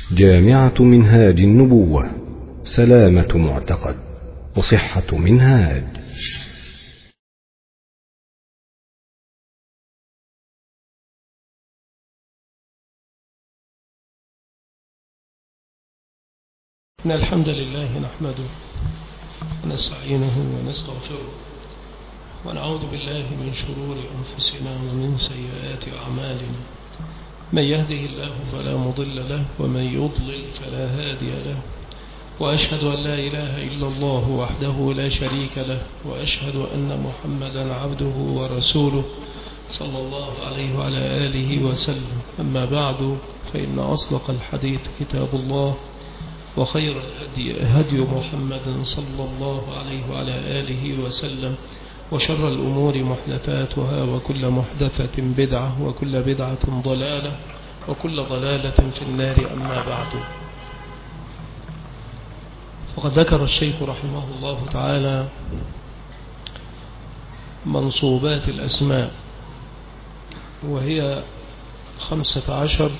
جامعة منهاج النبوة، سلامة معتقد وصحة منهاج. إن الحمد لله نحمده ونستعينه ونستغفره ونعوذ بالله من شرور أنفسنا ومن سيئات أعمالنا. من يهده الله فلا مضل له ومن يضلل فلا هادي له، وأشهد أن لا إله إلا الله وحده لا شريك له، وأشهد أن محمدا عبده ورسوله صلى الله عليه وعلى آله وسلم. أما بعد، فإن أصدق الحديث كتاب الله، وخير الهدي هدي محمد صلى الله عليه وعلى آله وسلم، وشر الأمور محدثاتها، وكل محدثة بدعة، وكل بدعة ضلالة، وكل ضلالة في النار. أما بعد، فقد ذكر الشيخ رحمه الله تعالى منصوبات الأسماء، وهي 15.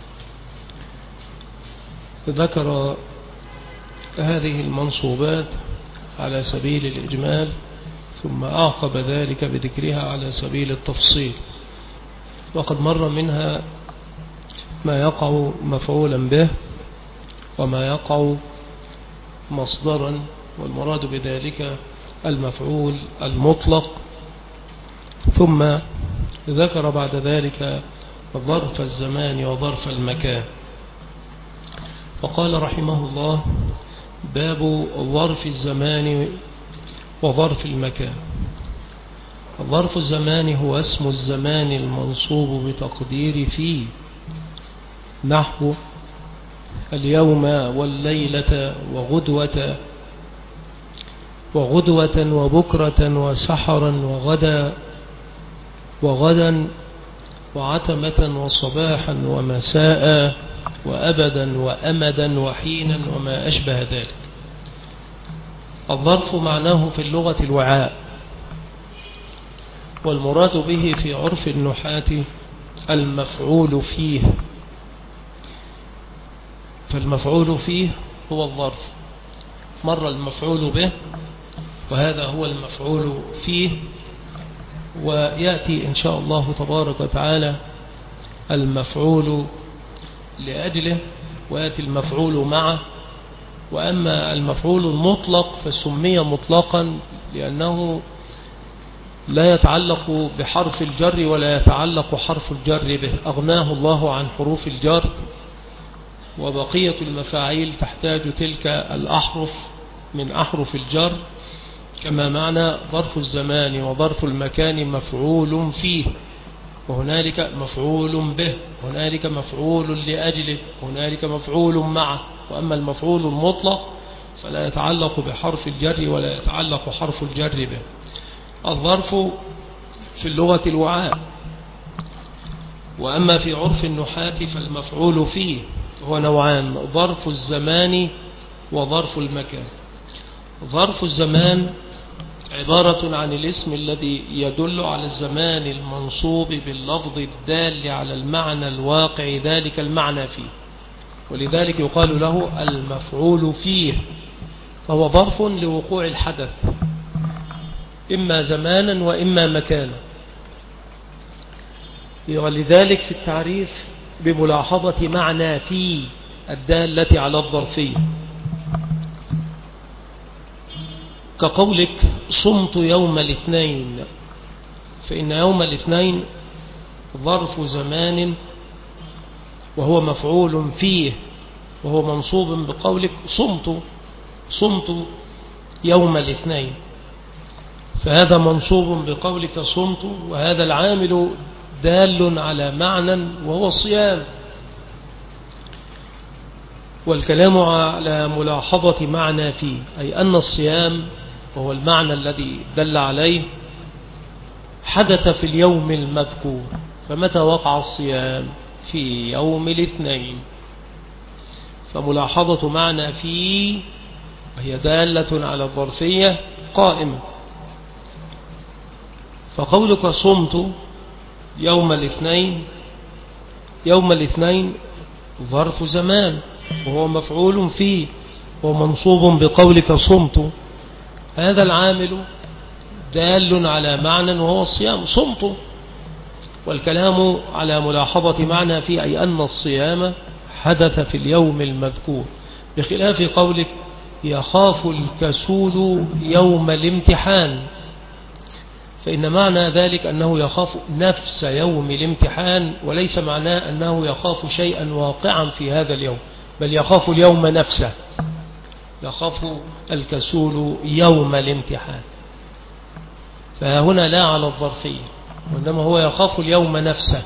ذكر هذه المنصوبات على سبيل الإجمال، ثم أعقب ذلك بذكرها على سبيل التفصيل. وقد مر منها ما يقع مفعولا به، وما يقع مصدرا، والمراد بذلك المفعول المطلق. ثم ذكر بعد ذلك ظرف الزمان وظرف المكان، وقال رحمه الله: باب ظرف الزمان وظرف المكان. ظرف الزمان هو اسم الزمان المنصوب بتقدير فيه، نحو اليوم والليلة وغدوة وبكرة وسحرا وغدا وعتمة وصباحا ومساء وأبدا وأمدا وحينا وما أشبه ذلك. الظرف معناه في اللغة الوعاء، والمراد به في عرف النحاة المفعول فيه. فالمفعول فيه هو الظرف. مر المفعول به، وهذا هو المفعول فيه، ويأتي إن شاء الله تبارك وتعالى المفعول لأجله، ويأتي المفعول معه. وأما المفعول المطلق فسمي مطلقا لأنه لا يتعلق بحرف الجر ولا يتعلق حرف الجر به، أغناه الله عن حروف الجر، وبقية المفاعيل تحتاج تلك الأحرف من أحرف الجر. كما معنى ظرف الزمان وظرف المكان مفعول فيه، وهنالك مفعول به، هنالك مفعول لأجله، هنالك مفعول معه. وأما المفعول المطلق فلا يتعلق بحرف الجر ولا يتعلق حرف الجر به. الظرف في اللغة الوعاء، وأما في عرف النحاة فالمفعول فيه هو نوعان: ظرف الزمان وظرف المكان. ظرف الزمان عبارة عن الاسم الذي يدل على الزمان المنصوب باللفظ الدال على المعنى الواقع ذلك المعنى فيه، ولذلك يقال له المفعول فيه. فهو ظرف لوقوع الحدث إما زمانا وإما مكانا. ولذلك في التعريف بملاحظة معنى في الدالة على الظرفية، كقولك صمت يوم الاثنين، فإن يوم الاثنين ظرف زمان وهو مفعول فيه، وهو منصوب بقولك صمت يوم الاثنين، فهذا منصوب بقولك صمت، وهذا العامل دال على معنى وهو الصيام. والكلام على ملاحظة معنى فيه، أي أن الصيام وهو المعنى الذي دل عليه حدث في اليوم المذكور. فمتى وقع الصيام؟ في يوم الاثنين. فملاحظة معنى فيه وهي دالة على الظرفية قائمة. فقولك صمت يوم الاثنين، يوم الاثنين ظرف زمان وهو مفعول فيه ومنصوب بقولك صمت. هذا العامل دال على معنى وهو الصيام، صمت. والكلام على ملاحظة معنى فيه، أي أن الصيام حدث في اليوم المذكور، بخلاف قولك يخاف الكسول يوم الامتحان، فإن معنى ذلك أنه يخاف نفس يوم الامتحان، وليس معناه أنه يخاف شيئا واقعا في هذا اليوم، بل يخاف اليوم نفسه. يخاف الكسول يوم الامتحان، فهنا لا على الظرفية، وإنما هو يخاف اليوم نفسه،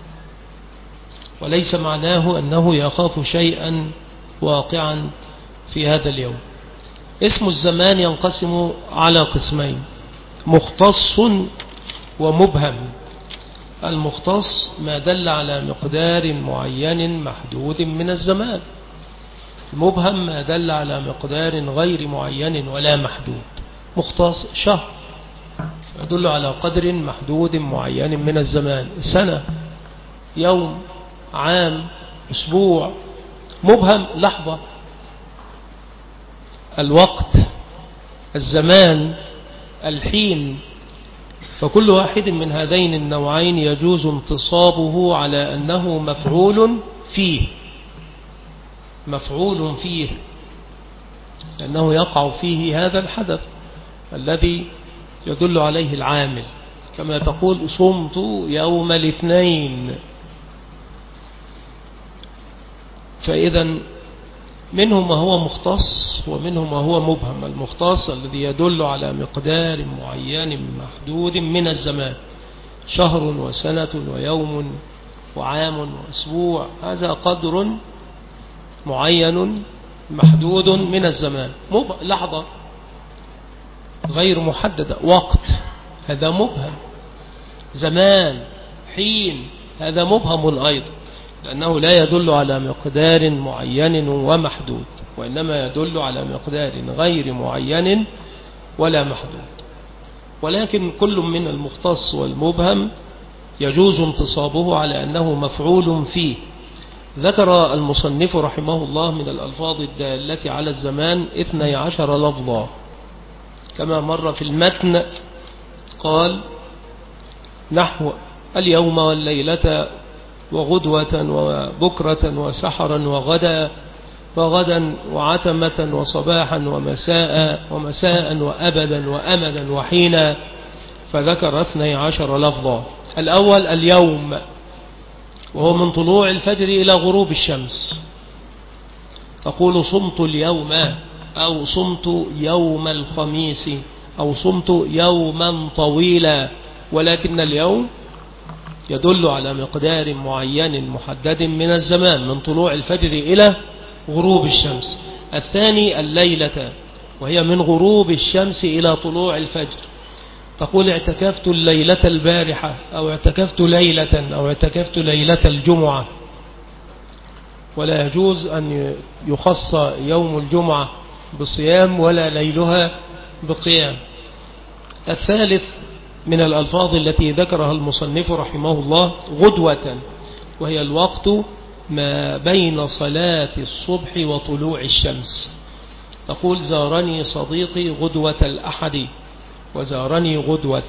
وليس معناه أنه يخاف شيئا واقعا في هذا اليوم. اسم الزمان ينقسم على قسمين: مختص ومبهم. المختص ما دل على مقدار معين محدود من الزمان، المبهم ما دل على مقدار غير معين ولا محدود. مختص شهر يدل على قدر محدود معين من الزمان، سنة، يوم، عام، أسبوع. مبهم لحظة، الوقت، الزمان، الحين. فكل واحد من هذين النوعين يجوز انتصابه على أنه مفعول فيه، مفعول فيه، لأنه يقع فيه هذا الحدث الذي يدل عليه العامل، كما تقول صمت يوم الاثنين. فإذا منه ما هو مختص ومنه ما هو مبهم. المختص الذي يدل على مقدار معين محدود من الزمان، شهر وسنة ويوم وعام وأسبوع، هذا قدر معين محدود من الزمان. لحظة غير محددة، وقت، هذا مبهم. زمان، حين، هذا مبهم أيضا، لأنه لا يدل على مقدار معين ومحدود، وإنما يدل على مقدار غير معين ولا محدود. ولكن كل من المختص والمبهم يجوز انتصابه على أنه مفعول فيه. ذكر المصنف رحمه الله من الألفاظ الدالة على الزمان 12 لفظا، كما مر في المتن. قال نحو اليوم والليلة وغدوة وبكرة وسحرا وغدا وعتمة وصباحا ومساء وأبدا وأمدا وحينا، فذكر 12 لفظا. الأول اليوم، وهو من طلوع الفجر إلى غروب الشمس. تقول صمت اليوم، أو صمت يوم الخميس، أو صمت يوما طويلا، ولكن اليوم يدل على مقدار معين محدد من الزمان، من طلوع الفجر إلى غروب الشمس. الثاني الليلة، وهي من غروب الشمس إلى طلوع الفجر. تقول اعتكفت الليلة البارحة، أو اعتكفت ليلة، أو اعتكفت ليلة الجمعة، ولا يجوز أن يخص يوم الجمعة بصيام ولا ليلها بقيام. الثالث من الألفاظ التي ذكرها المصنف رحمه الله غدوة، وهي الوقت ما بين صلاة الصبح وطلوع الشمس. تقول زارني صديقي غدوة الأحد، وزارني غدوة.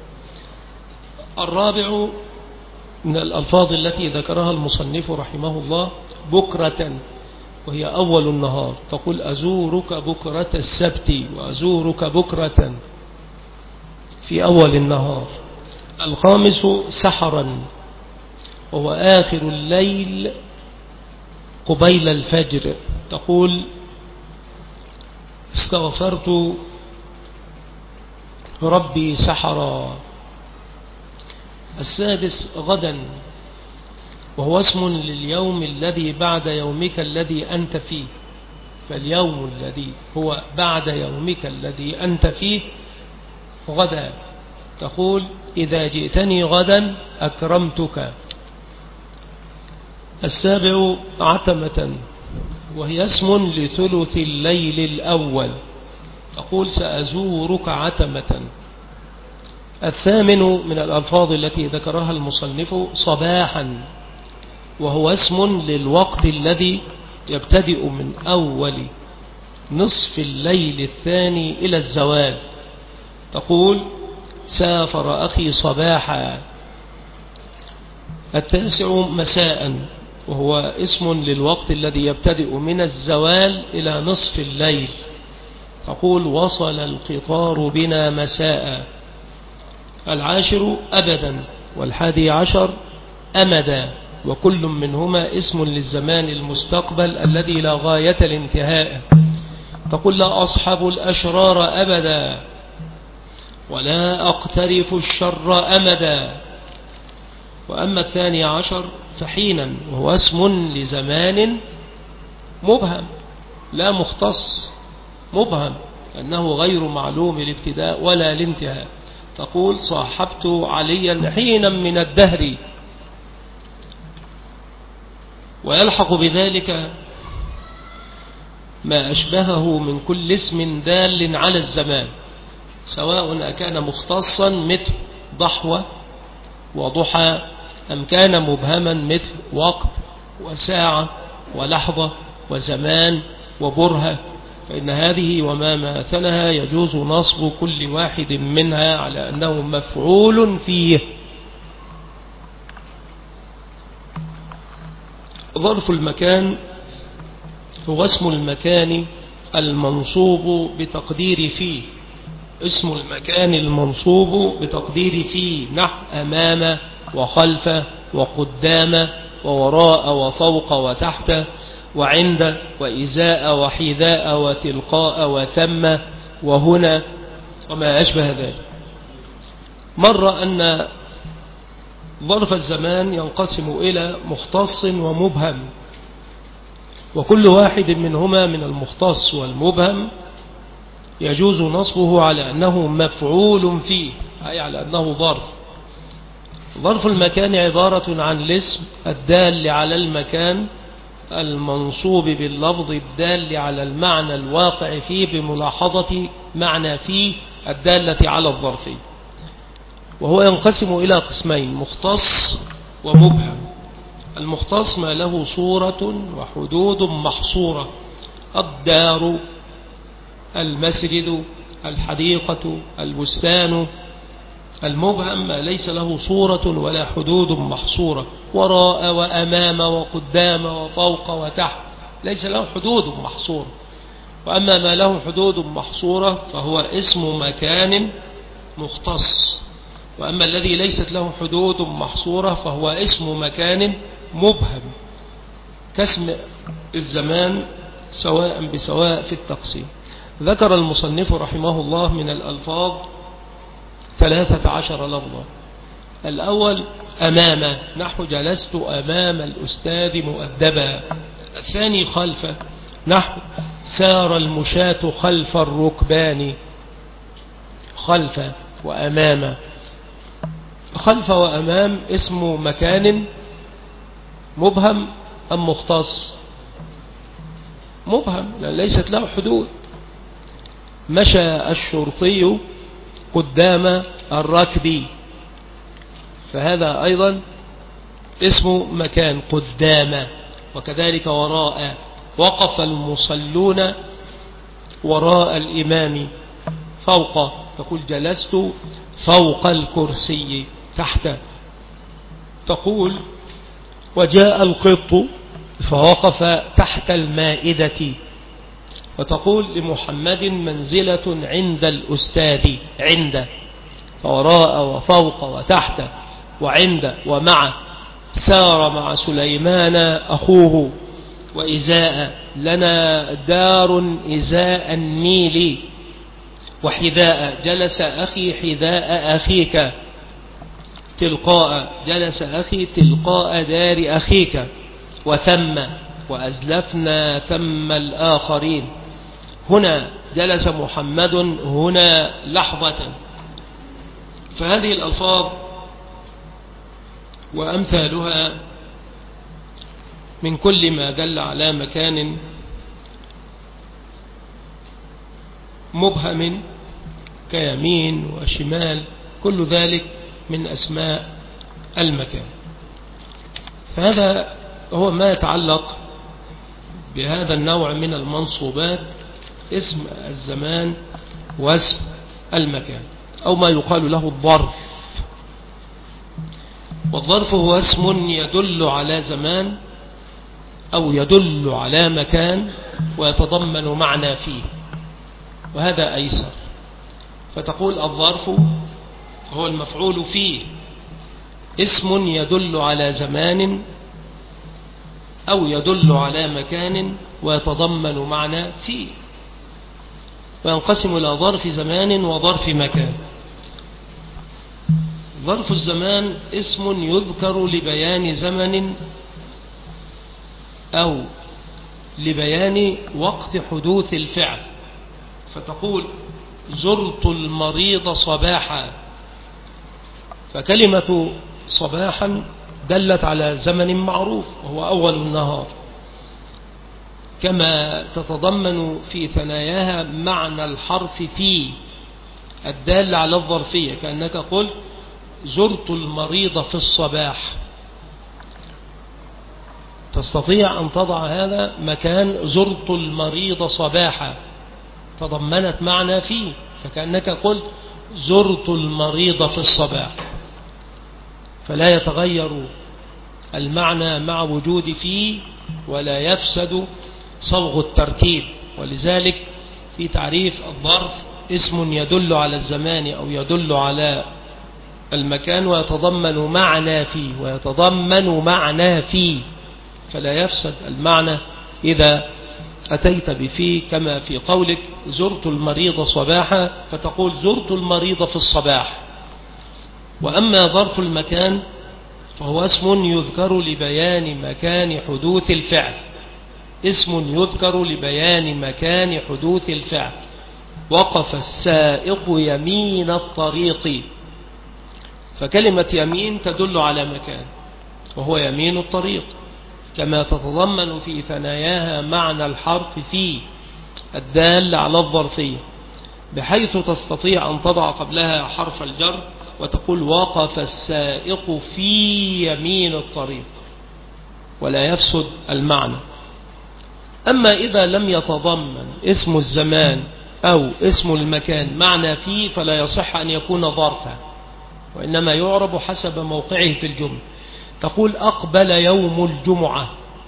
الرابع من الألفاظ التي ذكرها المصنف رحمه الله بكرة، وهي أول النهار. تقول أزورك بكرة السبت، وأزورك بكرة في أول النهار. الخامس سحرا، وهو آخر الليل قبيل الفجر. تقول استغفرت ربي سحرا. السادس غدا، وهو اسم لليوم الذي بعد يومك الذي أنت فيه، فاليوم الذي هو بعد يومك الذي أنت فيه غدا. تقول إذا جئتني غدا أكرمتك. السابع عتمة، وهي اسم لثلث الليل الأول. تقول سأزورك عتمة. الثامن من الألفاظ التي ذكرها المصنف صباحا، وهو اسم للوقت الذي يبتدئ من أول نصف الليل الثاني إلى الزوال. تقول سافر أخي صباحا. 9 مساء، وهو اسم للوقت الذي يبتدئ من الزوال إلى نصف الليل. تقول وصل القطار بنا مساء. 10 أبدا، 11 أمدا، وكل منهما اسم للزمان المستقبل الذي لا غاية لانتهاء. تقول لا أصحب الأشرار أبدا ولا أقترف الشر أمدا. وأما 12 فحينا، وهو اسم لزمان مبهم لا مختص، مبهم أنه غير معلوم الابتداء ولا الانتهاء. تقول صاحبت عليا حينا من الدهر. ويلحق بذلك ما أشبهه من كل اسم دال على الزمان، سواء أكان مختصا مثل ضحوة وضحى، أم كان مبهما مثل وقت وساعة ولحظة وزمان وبرهة، فإن هذه وما ماثلها يجوز نصب كل واحد منها على أنه مفعول فيه. ظرف المكان هو اسم المكان المنصوب بتقدير فيه. اسم المكان المنصوب بتقدير فيه نحو أمام وخلف وقدام ووراء وفوق وتحت وعند وإزاء وحذاء وتلقاء وثم وهنا وما أشبه ذلك. مر أن ظرف الزمان ينقسم إلى مختص ومبهم، وكل واحد منهما من المختص والمبهم يجوز نصبه على أنه مفعول فيه، أي على أنه ظرف. ظرف المكان عبارة عن الاسم الدال على المكان المنصوب باللفظ الدال على المعنى الواقع فيه بملاحظة معنى فيه الدالة على الظرف. وهو ينقسم إلى قسمين: مختص ومبهم. المختص ما له صورة وحدود محصورة: الدار، المسجد، الحديقة، البستان. المبهم ما ليس له صورة ولا حدود محصورة: وراء وأمام وقدام وفوق وتحت، ليس له حدود محصورة. وأما ما له حدود محصورة فهو اسم مكان مختص. وأما الذي ليست له حدود محصورة فهو اسم مكان مبهم، كاسم الزمان سواء بسواء في التقسيم. ذكر المصنف رحمه الله من الألفاظ 13 لفظا. الأول أمام، نحو جلست أمام الأستاذ مؤدبا. الثاني خلف، نحو سار المشاة خلف الركبان. خلف وأمام. خلف وأمام اسم مكان مبهم أم مختص؟ مبهم، ليست له حدود. مشى الشرطي قدام الركب، فهذا أيضا اسم مكان قدام. وكذلك وراء. وقف المصلون وراء الإمام. فوق، تقول جلست فوق الكرسي تحت. تقول وجاء القط فوقف تحت المائدة. وتقول لمحمد منزلة عند الأستاذ، عند، فوراء وفوق وتحت وعند ومع. سار مع سليمان أخوه. وإزاء، لنا دار إزاء النيل. وحذاء، جلس أخي حذاء أخيك. تلقاء، جلس أخي تلقاء دار أخيك. وثم، وأزلفنا ثم الآخرين. هنا، جلس محمد هنا لحظة. فهذه الألفاظ وأمثالها من كل ما دل على مكان مبهم كيمين وشمال، كل ذلك من أسماء المكان. فهذا هو ما يتعلق بهذا النوع من المنصوبات اسم الزمان واسم المكان، أو ما يقال له الظرف. والظرف هو اسم يدل على زمان أو يدل على مكان ويتضمن معنى فيه، وهذا أيسر. فتقول الظرف هو المفعول فيه، اسم يدل على زمان أو يدل على مكان ويتضمن معنى فيه، وينقسم إلى ظرف زمان وظرف مكان. ظرف الزمان اسم يذكر لبيان زمن أو لبيان وقت حدوث الفعل، فتقول زرت المريض صباحا، فكلمة صباحا دلت على زمن معروف وهو أول النهار، كما تتضمن في ثناياها معنى الحرف في الدال على الظرفية، كأنك قلت زرت المريض في الصباح. تستطيع أن تضع هذا مكان زرت المريض صباحا، تضمنت معنى فيه، فكأنك قلت زرت المريض في الصباح، فلا يتغير المعنى مع وجود فيه ولا يفسد صبغ التركيب. ولذلك في تعريف الظرف اسم يدل على الزمان أو يدل على المكان ويتضمن معنى فيه فلا يفسد المعنى إذا أتيت بفيه، كما في قولك زرت المريض صباحا فتقول زرت المريض في الصباح. وأما ظرف المكان فهو اسم يذكر لبيان مكان حدوث الفعل، اسم يذكر لبيان مكان حدوث الفعل. وقف السائق يمين الطريق، فكلمة يمين تدل على مكان وهو يمين الطريق، كما تتضمن في ثناياها معنى الحرف في الدال على الظرفية، بحيث تستطيع أن تضع قبلها حرف الجر وتقول وقف السائق في يمين الطريق ولا يفسد المعنى. أما إذا لم يتضمن اسم الزمان أو اسم المكان معنى فيه فلا يصح أن يكون ظرفا، وإنما يعرب حسب موقعه في الجملة. تقول أقبل يوم الجمعة،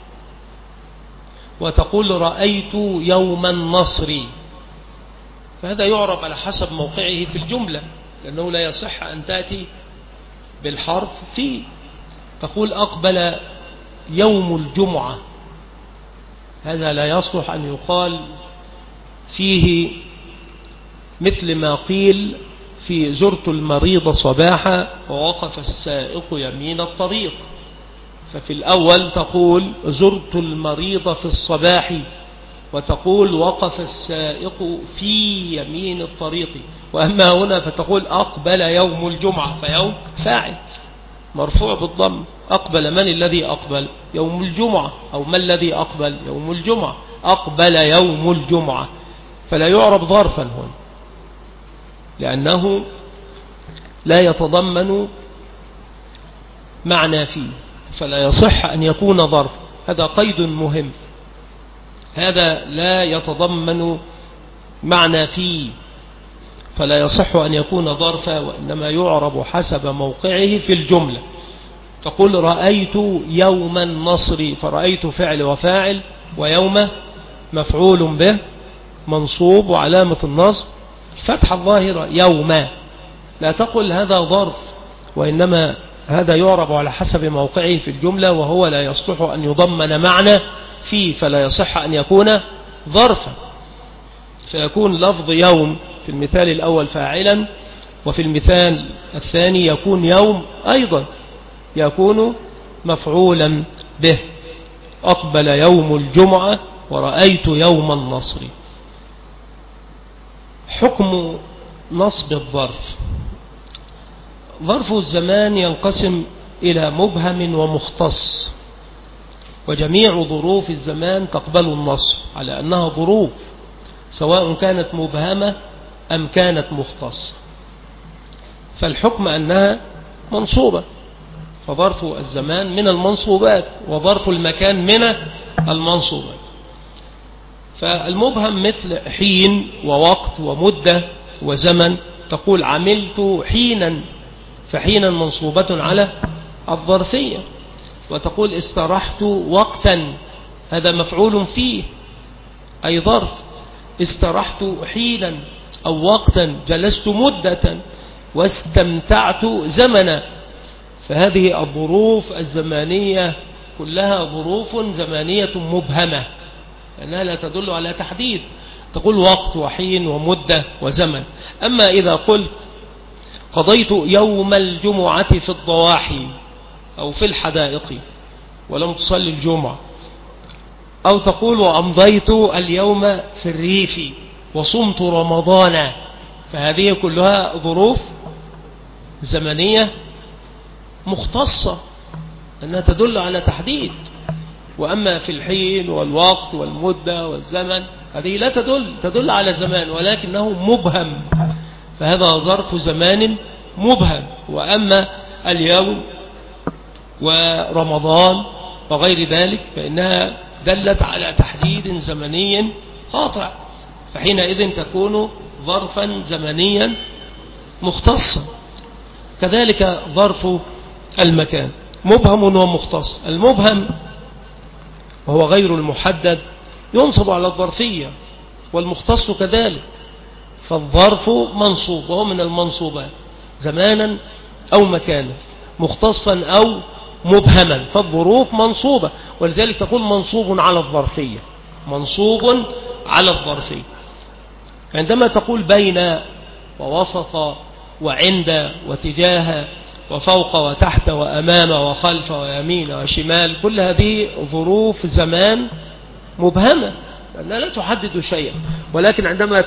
وتقول رأيت يوم النصر، فهذا يعرب على حسب موقعه في الجملة، لأنه لا يصح أن تأتي بالحرف في. تقول أقبل يوم الجمعة، هذا لا يصلح أن يقال فيه مثل ما قيل في زرت المريض صباحا ووقف السائق يمين الطريق. ففي الأول تقول زرت المريض في الصباح، وتقول وقف السائق في يمين الطريق. وأما هنا فتقول أقبل يوم الجمعة، فيوم فاعل مرفوع بالضم. أقبل، من الذي أقبل؟ يوم الجمعة، أو ما الذي أقبل؟ يوم الجمعة. أقبل يوم الجمعة، فلا يعرب ظرفا هنا لأنه لا يتضمن معنى فيه، فلا يصح أن يكون ظرف. هذا قيد مهم، هذا لا يتضمن معنى فيه فلا يصح أن يكون ظرفا، وإنما يعرب حسب موقعه في الجملة. تقول رأيت يوم النصر، فرأيت فعل وفاعل، ويوم مفعول به منصوب وعلامة النصب فتح الظاهرة يوم. لا تقل هذا ظرف، وإنما هذا يعرب على حسب موقعه في الجملة، وهو لا يصلح أن يضمن معنى فيه، فلا يصح أن يكون ظرفا، فيكون لفظ يوم في المثال الأول فاعلا، وفي المثال الثاني يكون يوم أيضا يكون مفعولا به. أقبل يوم الجمعة ورأيت يوم النصر. حكم نصب الظرف. ظرف الزمان ينقسم إلى مبهم ومختص، وجميع ظروف الزمان تقبل النصب على أنها ظروف، سواء كانت مبهمة أم كانت مختصة، فالحكم أنها منصوبة. فظرف الزمان من المنصوبات، وظرف المكان من المنصوبات. فالمبهم مثل حين ووقت ومدة وزمن، تقول عملت حينا، فحينا منصوبة على الظرفية. وتقول استرحت وقتا، هذا مفعول فيه أي ظرف. استرحت حينا أو وقتا، جلست مدة، واستمتعت زمنا. فهذه الظروف الزمانية كلها ظروف زمانية مبهمة، لأنها لا تدل على تحديد. تقول وقت وحين ومدة وزمن. أما إذا قلت قضيت يوم الجمعة في الضواحي أو في الحدائق ولم تصلي الجمعة، أو تقول وأمضيت اليوم في الريف وصمت رمضان، فهذه كلها ظروف زمنية مختصة أنها تدل على تحديد. وأما في الحين والوقت والمدة والزمن هذه لا تدل على زمان، ولكنه مبهم، فهذا ظرف زمان مبهم. وأما اليوم ورمضان وغير ذلك فإنها دلت على تحديد زمني قاطع، فحينئذ تكون ظرفا زمنيا مختصا. كذلك ظرف المكان مبهم ومختص. المبهم وهو غير المحدد ينصب على الظرفية، والمختص كذلك. فالظرف منصوب وهو من المنصوبات زمانا أو مكانا، مختصا أو مبهما، فالظروف منصوبة، ولذلك تقول منصوب على الظرفية، منصوب على الظرفية. عندما تقول بين ووسط وعند وتجاه وفوق وتحت وأمام وخلف ويمين وشمال، كل هذه ظروف زمان مبهمة لأنها لا تحدد شيئا. ولكن عندما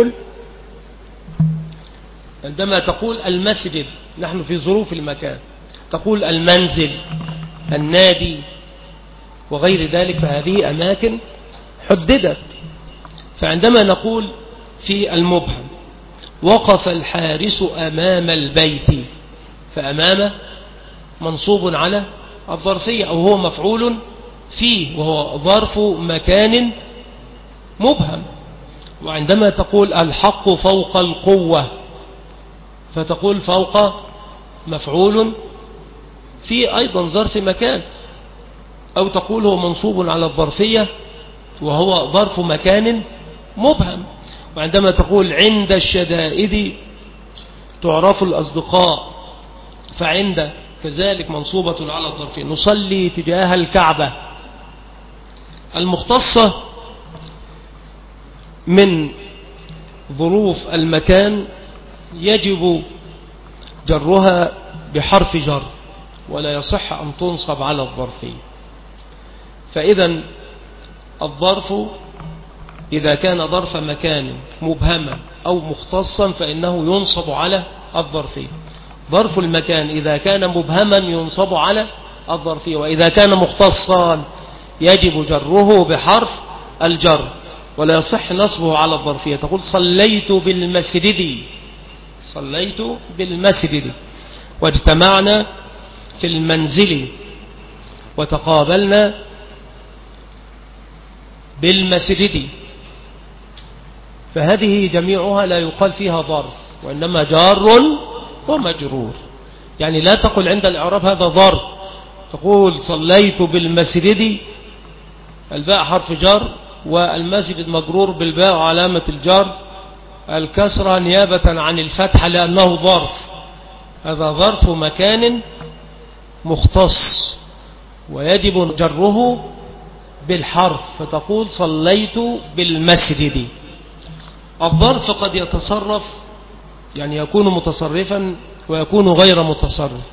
تقول المسجد، نحن في ظروف المكان، تقول المنزل، النادي وغير ذلك، فهذه أماكن حددت. فعندما نقول في المبهم وقف الحارس أمام البيت، فأمام منصوب على الظرفية أو هو مفعول فيه وهو ظرف مكان مبهم. وعندما تقول الحق فوق القوة، فتقول فوق مفعول في أيضا ظرف مكان، أو تقول هو منصوب على الظرفية وهو ظرف مكان مبهم. وعندما تقول عند الشدائد تعرف الأصدقاء، فعند كذلك منصوبة على الظرفية. نصلي تجاه الكعبة. المختصة من ظروف المكان يجب جرها بحرف جر، ولا يصح أن تنصب على الظرفية. فإذا الظرف إذا كان ظرف مكان مبهما أو مختصا فإنه ينصب على الظرفية. ظرف المكان إذا كان مبهما ينصب على الظرفية، وإذا كان مختصا يجب جره بحرف الجر، ولا يصح نصبه على الظرفية. تقول صليت بالمسجد، صليت بالمسجد، واجتمعنا في المنزل، وتقابلنا بالمسجد. فهذه جميعها لا يقال فيها ظرف، وإنما جار ومجرور. يعني لا تقل عند الإعراب هذا ظرف، تقول صليت بالمسجد، الباء حرف جر، والمسجد مجرور بالباء وعلامة الجر الكسرة نيابة عن الفتح لأنه ظرف. هذا ظرف مكان مختص ويجب جره بالحرف، فتقول صليت بالمسجد. الظرف قد يتصرف، يعني يكون متصرفا ويكون غير متصرف.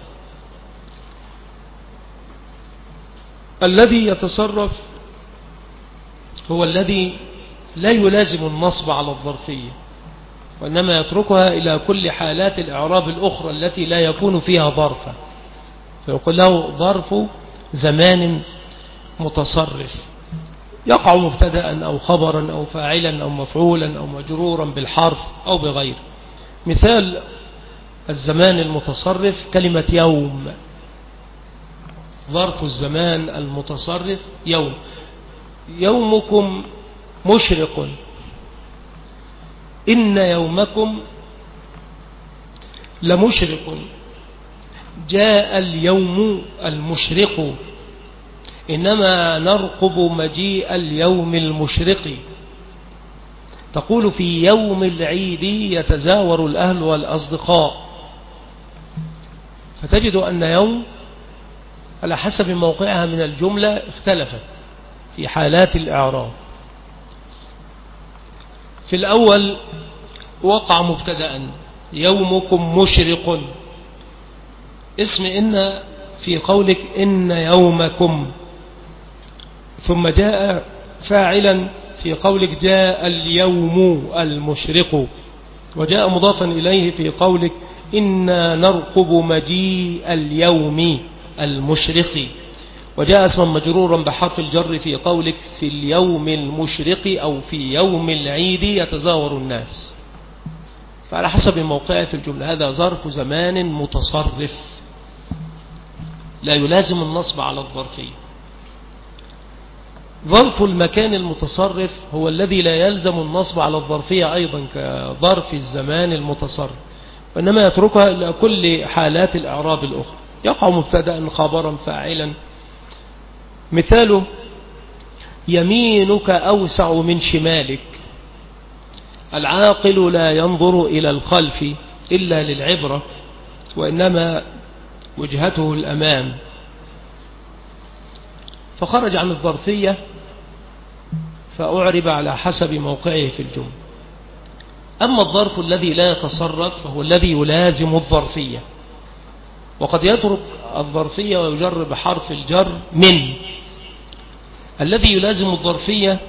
الذي يتصرف هو الذي لا يلازم النصب على الظرفية، وإنما يتركها إلى كل حالات الإعراب الأخرى التي لا يكون فيها ظرفا، فيقول له ظرف زمان متصرف، يقع مبتدأ أو خبرا أو فاعلا أو مفعولا أو مجرورا بالحرف أو بغير. مثال الزمان المتصرف كلمة يوم، ظرف الزمان المتصرف يوم. يومكم مشرق. إن يومكم لمشرق. جاء اليوم المشرق. إنما نرقب مجيء اليوم المشرق. تقول في يوم العيد يتزاور الأهل والأصدقاء، فتجد أن يوم على حسب موقعها من الجملة اختلفت في حالات الإعراب. في الأول وقع مبتدأ يومكم مشرق، اسم إن في قولك إن يومكم، ثم جاء فاعلا في قولك جاء اليوم المشرق، وجاء مضافا إليه في قولك إنا نرقب مجيء اليوم المشرق، وجاء اسما مجرورا بحرف الجر في قولك في اليوم المشرق أو في يوم العيد يتزاور الناس. فعلى حسب موقعه في الجملة. هذا ظرف زمان متصرف لا يلازم النصب على الظرفية. ظرف المكان المتصرف هو الذي لا يلزم النصب على الظرفية أيضا كظرف الزمان المتصرف، وإنما يتركها إلى كل حالات الإعراب الأخرى. يقع مبتدأ خبرا فاعلا. مثاله يمينك أوسع من شمالك. العاقل لا ينظر إلى الخلف إلا للعبرة، وإنما وجهته الأمام، فخرج عن الظرفية فأعرب على حسب موقعه في الجملة. أما الظرف الذي لا يتصرف فهو الذي يلازم الظرفية، وقد يترك الظرفية ويجر بحرف الجر من. الذي يلازم الظرفية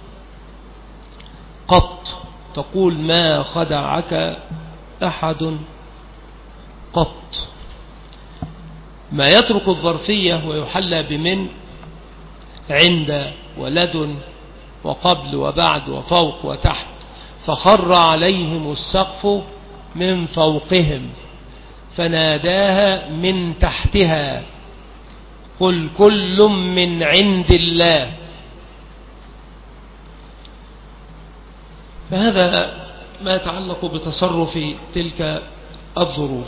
قط، تقول ما خدعك أحد قط. ما يترك الظرفية ويحلى بمن عند ولد وقبل وبعد وفوق وتحت. فخر عليهم السقف من فوقهم فناداها من تحتها قل كل من عند الله. فهذا ما يتعلق بتصرف تلك الظروف.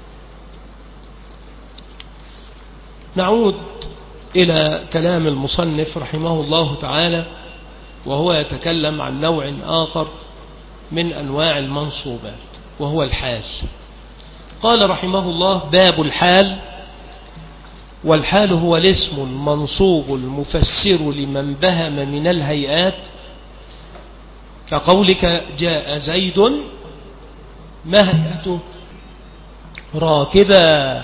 نعود إلى كلام المصنف رحمه الله تعالى، وهو يتكلم عن نوع آخر من أنواع المنصوبات، وهو الحال. قال رحمه الله باب الحال. والحال هو الاسم المنصوب المفسر لمن بهم من الهيئات، كقولك جاء زيد ما هيئته راكبا.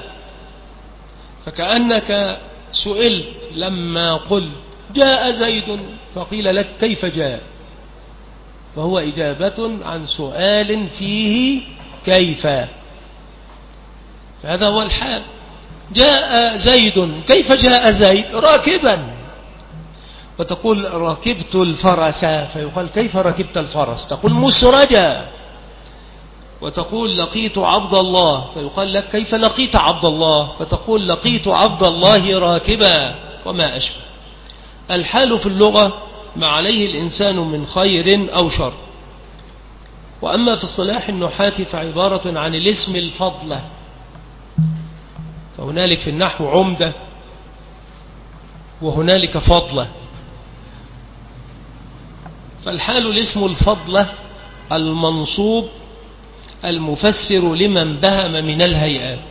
فكأنك سئلت لما قل جاء زيد فقيل لك كيف جاء، فهو إجابة عن سؤال فيه كيف. هذا هو الحال. جاء زيد، كيف جاء زيد؟ راكبا. وتقول ركبت الفرس، فيقال كيف ركبت الفرس؟ تقول مسرجا. وتقول لقيت عبد الله، فيقال لك كيف لقيت عبد الله؟ فتقول لقيت عبد الله راكبا، وما أشبه. الحال في اللغة ما عليه الإنسان من خير أو شر. وأما في اصطلاح النحاة فعبارة عن الاسم الفضلة. فهنالك في النحو عمدة وهنالك فضلة. فالحال الاسم الفضلة المنصوب المفسر لمن بهم من الهيئات.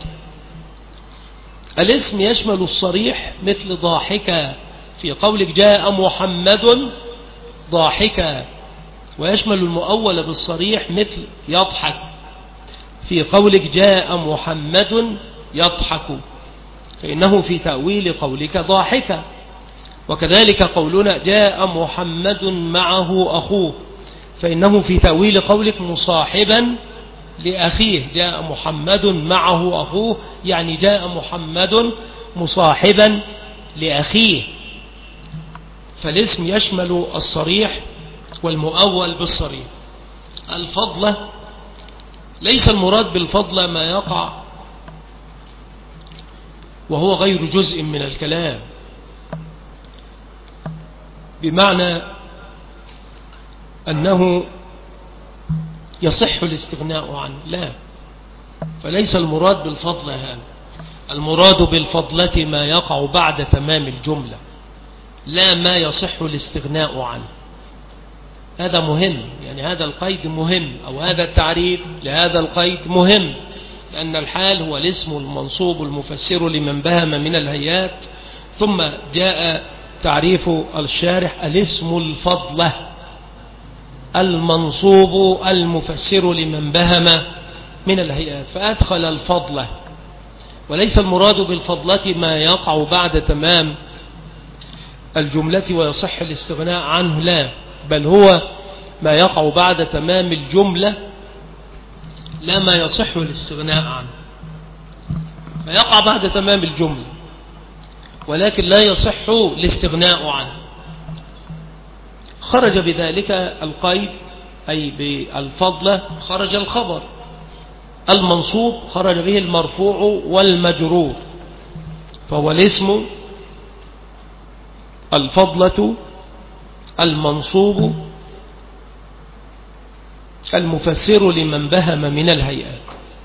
الاسم يشمل الصريح مثل ضاحكا في قولك جاء محمد ضاحكا، ويشمل المؤول بالصريح مثل يضحك في قولك جاء محمد يضحك، فإنه في تأويل قولك ضاحكا. وكذلك قولنا جاء محمد معه أخوه، فإنه في تأويل قولك مصاحبا لأخيه. جاء محمد معه أخوه يعني جاء محمد مصاحبا لأخيه. فالاسم يشمل الصريح والمؤول بالصريح. الفضلة ليس المراد بالفضلة ما يقع وهو غير جزء من الكلام، بمعنى أنه يصح الاستغناء عنه، لا، فليس المراد بالفضل هذا. المراد بالفضلة ما يقع بعد تمام الجملة، لا ما يصح الاستغناء عنه. هذا مهم، يعني هذا القيد مهم، أو هذا التعريف لهذا القيد مهم، لأن الحال هو الاسم المنصوب المفسر لمن بهم من الهيئات. ثم جاء تعريف الشارح: الاسم الفضلة المنصوب المفسر لمن بهم من الهيئات، فأدخل الفضلة. وليس المراد بالفضلة ما يقع بعد تمام الجملة ويصح الاستغناء عنه، لا، بل هو ما يقع بعد تمام الجملة، لا ما يصح الاستغناء عنه. فيقع بعد تمام الجملة ولكن لا يصح الاستغناء عنه. خرج بذلك القيد، أي بالفضلة خرج الخبر المنصوب، خرج به المرفوع والمجرور، فهو الاسم الفضلة المنصوب المفسر لمن بهم من الهيئات.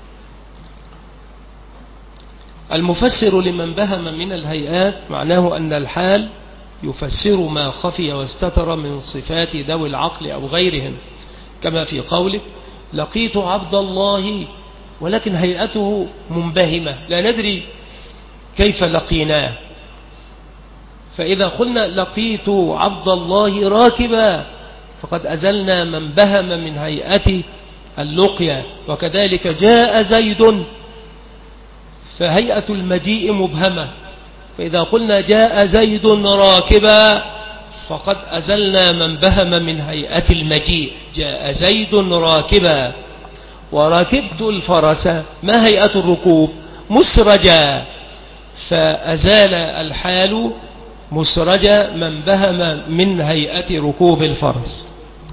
المفسر لمن بهم من الهيئات معناه أن الحال يفسر ما خفي واستتر من صفات ذوي العقل أو غيرهم، كما في قولك: لقيت عبد الله، ولكن هيئته منبهمة، لا ندري كيف لقيناه. فإذا قلنا لقيت عبد الله راكبا فقد أزلنا من بهم من هيئة اللقيا. وكذلك جاء زيد، فهيئة المجيء مبهمة، فإذا قلنا جاء زيد راكبا فقد أزلنا من بهم من هيئة المجيء. جاء زيد راكبا. وركبت الفرس، ما هيئة الركوب؟ مسرجا، فأزال الحال مسرجا من بهم من هيئة ركوب الفرس.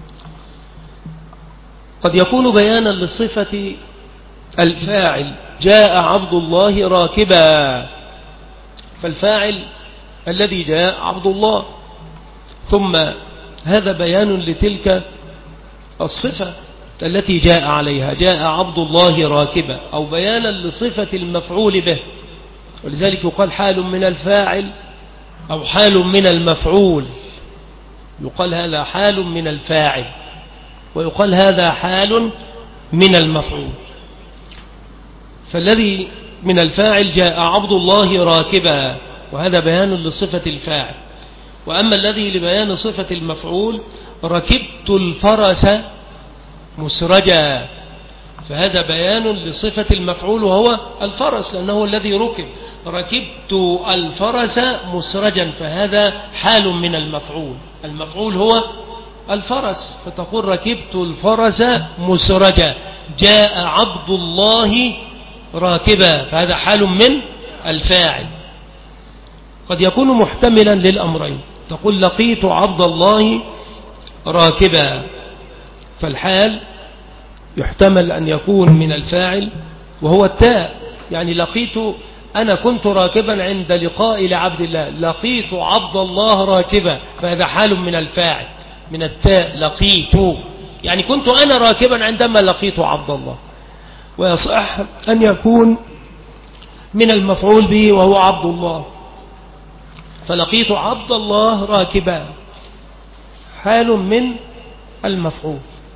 قد يكون بيانا لصفة الفاعل: جاء عبد الله راكبا، فالفاعل الذي جاء عبد الله، ثم هذا بيان لتلك الصفة التي جاء عليها، جاء عبد الله راكبا، أو بيانا لصفة المفعول به. ولذلك يقال حال من الفاعل أو حال من المفعول، يقال هذا حال من الفاعل ويقال هذا حال من المفعول. فالذي من الفاعل جاء عبد الله راكبا، وهذا بيان لصفة الفاعل. وأما الذي لبيان صفة المفعول: ركبت الفرس مسرجا، فهذا بيان لصفة المفعول وهو الفرس، لأنه الذي ركب. ركبت الفرس مسرجا، فهذا حال من المفعول، المفعول هو الفرس، فتقول ركبت الفرس مسرجا. جاء عبد الله راكبا، فهذا حال من الفاعل. قد يكون محتملا للأمرين، تقول لقيت عبد الله راكبا، فالحال يحتمل أن يكون من الفاعل وهو التاء، يعني لقيت، أنا كنت راكبا عند لقاء لعبد الله، لقيت عبد الله راكبا، فهذا حال من الفاعل من التاء، لقيت، يعني كنت أنا راكبا عندما لقيت عبد الله. ويصح أن يكون من المفعول به وهو عبد الله، فلقيت عبد الله راكبا، حال من المفعول.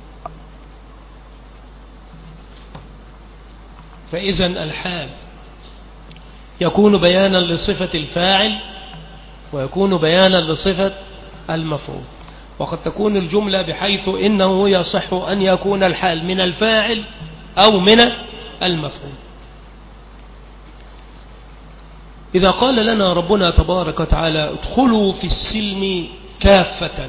فإذا الحال يكون بيانا لصفة الفاعل ويكون بيانا لصفة المفعول. وقد تكون الجملة بحيث إنه يصح أن يكون الحال من الفاعل أو من المفعول. إذا قال لنا ربنا تبارك وتعالى: ادخلوا في السلم كافة،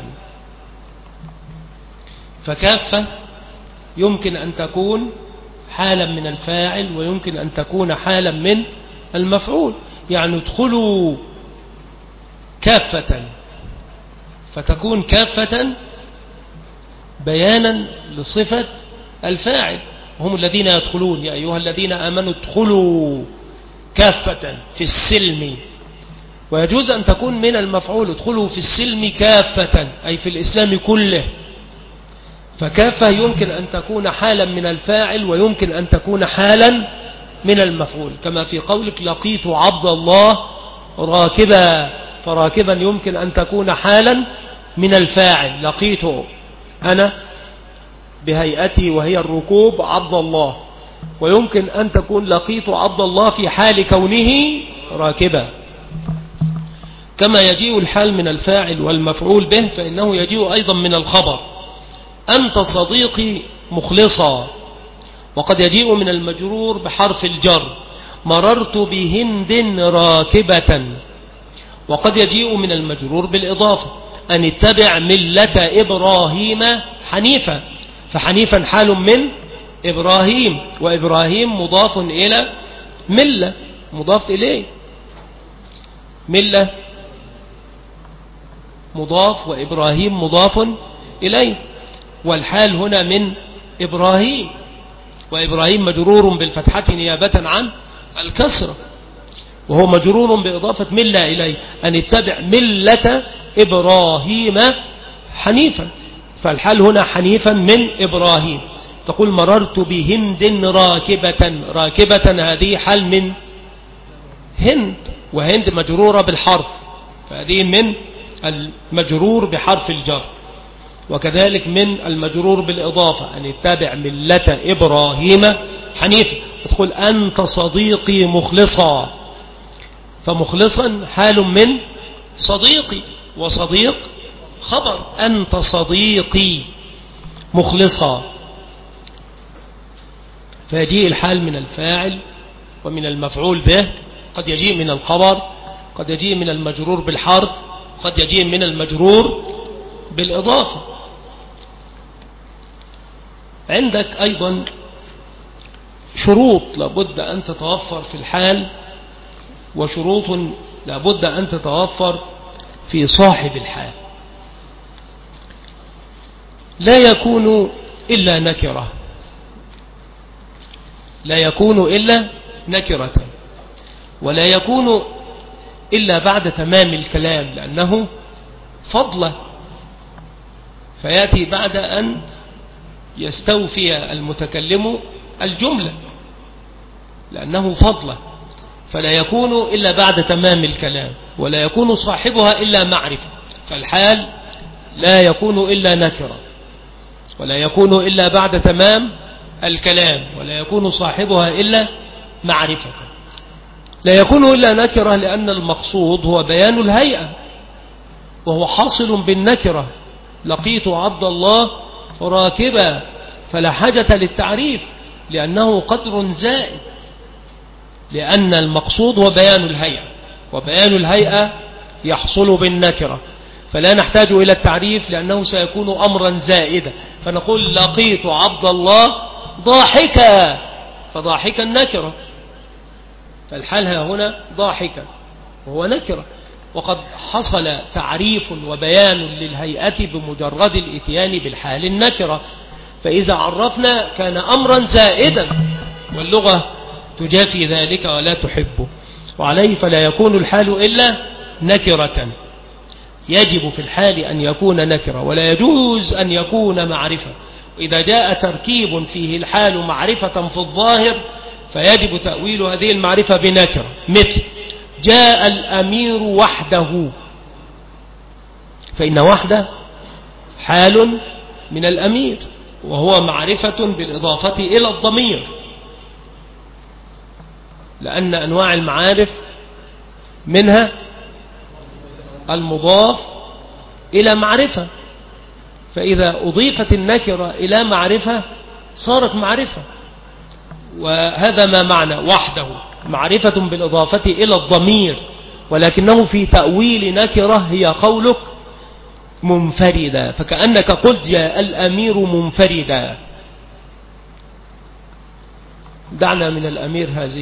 فكافة يمكن أن تكون حالا من الفاعل ويمكن أن تكون حالا من المفعول، يعني ادخلوا كافة، فتكون كافة بيانا لصفة الفاعل، هم الذين يدخلون، يا أيها الذين آمنوا ادخلوا كافة في السلم. ويجوز أن تكون من المفعول: ادخلوا في السلم كافة، أي في الإسلام كله. فكافة يمكن أن تكون حالا من الفاعل ويمكن أن تكون حالا من المفعول، كما في قولك لقيت عبد الله راكبا، فراكبا يمكن أن تكون حالا من الفاعل، لقيت أنا بهيئتي وهي الركوب عبد الله، ويمكن أن تكون لقيت عبد الله في حال كونه راكبا. كما يجيء الحال من الفاعل والمفعول به فإنه يجيء أيضا من الخبر، أنت صديقي مخلصا، وقد يجيء من المجرور بحرف الجر، مررت بهند راكبة، وقد يجيء من المجرور بالإضافة، أن اتبع ملة إبراهيم حنيفا، فحنيفا حال من إبراهيم، وإبراهيم مضاف إلى ملة، مضاف إليه، ملة مضاف وإبراهيم مضاف إليه، والحال هنا من إبراهيم، وإبراهيم مجرور بالفتحة نيابة عن الكسرة، وهو مجرور بإضافة ملة إليه، أن اتبع ملة إبراهيم حنيفا، فالحال هنا حنيفا من إبراهيم. تقول مررت بهند راكبة، راكبة هذه حال من هند، وهند مجرورة بالحرف، فهذه من المجرور بحرف الجر، وكذلك من المجرور بالإضافة، أن اتبع ملة إبراهيم حنيفا. تقول أنت صديقي مخلصا، فمخلصا حال من صديقي، وصديق خبر، أنت صديقي مخلصا، فيجيء الحال من الفاعل ومن المفعول به، قد يجيء من الخبر، قد يجيء من المجرور بالحرف، قد يجيء من المجرور بالإضافة. عندك أيضا شروط لابد أن تتوفر في الحال، وشروط لابد أن تتوفر في صاحب الحال. لا يكون إلا نكرة، لا يكون إلا نكرة، ولا يكون إلا بعد تمام الكلام، لأنه فضله، فيأتي بعد أن يستوفي المتكلم الجملة، لأنه فضله، فلا يكون إلا بعد تمام الكلام، ولا يكون صاحبها إلا معرفة، فالحال لا يكون إلا نكرة، ولا يكون إلا بعد تمام الكلام، ولا يكون صاحبها إلا معرفة. لا يكون إلا نكرة لأن المقصود هو بيان الهيئة، وهو حاصل بالنكرة، لقيت عبد الله راكبا، فلا حاجة للتعريف لأنه قدر زائد، لأن المقصود هو بيان الهيئة، وبيان الهيئة يحصل بالنكرة، فلا نحتاج إلى التعريف لأنه سيكون أمرا زائدا، فنقول لقيت عبد الله ضاحكا، فضاحكا نكرة، فالحال هنا ضاحكا وهو نكرة، وقد حصل تعريف وبيان للهيئة بمجرد الاتيان بالحال النكرة، فإذا عرفنا كان أمرا زائدا، واللغة تجافي ذلك ولا تحبه، وعليه فلا يكون الحال إلا نكرة، يجب في الحال أن يكون نكرة، ولا يجوز أن يكون معرفة، وإذا جاء تركيب فيه الحال معرفة في الظاهر فيجب تأويل هذه المعرفة بنكرة، مثل جاء الأمير وحده، فإن وحده حال من الأمير، وهو معرفة بالإضافة إلى الضمير، لأن أنواع المعارف منها المضاف إلى معرفة، فإذا أضيفت النكرة إلى معرفة صارت معرفة، وهذا ما معنى وحده، معرفة بالإضافة إلى الضمير، ولكنه في تأويل نكرة هي قولك منفردا، فكأنك قلت جاء الأمير منفردا. دعنا من الأمير هذه.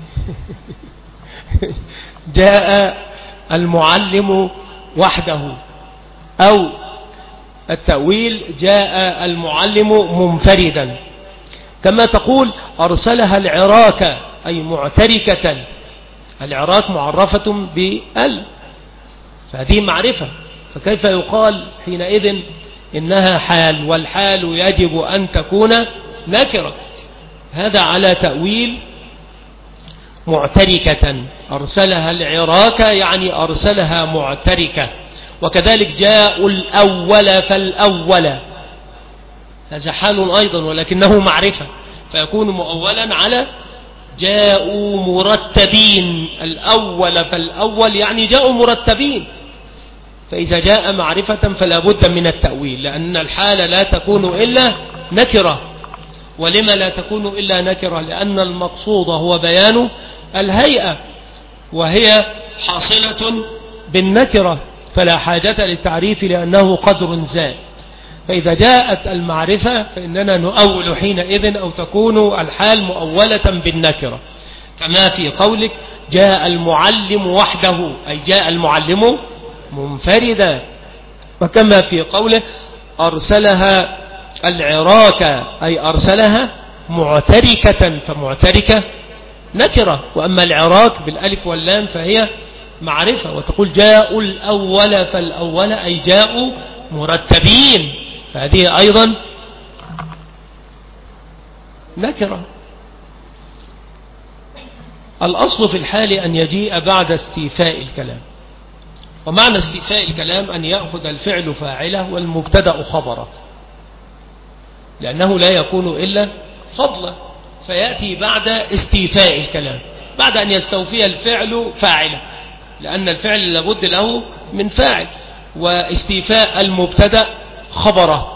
جاء المعلم وحده، أو التأويل جاء المعلم منفردا، كما تقول أرسلها العراك أي معتركة، العراك معرفة بال، فهذه معرفة، فكيف يقال حينئذ إنها حال، والحال يجب أن تكون نكرة. هذا على تأويل معتركة، أرسلها العراك يعني أرسلها معتركة. وكذلك جاء الأول فالأول، هذا حال أيضا ولكنه معرفة، فيكون مؤولا على جاءوا مرتبين. الأول فالأول يعني جاءوا مرتبين، فإذا جاء معرفة فلا بد من التأويل، لأن الحال لا تكون إلا نكرة. ولما لا تكون إلا نكرة؟ لأن المقصود هو بيان الهيئة، وهي حاصلة بالنكرة، فلا حاجة للتعريف لأنه قدر زائد. فإذا جاءت المعرفة فإننا نؤول حينئذ، أو تكون الحال مؤولة بالنكرة، كما في قولك جاء المعلم وحده، أي جاء المعلم منفردا. وكما في قوله أرسلها العراك، أي أرسلها معتركة، فمعتركة نكرة. وأما العراك بالألف واللام فهي معرفة. وتقول جاءوا الأول فالأول أي جاءوا مرتبين، فهذه أيضا نكرة. الأصل في الحال أن يجيء بعد استيفاء الكلام، ومعنى استيفاء الكلام أن يأخذ الفعل فاعله والمبتدأ خبره، لأنه لا يكون إلا فضلا، فيأتي بعد استيفاء الكلام، بعد أن يستوفي الفعل فاعله، لأن الفعل لابد له من فاعل، واستيفاء المبتدأ خبره.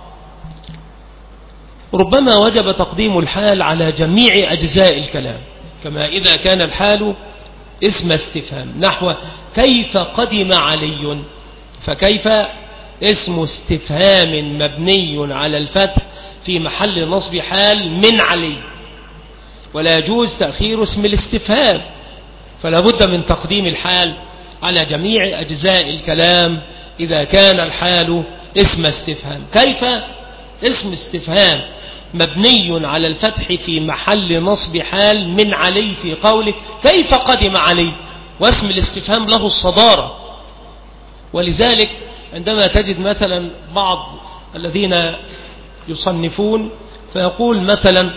ربما وجب تقديم الحال على جميع أجزاء الكلام، كما إذا كان الحال اسم استفهام، نحو كيف قدم علي، فكيف اسم استفهام مبني على الفتح في محل نصب حال من علي، ولا يجوز تأخير اسم الاستفهام، فلا بد من تقديم الحال على جميع أجزاء الكلام إذا كان الحال اسم استفهام. كيف اسم استفهام مبني على الفتح في محل نصب حال من علي في قولك كيف قدم علي، واسم الاستفهام له الصدارة. ولذلك عندما تجد مثلا بعض الذين يصنفون فيقول مثلا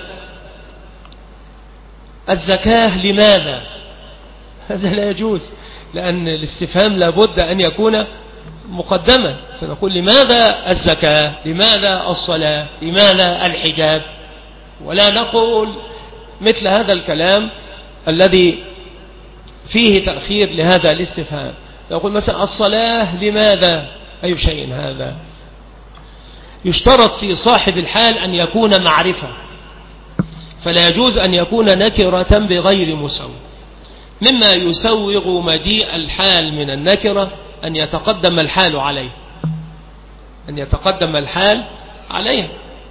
الزكاة لماذا، هذا لا يجوز، لأن الاستفهام لابد أن يكون مقدما، فنقول لماذا الزكاة، لماذا الصلاة، لماذا الحجاب، ولا نقول مثل هذا الكلام الذي فيه تأخير لهذا الاستفهام. يقول مثلا الصلاة لماذا، أي شيء هذا. يشترط في صاحب الحال أن يكون معرفة، فلا يجوز أن يكون نكرة بغير مسوغ. مما يسوغ مجيء الحال من النكرة أن يتقدم الحال عليه، أن يتقدم الحال عليها.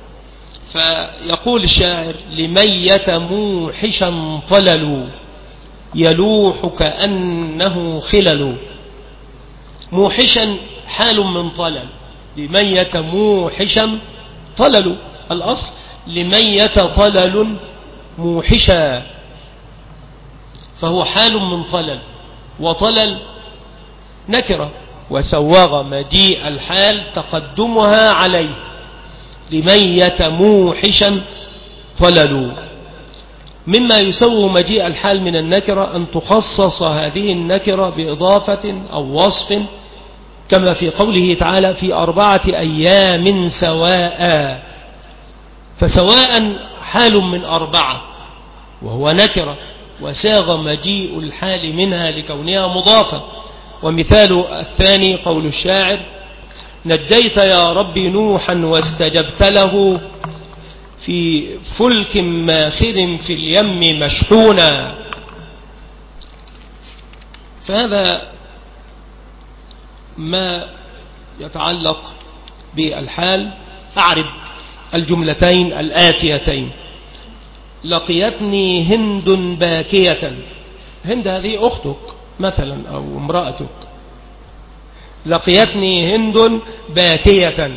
فيقول الشاعر لمية موحشا طلل يلوح كأنه خلل. موحشا حال من طلل، لمية موحشا طلل، الأصل لمية طلل موحشا، فهو حال من طلل، وطلل نكرة، وسوغ مجيء الحال تقدمها عليه لمية موحشا طلل. مما يسوغ مجيء الحال من النكرة أن تخصص هذه النكرة بإضافة أو وصف، كما في قوله تعالى في 4 أيام سواء، فسواء حال من 4 وهو نكرة، وساغ مجيء الحال منها لكونها مضافة. ومثال الثاني قول الشاعر نجيت يا رب نوحا واستجبت له في فلك ماخر في اليم مشحونا. فهذا ما يتعلق بالحال. أعرب الجملتين الآتيتين. لقيتني هند باكية، هند هذه أختك مثلا أو امرأتك، لقيتني هند باكية.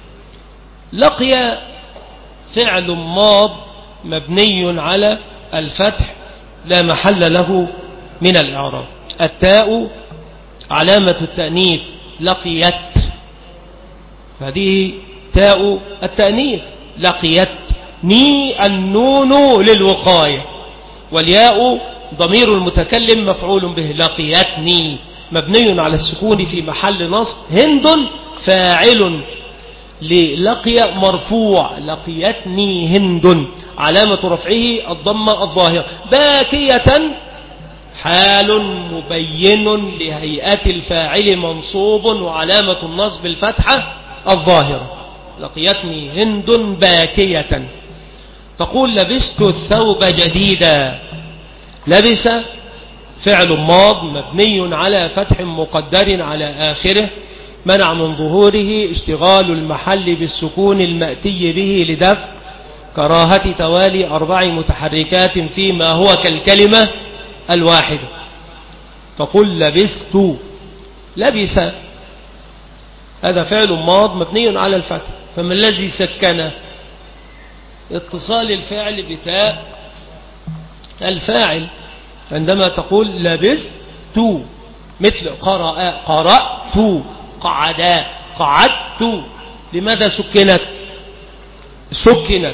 لقي فعل ماض مبني على الفتح لا محل له من الإعراب، التاء علامة التأنيث لقيت، هذه تاء التأنيث. لقيتني النون للوقاية، والياء ضمير المتكلم مفعول به. لقيتني مبني على السكون في محل نصب. هند فاعل للقي مرفوع. لقيتني هند علامة رفعه الضمة الظاهرة. باكية حال مبين لهيئة الفاعل منصوب وعلامة النصب الفتحة الظاهرة. لقيتني هند باكية. تقول لبست الثوب جديدا. لبس فعل ماض مبني على فتح مقدر على آخره منع من ظهوره اشتغال المحل بالسكون المأتي به لدفع كراهة توالي 4 متحركات فيما هو كالكلمة الواحدة. تقول لبست. لبس هذا فعل ماض مبني على الفتح، فما الذي سكنه؟ اتصال الفعل بتاء الفاعل. عندما تقول لبست مثل قرأت قعدت. لماذا سكنت؟ سكنت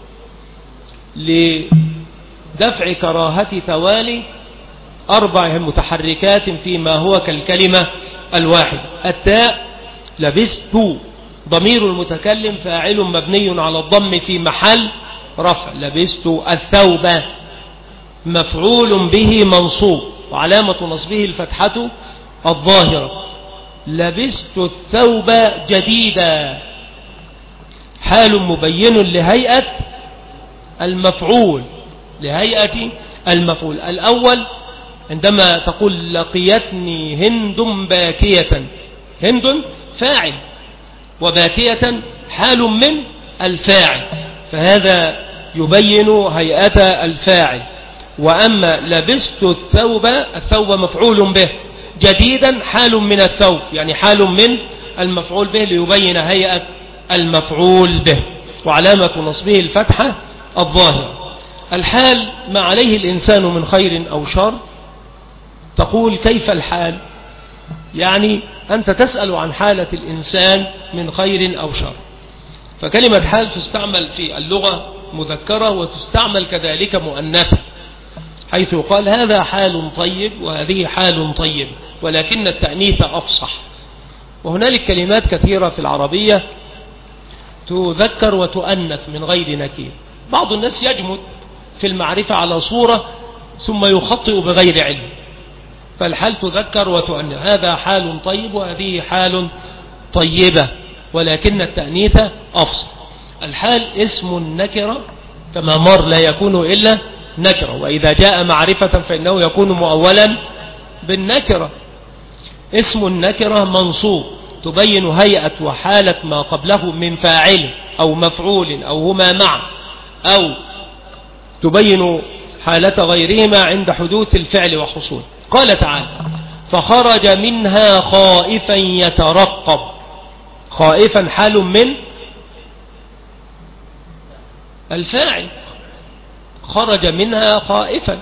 لدفع كراهة توالي 4 متحركات فيما هو كالكلمة الواحدة. التاء لبست ضمير المتكلم فاعل مبني على الضم في محل رفع. لبست الثوب مفعول به منصوب وعلامة نصبه الفتحة الظاهرة. لبست الثوب جديدا حال مبين لهيئة المفعول. لهيئة المفعول الأول عندما تقول لقيتني هند باكية. هند فاعل وباكية حال من الفاعل، فهذا يبين هيئة الفاعل. وأما لبست الثوب مفعول به. جديدا حال من الثوب، يعني حال من المفعول به ليبين هيئة المفعول به وعلامة نصبه الفتحة الظاهرة. الحال ما عليه الإنسان من خير أو شر. تقول كيف الحال؟ يعني أنت تسأل عن حالة الإنسان من خير أو شر. فكلمة حال تستعمل في اللغة مذكرة وتستعمل كذلك مؤنثة، حيث يقال هذا حال طيب وهذه حال طيب، ولكن التأنيث أفصح. وهنالك كلمات كثيرة في العربية تذكر وتؤنث من غير نكير. بعض الناس يجمد في المعرفة على صورة ثم يخطئ بغير علم، فالحال تذكر وتؤنث. هذا حال طيب وهذه حال طيبة، ولكن التأنيث أفصح. الحال اسم النكرة كما مر لا يكون إلا نكرة، وإذا جاء معرفة فإنه يكون مؤولا بالنكرة. اسم النكرة منصوب تبين هيئة وحالة ما قبله من فاعل أو مفعول أو هما معا، أو تبين حالة غيرهما عند حدوث الفعل وحصول. قال تعالى فخرج منها خائفا يترقب. خائفا حال من الفاعل، خرج منها خائفا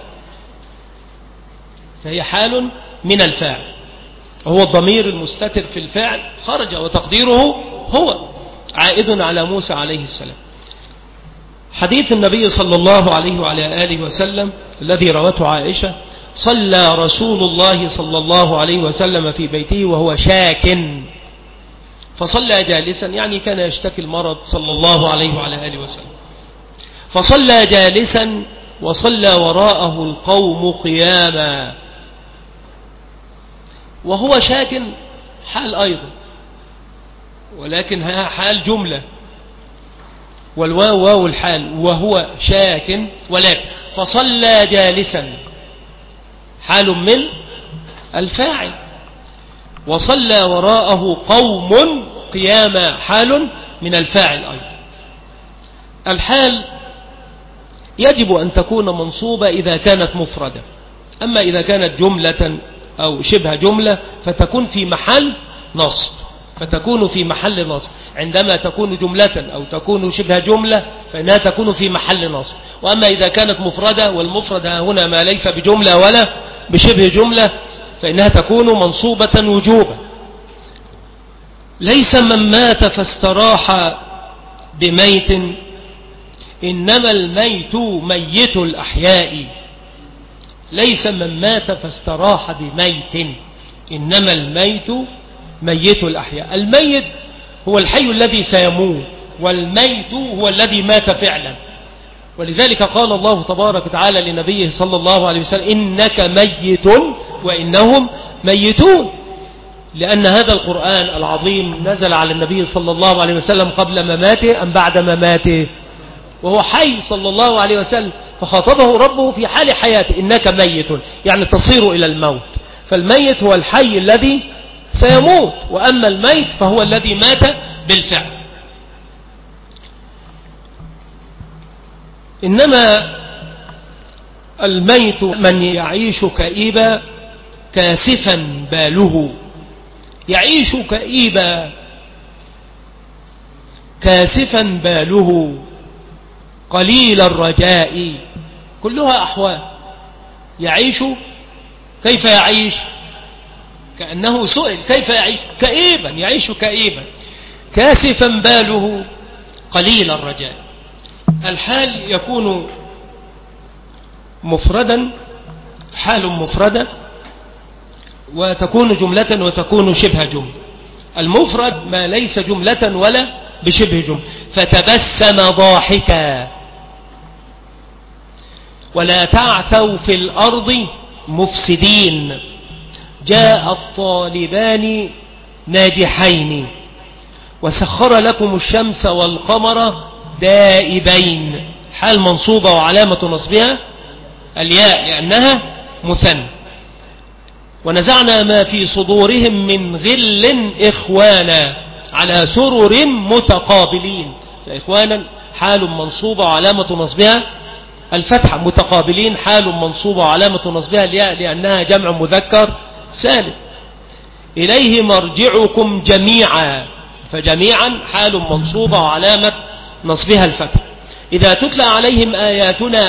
فهي حال من الفاعل، هو الضمير المستتر في الفعل خرج، وتقديره هو عائد على موسى عليه السلام. حديث النبي صلى الله عليه وعلى آله وسلم الذي روته عائشة: صلى رسول الله صلى الله عليه وسلم في بيته وهو شاك، فصلى جالسا، يعني كان يشتكي المرض صلى الله عليه وعلى آله وسلم، فصلى جالسا وصلى وراءه القوم قياما. وهو شاك حال أيضا، ولكن حال جملة، والواو واو الحال، وهو شاك، ولكن فصلى جالسا حال من الفاعل، وصلى وراءه قوم قياما حال من الفاعل أيضا. الحال يجب أن تكون منصوبة إذا كانت مفردة، أما إذا كانت جملة أو شبه جملة فتكون في محل نصب، فتكون في محل نصب. عندما تكون جملة أو تكون شبه جملة فإنها تكون في محل نصب. وأما إذا كانت مفردة، والمفرد هنا ما ليس بجملة ولا بشبه جملة، فإنها تكون منصوبة وجوبا. ليس من مات فاستراح بميت، إنما الميت ميت الأحياء. ليس من مات فاستراح بميت، إنما الميت ميت الأحياء. الميت هو الحي الذي سيموت، والميت هو الذي مات فعلا. ولذلك قال الله تبارك وتعالى لنبيه صلى الله عليه وسلم: إنك ميت وإنهم ميتون، لأن هذا القرآن العظيم نزل على النبي صلى الله عليه وسلم قبل مماته أم بعد مماته، وهو حي صلى الله عليه وسلم، فخاطبه ربه في حال حياته: إنك ميت، يعني تصير إلى الموت. فالميت هو الحي الذي سيموت، وأما الميت فهو الذي مات بالفعل. إنما الميت من يعيش كئيبا كاسفا باله. يعيش كئيبا كاسفا باله قليل الرجاء. كلها أحوال. يعيش، كيف يعيش؟ كأنه سئل كيف يعيش؟ كئيبا، يعيش كئيبا. كاسفا باله قليل الرجاء. الحال يكون مفردا، حال مفردة، وتكون جملة وتكون شبه جملة. المفرد ما ليس جملة ولا بشبه جملة. فتبسم ضاحكا ولا تعثوا في الأرض مفسدين. جاء الطالبان ناجحين وسخر لكم الشمس والقمر دائبين. حال منصوبة وعلامة نصبها الياء لأنها مثنى. ونزعنا ما في صدورهم من غل إخوانا على سرر متقابلين. فإخوانا حال منصوبة وعلامة نصبها الفتحة. متقابلين حال منصوبة وعلامة نصبها الياء لأنها جمع مذكر سالم. إليه مرجعكم جميعا. فجميعا حال منصوبة وعلامة نصبها الفتح. إذا تتلى عليهم آياتنا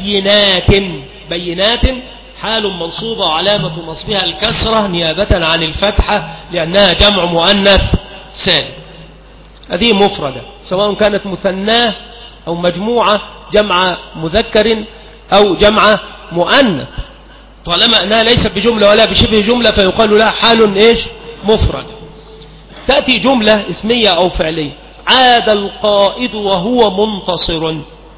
بينات حال منصوبة وعلامة نصبها الكسرة نيابة عن الفتحة لأنها جمع مؤنث سالم. هذه مفردة سواء كانت مثناه أو مجموعة جمع مذكر أو جمع مؤنث، طالما أنها ليست بجملة ولا بشبه جملة فيقال لها حال إيش؟ مفرد. تأتي جملة اسمية أو فعلية. عاد القائد وهو منتصر.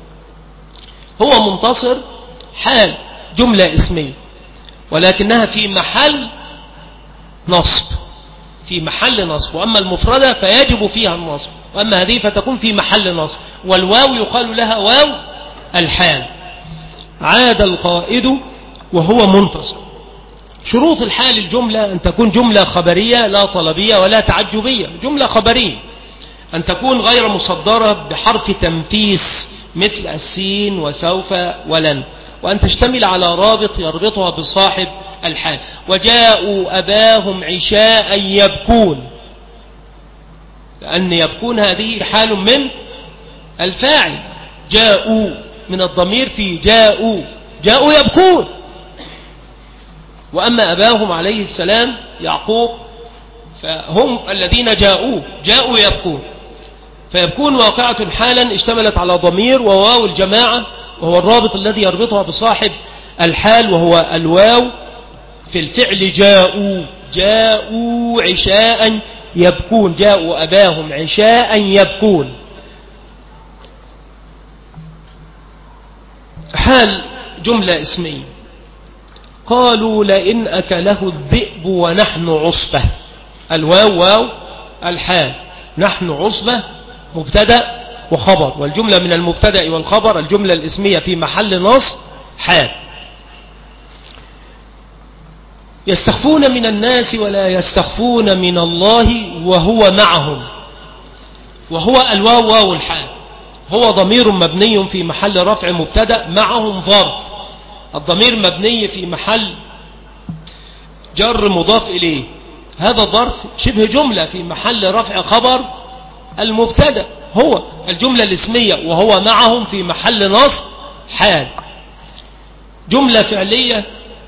هو منتصر حال جملة اسمية ولكنها في محل نصب، في محل نصب. وأما المفردة فيجب فيها النصب، وأما هذه فتكون في محل نصب. والواو يقال لها واو الحال. عاد القائد وهو منتصر. شروط الحال الجملة أن تكون جملة خبرية لا طلبية ولا تعجبية. جملة خبرية أن تكون غير مصدرة بحرف تنفيس مثل السين وسوف ولن، وأن تشتمل على رابط يربطها بصاحب الحال. وجاءوا أباهم عشاء يبكون، لأن يبكون هذه حال من الفاعل. جاءوا من الضمير في جاءوا يبكون. وأما أباهم عليه السلام يعقوب فهم الذين جاءوا يبكون. فيبكون واقعة حالا اشتملت على ضمير وواو الجماعة، وهو الرابط الذي يربطها بصاحب الحال وهو الواو في الفعل جاءوا عشاء يبكون. جاءوا أباهم عشاء يبكون. حال جملة اسمية. قالوا لئن أكله الذئب ونحن عصبة. الواو واو الحال. نحن عصبة مبتدأ وخبر، والجملة من المبتدأ والخبر. الجملة الاسمية في محل نصب حال. يستخفون من الناس ولا يستخفون من الله وهو معهم. وهو الواو واو الحال. هو ضمير مبني في محل رفع مبتدأ، معهم ظرف. الضمير مبني في محل جر مضاف إليه. هذا الظرف شبه جملة في محل رفع خبر المبتدأ. هو الجملة الاسمية وهو معهم في محل نصب حال. جملة فعلية.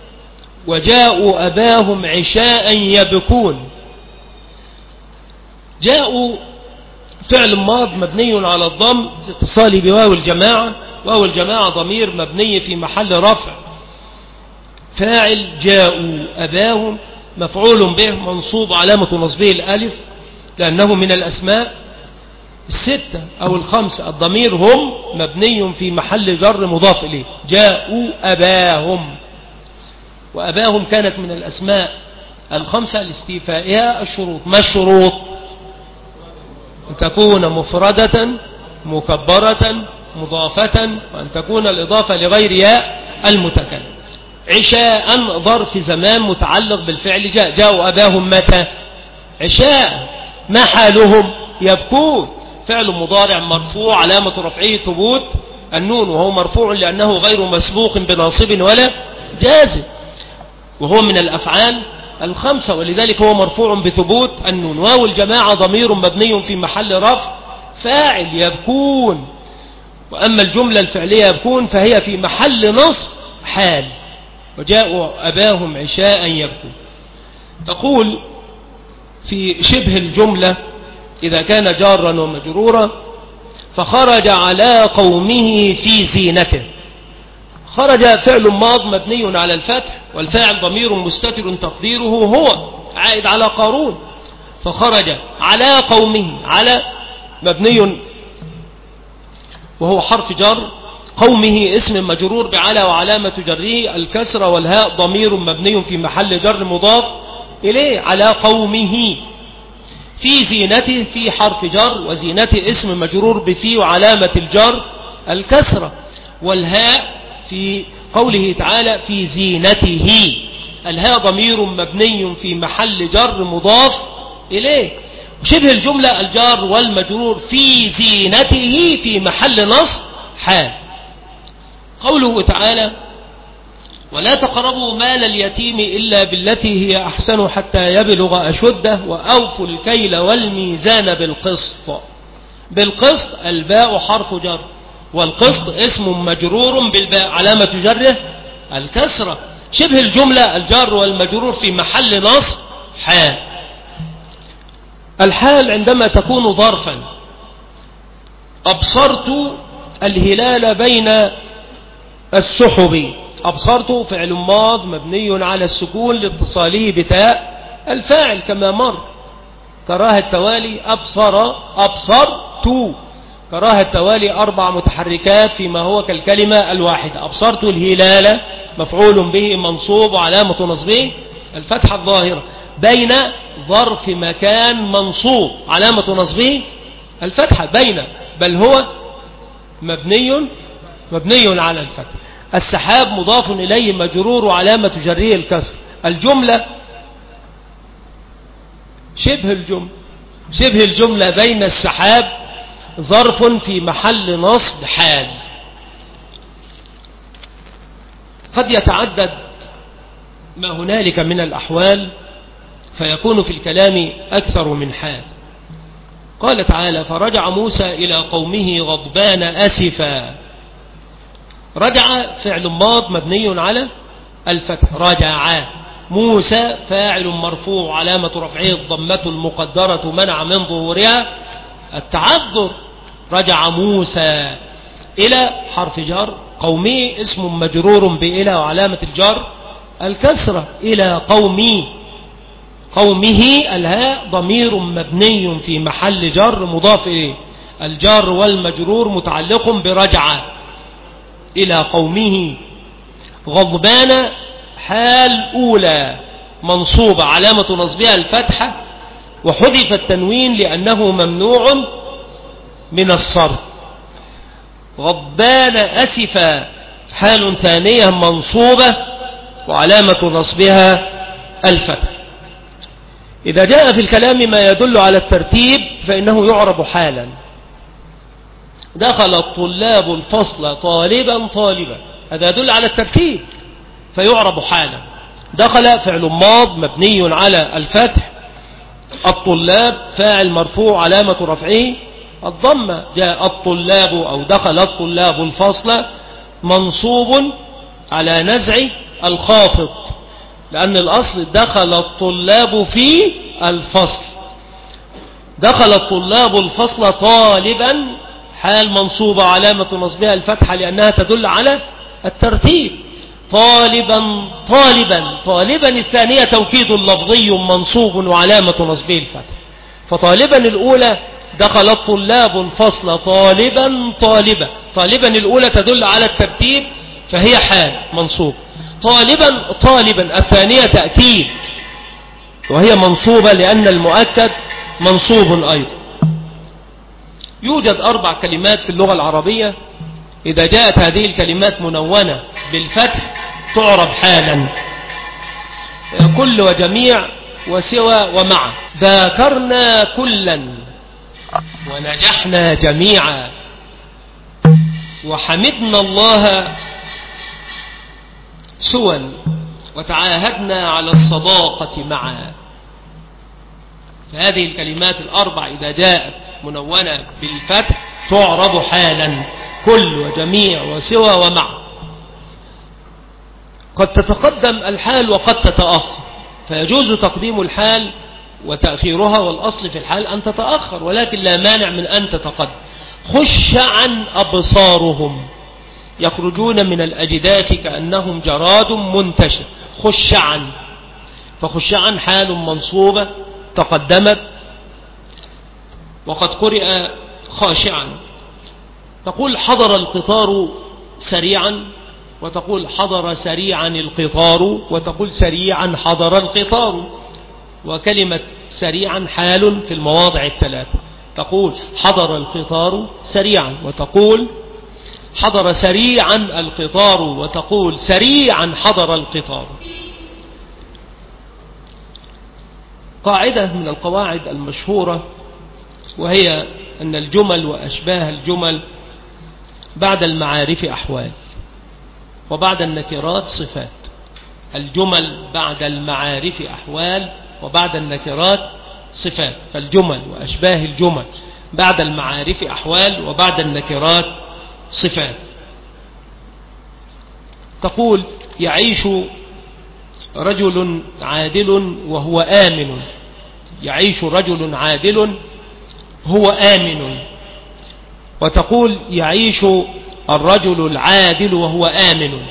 وجاءوا أباهم عشاء يبكون. جاءوا فعل ماض مبني على الضم اتصالي بواو الجماعة، واو الجماعة ضمير مبني في محل رفع فاعل جاءوا. أباهم مفعول به منصوب علامة نصبه الألف لأنه من الأسماء الستة أو الخمسة. الضمير هم مبني في محل جر مضاف إليه. جاءوا أباهم، وأباهم كانت من الأسماء الخمسة لاستيفائها الشروط. ما الشروط؟ أن تكون مفردة مكبرة مضافة، وأن تكون الإضافة لغير ياء المتكلم. عشاء ظرف زمان متعلق بالفعل جاء. جاءوا أباهم متى؟ عشاء. ما حالهم؟ يبكون. فعل مضارع مرفوع علامة رفعه ثبوت النون، وهو مرفوع لأنه غير مسبوق بناصب ولا جازم، وهو من الأفعال الخمسة، ولذلك هو مرفوع بثبوت النون. واو الجماعة ضمير مبني في محل رفع فاعل يبكون. وأما الجملة الفعلية يبكون فهي في محل نصب حال. وجاءوا أباهم عشاء يبكون. تقول في شبه الجملة إذا كان جارا ومجرورا: فخرج على قومه في زينته. خرج فعل ماض مبني على الفتح، والفاعل ضمير مستتر تقديره هو عائد على قارون. فخرج على قومه، على مبني وهو حرف جر، قومه اسم مجرور بعلى وعلامة جره الكسر، والهاء ضمير مبني في محل جر مضاف إليه على قومه. في زينته في حرف جر، وزينته اسم مجرور بفي وعلامة الجر الكسرة، والهاء في قوله تعالى في زينته. الهاء ضمير مبني في محل جر مضاف إليه. شبه الجملة الجار والمجرور في زينته في محل نصب حال. قوله تعالى: ولا تقربوا مال اليتيم إلا بالتي هي أحسن حتى يبلغ أشده وأوفوا الكيل والميزان بالقسط. بالقسط الباء حرف جر، والقسط اسم مجرور بالباء علامة جره الكسرة. شبه الجملة الجار والمجرور في محل نصب حال. الحال عندما تكون ظرفا. أبصرت الهلال بين السحب. أبصرت فعل ماض مبني على السكون لاتصاله بتاء الفاعل كما مر. كراهة التوالي أبصرت. كراهة التوالي 4 متحركات فيما هو كالكلمة الواحدة. أبصرت الهلال مفعول به منصوب وعلامة نصبه الفتحة الظاهرة. بين ظرف مكان منصوب علامة نصبه الفتحة. بين بل هو مبني على الفتح. السحاب مضاف إليه مجرور وعلامة جره الكسر. الجملة شبه الجملة بين السحاب ظرف في محل نصب حال. قد يتعدد ما هنالك من الأحوال فيكون في الكلام أكثر من حال. قال تعالى: فرجع موسى إلى قومه غضبان أسفا. رجع فعل ماض مبني على الفتح. رجع موسى فاعل مرفوع علامة رفعه الضمة المقدرة منع من ظهورها التعذر. رجع موسى إلى حرف جر، قومه اسم مجرور بإلى وعلامة الجر الكسرة. إلى قومه الهاء ضمير مبني في محل جر مضاف إليه. الجار والمجرور متعلق برجع. إلى قومه. غضبان حال أولى منصوبة علامة نصبها الفتحة، وحذف التنوين لأنه ممنوع من الصرف. غضبان أسفا حال ثانية منصوبة وعلامة نصبها الفتح. إذا جاء في الكلام ما يدل على الترتيب فإنه يعرب حالا. دخل الطلاب الفصل طالبا، هذا يدل على الترتيب فيعرب حالا. دخل فعل ماض مبني على الفتح. الطلاب فاعل مرفوع علامة رفعه الضمة. جاء الطلاب أو دخل الطلاب الفصل منصوب على نزع الخافض، لأن الأصل دخل الطلاب في الفصل. دخل الطلاب الفصل طالبا حال منصوبة علامة نصبها الفتحة لأنها تدل على الترتيب. طالبا طالبا طالبا الثانية توكيد لفظي منصوب وعلامة نصبه الفتحة. فطالبا الأولى دخل الطلاب الفصل طالبا طالبا، طالبا الأولى تدل على الترتيب فهي حال منصوب. طالبا طالبا الثانية تأكيد وهي منصوبة لأن المؤكد منصوب أيضا. يوجد 4 كلمات في اللغة العربية إذا جاءت هذه الكلمات منونة بالفتح تعرب حالا: كل وجميع وسوى ومع. ذاكرنا كلا ونجحنا جميعا وحمدنا الله سوى وتعاهدنا على الصداقة معا. فهذه الكلمات ال4 إذا جاءت منونة بالفتح تعرب حالا: كل وجميع وسوى ومع. قد تتقدم الحال وقد تتأخر، فيجوز تقديم الحال وتأخيرها، والأصل في الحال أن تتأخر، ولكن لا مانع من أن تتقدم. خش عن أبصارهم يخرجون من الأجداث كأنهم جراد منتشر. خش عن، فخش عن حال منصوبة تقدمت، وقد قرئ خاشعا. تقول حضر القطار سريعا، وتقول حضر سريعا القطار، وتقول سريعا حضر القطار. وكلمة سريعا حال في المواضع الثلاثة. تقول حضر القطار سريعا، وتقول حضر سريعا القطار، وتقول سريعا حضر القطار. قاعدة من القواعد المشهورة وهي أن الجمل وأشباه الجمل بعد المعارف أحوال وبعد النكرات صفات. الجمل بعد المعارف أحوال وبعد النكرات صفات. فالجمل وأشباه الجمل بعد المعارف أحوال وبعد النكرات صفات. تقول يعيش رجل عادل وهو آمن. يعيش رجل عادل هو آمن. وتقول يعيش الرجل العادل وهو آمن.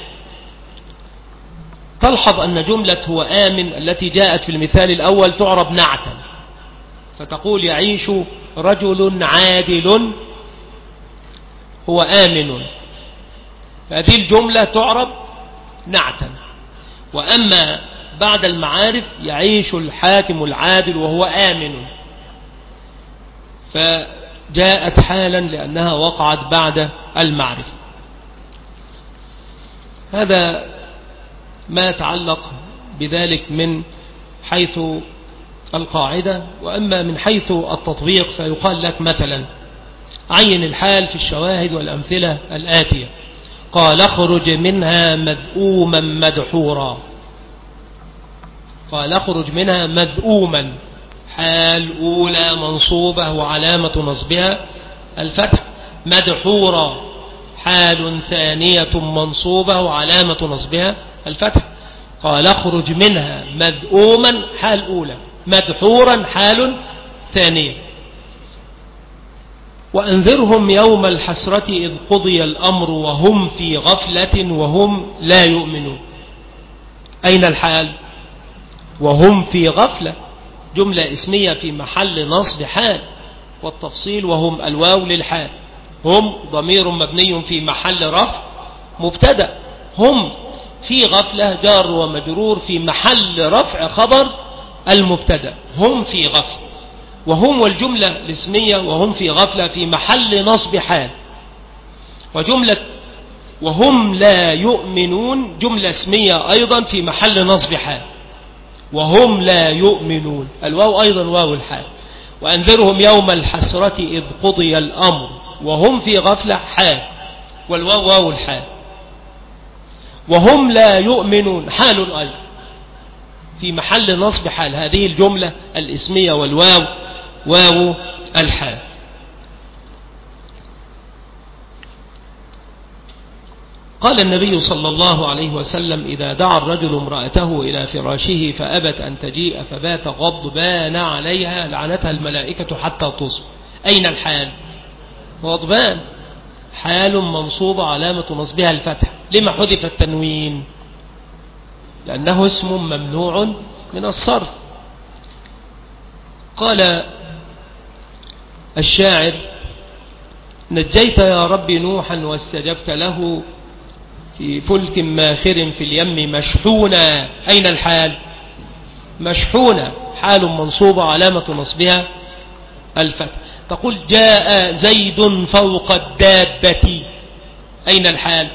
تلحظ أن جملة هو آمن التي جاءت في المثال الأول تعرب نعتا، فتقول يعيش رجل عادل هو آمن، فهذه الجملة تعرب نعتا. وأما بعد المعارف يعيش الحاكم العادل وهو آمن، فجاءت حالا لأنها وقعت بعد المعرفة. هذا ما يتعلق بذلك من حيث القاعدة. وأما من حيث التطبيق فيقال لك مثلا عين الحال في الشواهد والأمثلة الآتية: قال اخرج منها مذءوما مدحورا. قال اخرج منها مذءوما، حال أولى منصوبة وعلامة نصبها الفتح. مدحورا حال ثانية منصوبة وعلامة نصبها الفتح. قال اخرج منها مذءوما حال أولى، مدحورا حال ثانية. وأنذرهم يوم الحسرة إذ قضي الأمر وهم في غفلة وهم لا يؤمنون. أين الحال؟ وهم في غفلة، جملة اسمية في محل نصب حال، والتفصيل وهم الواو للحال. هم ضمير مبني في محل رفع مبتدأ، هم في غفلة جار ومجرور في محل رفع خبر المبتدأ. هم في غفلة، وهم والجملة الاسمية وهم في غفلة في محل نصب حال. وجملة وهم لا يؤمنون جملة اسمية أيضا في محل نصب حال. وهم لا يؤمنون الواو أيضا واو الحال. وأنذرهم يوم الحسرة إذ قضي الأمر وهم في غفلة حال، والواو واو الحال. وهم لا يؤمنون حال أيضا في محل نصب حال. هذه الجملة الاسمية والواو واو الحال. قال النبي صلى الله عليه وسلم: إذا دعا الرجل امرأته إلى فراشه فأبت أن تجيء فبات غضبان عليها لعنتها الملائكة حتى تصبح. أين الحال؟ غضبان، حال منصوبة علامة نصبها الفتح. لما حذف التنوين؟ لأنه اسم ممنوع من الصرف. قال الشاعر: نجيت يا رب نوحا واستجبت له في فلك ماخر في اليم مشحونا. أين الحال؟ مشحونا، حال منصوبة علامة نصبها الفتح. تقول: جاء زيد فوق الدابة. أين الحال؟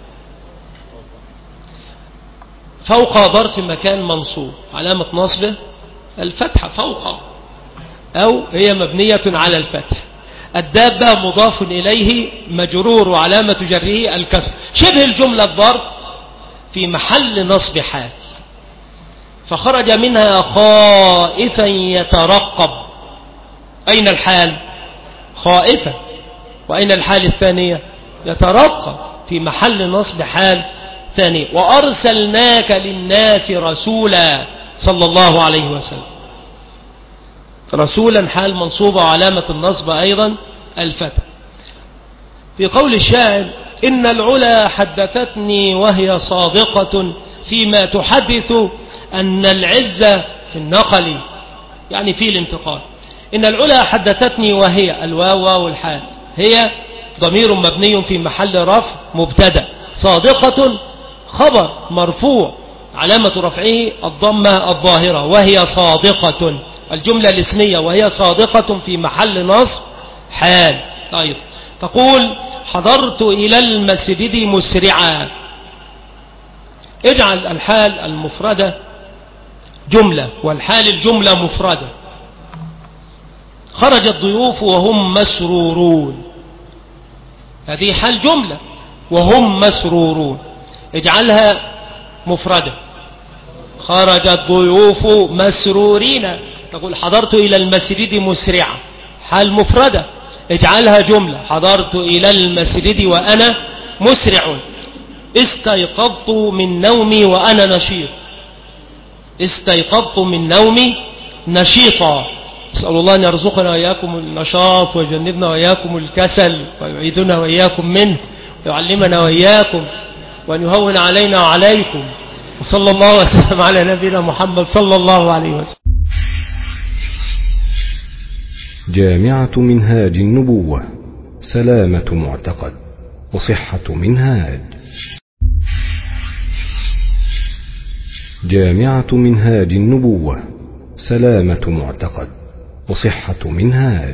فوق ظرف مكان منصوب، علامة نصبه الفتحة فوق، أو هي مبنية على الفتح. الدابة مضاف إليه مجرور وعلامة جره الكسر. شبه الجملة الظرف في محل نصب حال. فخرج منها خائفا يترقب. أين الحال؟ خائفا. وأين الحال الثانية؟ يترقب، في محل نصب حال ثانية. وأرسلناك للناس رسولا صلى الله عليه وسلم. رسولا حال منصوبة وعلامة النصب أيضا الفتح. في قول الشاعر: إن العلا حدثتني وهي صادقة فيما تحدث أن العزة في النقل، يعني في الانتقال. إن العلا حدثتني وهي الواو والحال، هي ضمير مبني في محل رفع مبتدأ، صادقة خبر مرفوع علامة رفعه الضمة الظاهرة، وهي صادقة الجملة الاسمية، وهي صادقة في محل نصب حال. طيب، تقول: حضرت إلى المسجد مسرعا. اجعل الحال المفردة جملة والحال الجملة مفردة. خرج الضيوف وهم مسرورون، هذه حال جملة وهم مسرورون، اجعلها مفردة. خرج الضيوف مسرورين. تقول: حضرت إلى المسجد مسرعا، حال مفردة، اجعلها جملة. حضرت إلى المسجد وأنا مسرع. استيقظت من نومي وأنا نشيط. استيقظت من نومي نشيطا. أسأل الله أن يرزقنا وإياكم النشاط ويجنبنا وإياكم الكسل ويعيذنا وإياكم منه ويعلمنا وإياكم وأن يهون علينا وعليكم. وصلى الله وسلم على نبينا محمد صلى الله عليه وسلم. جامعة منهاج النبوة، سلامة معتقد وصحة منهاج. جامعة منهاج النبوة، سلامة معتقد وصحة منهاج.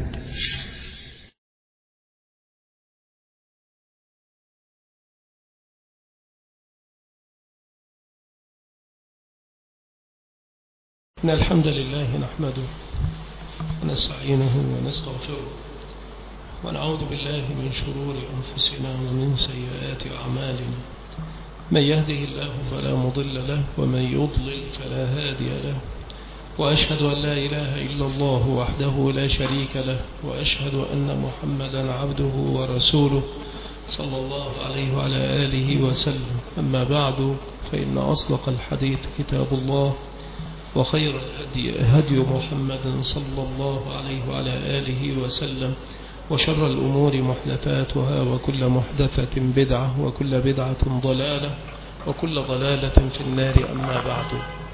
إن الحمد لله نحمده ونستعينه ونستغفره ونعوذ بالله من شرور أنفسنا ومن سيئات أعمالنا. من يهده الله فلا مضل له ومن يضلل فلا هادي له. وأشهد أن لا إله إلا الله وحده لا شريك له، وأشهد أن محمدا عبده ورسوله صلى الله عليه وعلى آله وسلم. أما بعد، فإن أصدق الحديث كتاب الله، وخير الهدي هدي محمد صلى الله عليه وعلى آله وسلم، وشر الأمور محدثاتها، وكل محدثة بدعة، وكل بدعة ضلالة، وكل ضلالة في النار. أما بعد،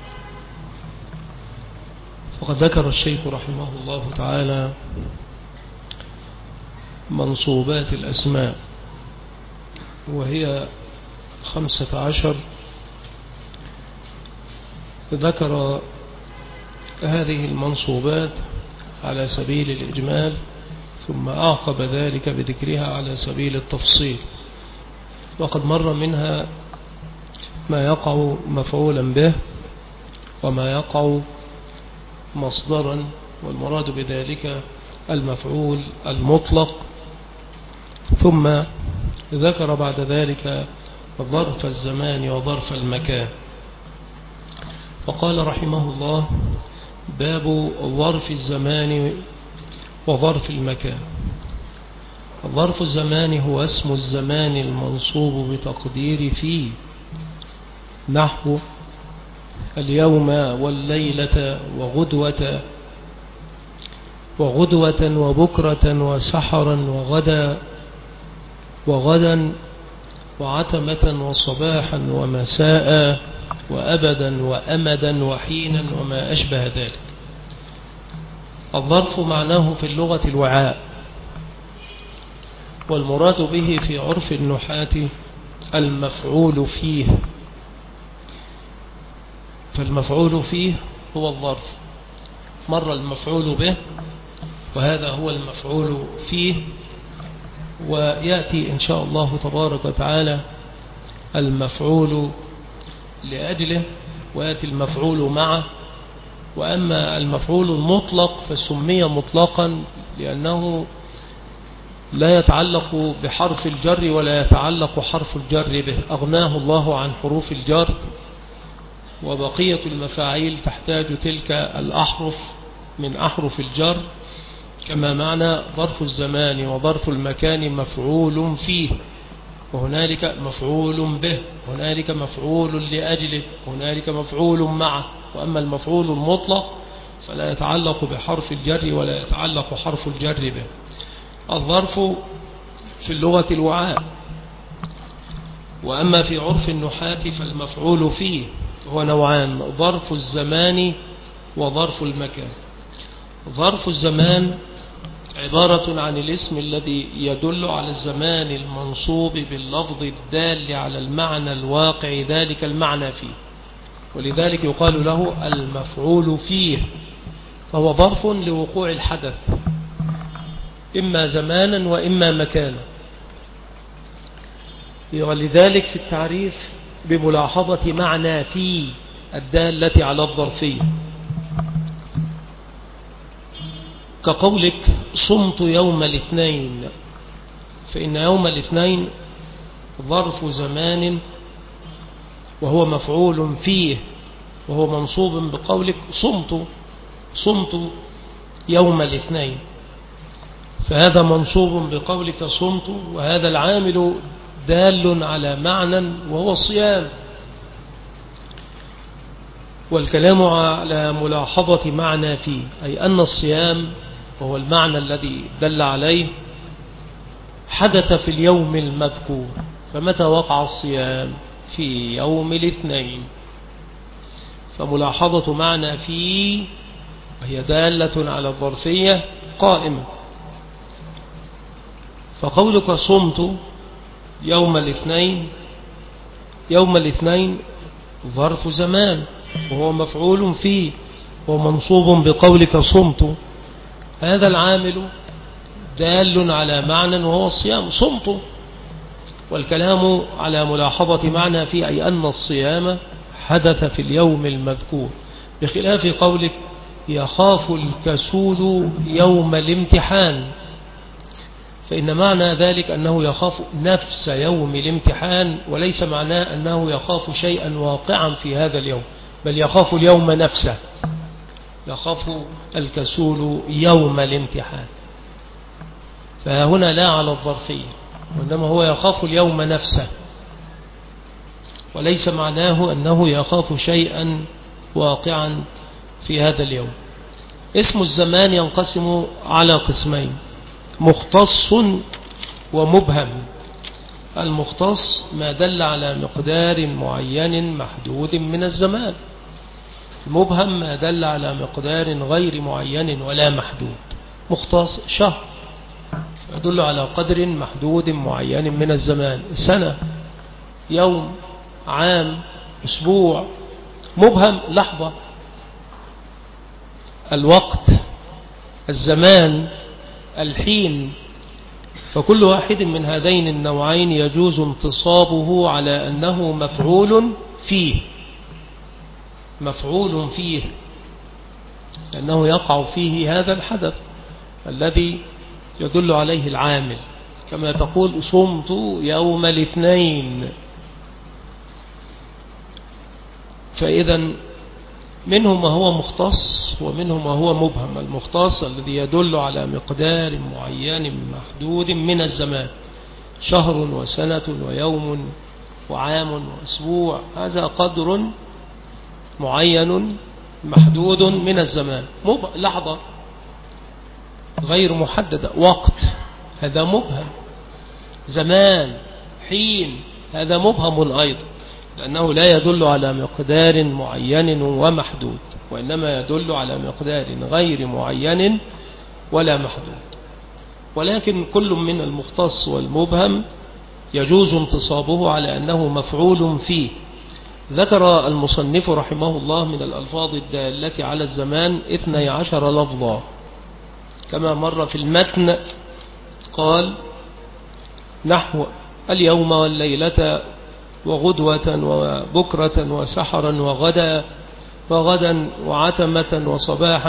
وقد ذكر الشيخ رحمه الله تعالى منصوبات الأسماء، وهي 15. ذكر هذه المنصوبات على سبيل الإجمال، ثم أعقب ذلك بذكرها على سبيل التفصيل. وقد مر منها ما يقع مفعولا به وما يقع مصدرا، والمراد بذلك المفعول المطلق. ثم ذكر بعد ذلك ظرف الزمان وظرف المكان، فقال رحمه الله: باب ظرف الزمان وظرف المكان. الظرف الزماني هو اسم الزمان المنصوب بتقدير فيه، نحو اليوم والليلة وغدوة وبكرة وسحرا وغدا وعتمة وصباحا ومساء وأبدا وأمدا وحينا وما أشبه ذلك. الظرف معناه في اللغة الوعاء، والمراد به في عرف النحاة المفعول فيه، فالمفعول فيه هو الظرف. مر المفعول به وهذا هو المفعول فيه، ويأتي إن شاء الله تبارك وتعالى المفعول لأجله، ويأتي المفعول معه. وأما المفعول المطلق فسمي مطلقا لأنه لا يتعلق بحرف الجر ولا يتعلق حرف الجر به، أغناه الله عن حروف الجر، وبقية المفاعيل تحتاج تلك الأحرف من أحرف الجر، كما معنى ظرف الزمان وظرف المكان مفعول فيه، وهنالك مفعول به، هنالك مفعول لأجله، هنالك مفعول معه. وأما المفعول المطلق فلا يتعلق بحرف الجر ولا يتعلق حرف الجر به. الظرف في اللغة الوعاء، وأما في عرف النحاة فالمفعول فيه هو نوعان: ظرف الزمان وظرف المكان. ظرف الزمان عبارة عن الاسم الذي يدل على الزمان المنصوب باللفظ الدال على المعنى الواقع ذلك المعنى فيه، ولذلك يقال له المفعول فيه، فهو ظرف لوقوع الحدث إما زمانا وإما مكانا. ولذلك في التعريف بملاحظة معنى في الدالة على الظرفية، كقولك صمت يوم الاثنين، فإن يوم الاثنين ظرف زمان وهو مفعول فيه، وهو منصوب بقولك صمت يوم الاثنين، فهذا منصوب بقولك صمت، وهذا العامل دال على معنى وهو الصيام. والكلام على ملاحظة معنى فيه، أي أن الصيام وهو المعنى الذي دل عليه حدث في اليوم المذكور. فمتى وقع الصيام؟ في يوم الاثنين. فملاحظة معنى فيه وهي دالة على الظرفية قائمة. فقولك صمت يوم الاثنين، يوم الاثنين ظرف زمان وهو مفعول فيه ومنصوب بقولك صمت، هذا العامل دال على معنى وهو الصيام، صمت. والكلام على ملاحظة معنى فيه أي أن الصيام حدث في اليوم المذكور، بخلاف قولك يخاف الكسول يوم الامتحان، فإن معنى ذلك أنه يخاف نفس يوم الامتحان، وليس معناه أنه يخاف شيئا واقعا في هذا اليوم، بل يخاف اليوم نفسه، يخاف الكسول يوم الامتحان. فهنا لا على الظرفية، وإنما هو يخاف اليوم نفسه، وليس معناه أنه يخاف شيئا واقعا في هذا اليوم. اسم الزمان ينقسم على قسمين: مختص ومبهم. المختص ما دل على مقدار معين محدود من الزمان، المبهم ما دل على مقدار غير معين ولا محدود. مختص شهر يدل على قدر محدود معين من الزمان، سنة، يوم، عام، أسبوع. مبهم لحظة، الوقت، الزمان، الحين. فكل واحد من هذين النوعين يجوز انتصابه على أنه مفعول فيه، مفعول فيه، لأنه يقع فيه هذا الحدث الذي يدل عليه العامل، كما تقول صمت يوم الاثنين. فإذا منه ما هو مختص ومنه ما هو مبهم. المختص الذي يدل على مقدار معين محدود من الزمان، شهر وسنة ويوم وعام وأسبوع، هذا قدر معين محدود من الزمان. لحظة غير محددة، وقت هذا مبهم، زمان، حين هذا مبهم أيضا، لأنه لا يدل على مقدار معين ومحدود، وإنما يدل على مقدار غير معين ولا محدود. ولكن كل من المختص والمبهم يجوز انتصابه على أنه مفعول فيه. ذكر المصنف رحمه الله من الألفاظ الدالة على الزمان 12 لفظا كما مر في المتن، قال نحو اليوم والليلة وغدوة وبكرة وسحرا وغدا وعتمة وصباحا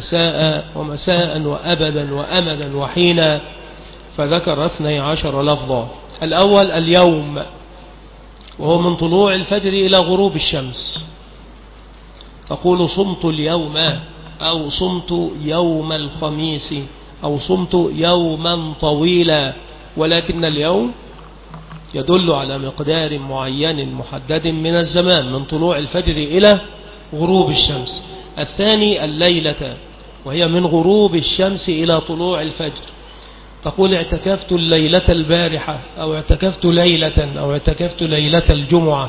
ومساء وأبدا وأمدا وحينا، فذكر 12 لفظا. الأول اليوم، وهو من طلوع الفجر إلى غروب الشمس، تقول صمت اليوم، أو صمت يوم الخميس، أو صمت يوما طويلا، ولكن اليوم يدل على مقدار معين محدد من الزمان من طلوع الفجر إلى غروب الشمس. الثاني الليلة، وهي من غروب الشمس إلى طلوع الفجر، تقول اعتكفت الليلة البارحة، أو اعتكفت ليلة، أو اعتكفت ليلة الجمعة،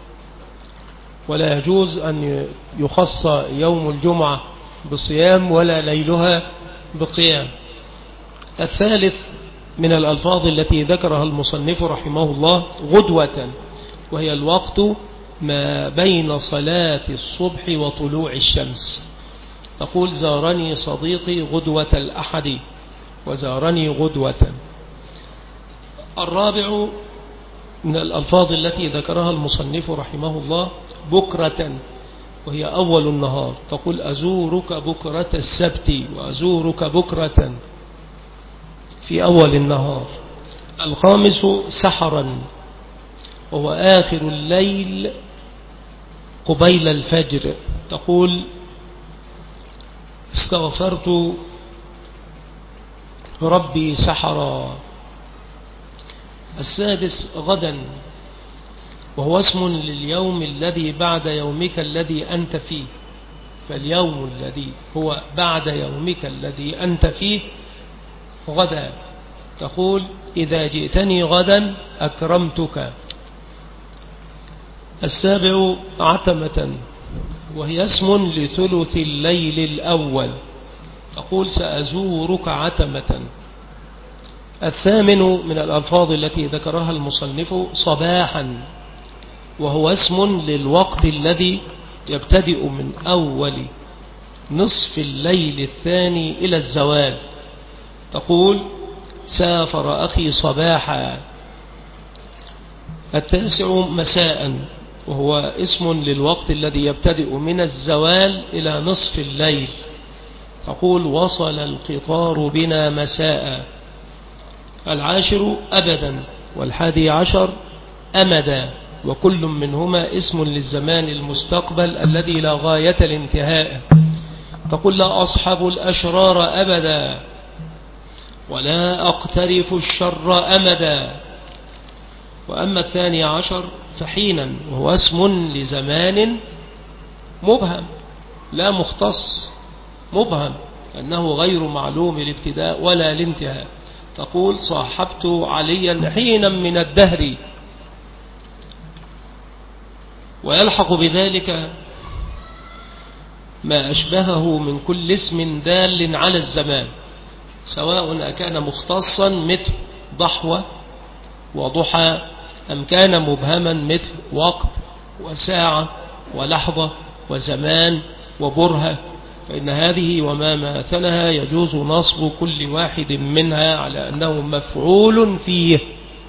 ولا يجوز أن يخص يوم الجمعة بصيام ولا ليلها بقيام. الثالث من الألفاظ التي ذكرها المصنف رحمه الله غدوة، وهي الوقت ما بين صلاة الصبح وطلوع الشمس، تقول زارني صديقي غدوة الأحد، وزارني غدوة. الرابع من الألفاظ التي ذكرها المصنف رحمه الله بكرة، وهي أول النهار، تقول أزورك بكرة السبت، وأزورك بكرة في أول النهار. الخامس سحرا، وهو آخر الليل قبيل الفجر، تقول استغفرت ربي سحرا. السادس غدا، وهو اسم لليوم الذي بعد يومك الذي أنت فيه، فاليوم الذي هو بعد يومك الذي أنت فيه غدا، تقول إذا جئتني غدا أكرمتك. السابع عتمة، وهي اسم لثلث الليل الأول، تقول سأزورك عتمة. الثامن من الألفاظ التي ذكرها المصنف صباحا، وهو اسم للوقت الذي يبتدئ من أول نصف الليل الثاني إلى الزوال، تقول سافر أخي صباحا. التاسع مساء، وهو اسم للوقت الذي يبتدئ من الزوال إلى نصف الليل، تقول وصل القطار بنا مساء. العاشر أبدا، والحادي عشر أمدا، وكل منهما اسم للزمان المستقبل الذي لا غاية لانتهاء، تقول لا أصحب الأشرار أبدا، ولا أقترف الشر أمدا. وأما الثاني عشر فحينا، وهو اسم لزمان مبهم لا مختص، مبهم أنه غير معلوم الابتداء ولا الانتهاء، تقول صاحبت عليا حينا من الدهر. ويلحق بذلك ما أشبهه من كل اسم دال على الزمان، سواء أكان مختصا مثل ضحوة وضحى، أم كان مبهما مثل وقت وساعة ولحظة وزمان وبرهة، فإن هذه وما ماثلها يجوز نصب كل واحد منها على أنه مفعول فيه.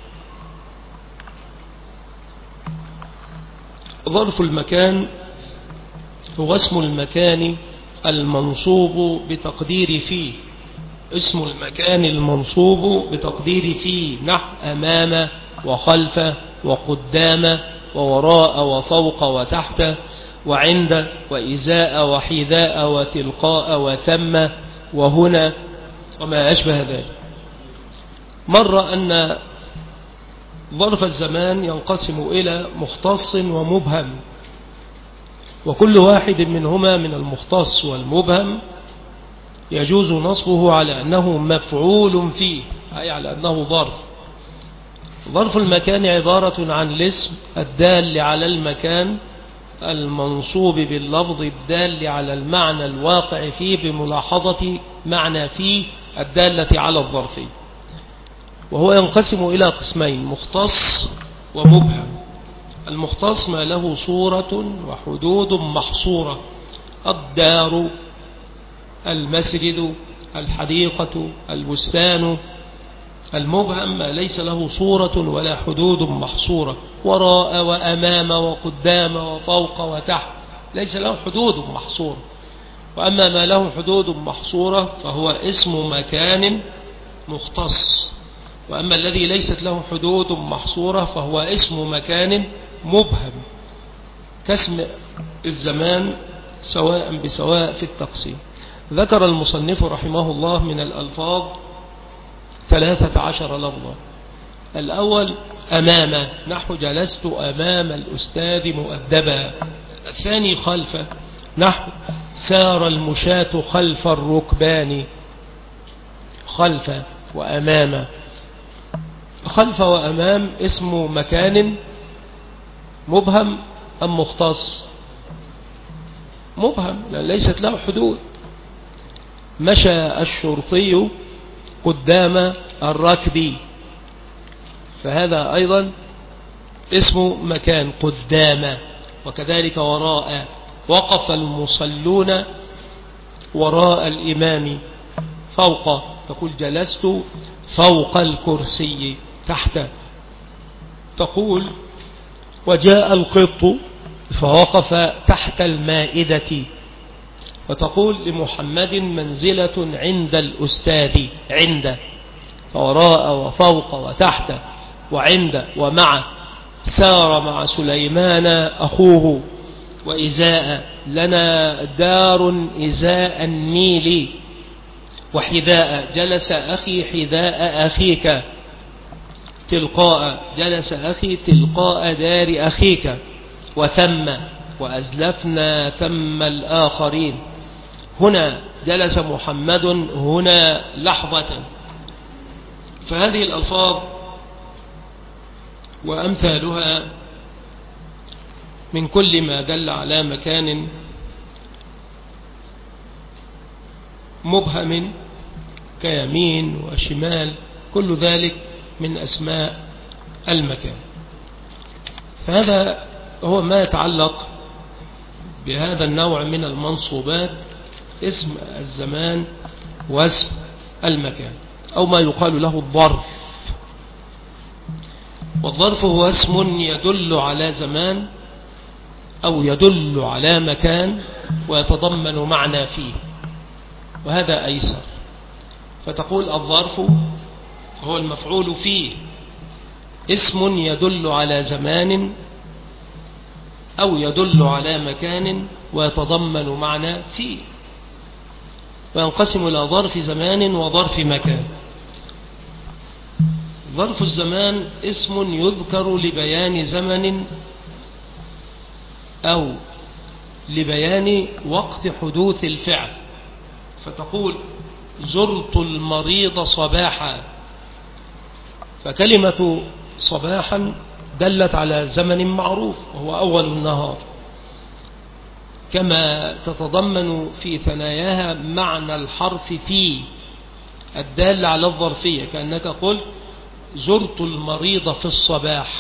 ظرف المكان هو اسم المكان المنصوب بتقدير فيه، اسم المكان المنصوب بتقدير فيه، نحو أمام وخلف وقدام ووراء وفوق وتحت. وعند وإزاء وحذاء وتلقاء وثم وهنا وما أشبه ذلك. مر أن ظرف الزمان ينقسم إلى مختص ومبهم، وكل واحد منهما من المختص والمبهم يجوز نصبه على أنه مفعول فيه، أي على أنه ظرف. ظرف المكان عبارة عن الاسم الدال على المكان المنصوب باللفظ الدال على المعنى الواقع فيه بملاحظة معنى فيه الدالة على الظرفية. وهو ينقسم إلى قسمين: مختص ومبهم. المختص ما له صورة وحدود محصورة: الدار، المسجد، الحديقة، البستان. المبهم ما ليس له صورة ولا حدود محصورة: وراء وأمام وقدام وفوق وتحت، ليس له حدود محصورة. وأما ما له حدود محصورة فهو اسم مكان مختص، وأما الذي ليست له حدود محصورة فهو اسم مكان مبهم، كاسم الزمان سواء بسواء في التقسيم. ذكر المصنف رحمه الله من الألفاظ 13 لفظا. الأول أمام، نحو جلست أمام الأستاذ مؤدبا. الثاني خلف، نحو سار المشاة خلف الركبان. خلف وأمام. خلف وأمام اسم مكان مبهم أم مختص؟ مبهم، ليست له حدود. مشى الشرطي قدام الركب، فهذا أيضا اسم مكان قدام. وكذلك وراء. وقف المصلون وراء الإمام. فوق، تقول جلست فوق الكرسي. تحت، تقول وجاء القط فوقف تحت المائدة. وتقول لمحمد منزلة عند الأستاذ. عند، وراء وفوق وتحت وعند ومع. سار مع سليمان أخوه. وإزاء، لنا دار إزاء النيل. وحذاء، جلس أخي حذاء أخيك. تلقاء، جلس أخي تلقاء دار أخيك. وثم، وأزلفنا ثم الآخرين. هنا، جلس محمد هنا لحظة. فهذه الألفاظ وأمثالها من كل ما دل على مكان مبهم كيمين وشمال، كل ذلك من أسماء المكان. فهذا هو ما يتعلق بهذا النوع من المنصوبات: اسم الزمان واسم المكان، أو ما يقال له الظرف. والظرف هو اسم يدل على زمان أو يدل على مكان ويتضمن معنى فيه، وهذا أيسر. فتقول الظرف هو المفعول فيه، اسم يدل على زمان أو يدل على مكان ويتضمن معنى فيه. وينقسم إلى ظرف زمان وظرف مكان. ظرف الزمان اسم يذكر لبيان زمن أو لبيان وقت حدوث الفعل. فتقول زرت المريض صباحا، فكلمة صباحا دلت على زمن معروف وهو أول النهار، كما تتضمن في ثناياها معنى الحرف في الدال على الظرفية، كأنك قلت زرت المريض في الصباح.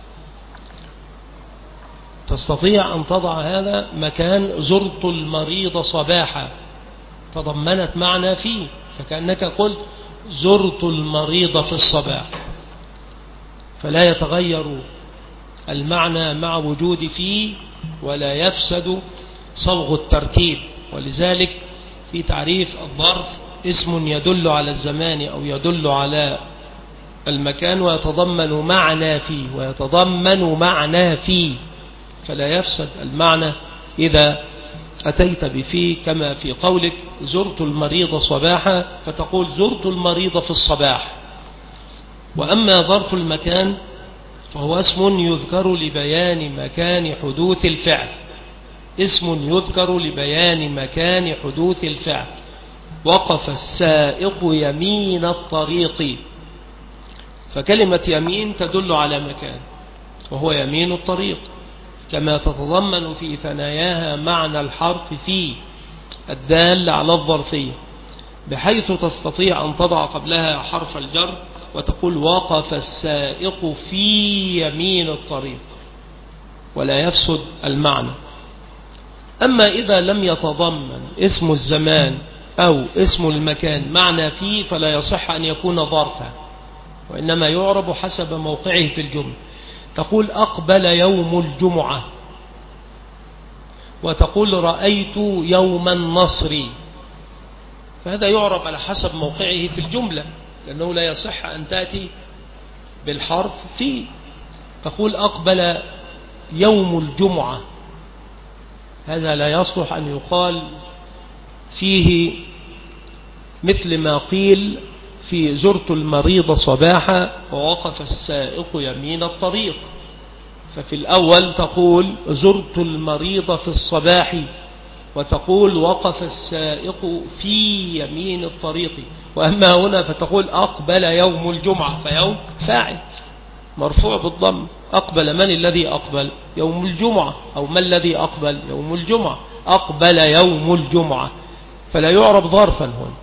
تستطيع أن تضع هذا مكان زرت المريض صباحا، تضمنت معنى فيه، فكأنك قلت زرت المريض في الصباح، فلا يتغير المعنى مع وجود فيه ولا يفسد صبغ التركيب. ولذلك في تعريف الظرف اسم يدل على الزمان أو يدل على المكان ويتضمن معنى فيه، فلا يفسد المعنى إذا أتيت بفي كما في قولك زرت المريض صباحا فتقول زرت المريض في الصباح. وأما ظرف المكان فهو اسم يذكر لبيان مكان حدوث الفعل، اسم يذكر لبيان مكان حدوث الفعل. وقف السائق يمين الطريق، فكلمة يمين تدل على مكان وهو يمين الطريق، كما تتضمن في ثناياها معنى الحرف في الدال على الظرفية، بحيث تستطيع أن تضع قبلها حرف الجر وتقول وقف السائق في يمين الطريق ولا يفسد المعنى. أما إذا لم يتضمن اسم الزمان أو اسم المكان معنى فيه فلا يصح أن يكون ظرفا، وإنما يعرب حسب موقعه في الجملة. تقول أقبل يوم الجمعة، وتقول رأيت يوم النصر، فهذا يعرب على حسب موقعه في الجملة، لأنه لا يصح أن تأتي بالحرف في. تقول أقبل يوم الجمعة، هذا لا يصلح أن يقال فيه مثل ما قيل في زرت المريض صباحا ووقف السائق يمين الطريق. ففي الأول تقول زرت المريض في الصباح، وتقول وقف السائق في يمين الطريق. وأما هنا فتقول أقبل يوم الجمعة، فيوم فاعل مرفوع بالضم. أقبل، من الذي أقبل؟ يوم الجمعة. أو ما الذي أقبل؟ يوم الجمعة. أقبل يوم الجمعة، فلا يعرب ظرفا هنا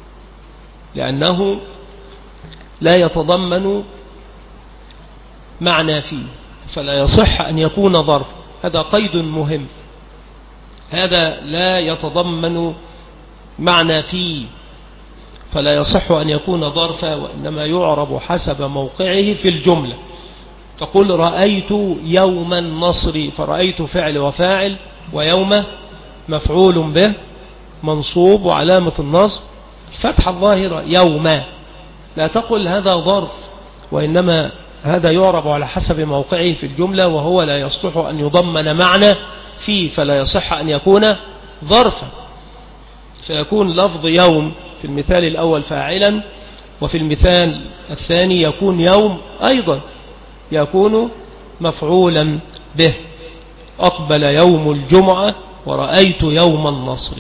لأنه لا يتضمن معنى فيه، فلا يصح أن يكون ظرف. هذا قيد مهم، هذا لا يتضمن معنى فيه فلا يصح أن يكون ظرفا، وإنما يعرب حسب موقعه في الجملة. تقول رأيت يوم النصر، فرأيت فعل وفاعل، ويوم مفعول به منصوب وعلامة النصب فتح الظاهرة يوم. لا تقل هذا ظرف، وإنما هذا يعرب على حسب موقعه في الجملة، وهو لا يصلح أن يضمن معنى فيه، فلا يصح أن يكون ظرفا. فيكون لفظ يوم في المثال الأول فاعلا، وفي المثال الثاني يكون يوم أيضا يكون مفعولا به. أقبل يوم الجمعة ورأيت يوم النصر.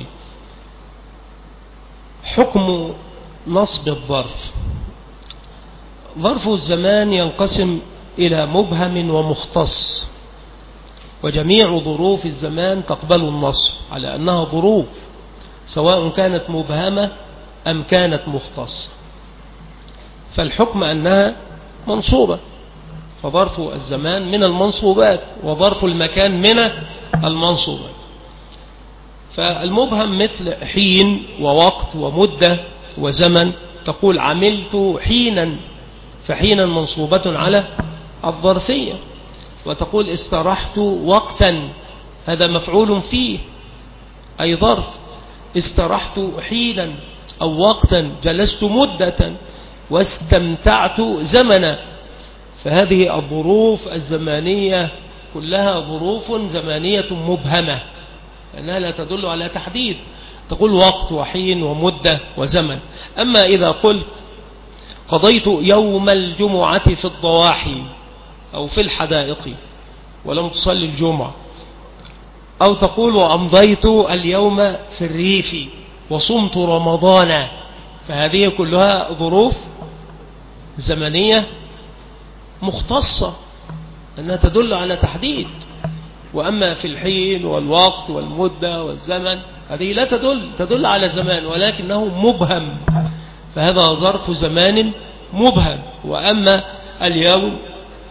حكم نصب الظرف. ظرف الزمان ينقسم إلى مبهم ومختص، وجميع ظروف الزمان تقبل النصب على أنها ظروف، سواء كانت مبهمة أم كانت مختصة، فالحكم أنها منصوبة. فظرف الزمان من المنصوبات، وظرف المكان من المنصوبات. فالمبهم مثل حين ووقت ومدة وزمن. تقول عملت حينا، فحينا منصوبة على الظرفية. وتقول استرحت وقتا، هذا مفعول فيه أي ظرف. استرحت حينا أو وقتا، جلست مدة، واستمتعت زمنا. فهذه الظروف الزمانية كلها ظروف زمانية مبهمة، لأنها لا تدل على تحديد. تقول وقت وحين ومدة وزمن. أما إذا قلت قضيت يوم الجمعة في الضواحي أو في الحدائق ولم تصلي الجمعة، أو تقول وأمضيت اليوم في الريف وصمت رمضان، فهذه كلها ظروف زمنية مختصة أنها تدل على تحديد. وأما في الحين والوقت والمدة والزمن هذه لا تدل على زمان، ولكنه مبهم، فهذا ظرف زمان مبهم. وأما اليوم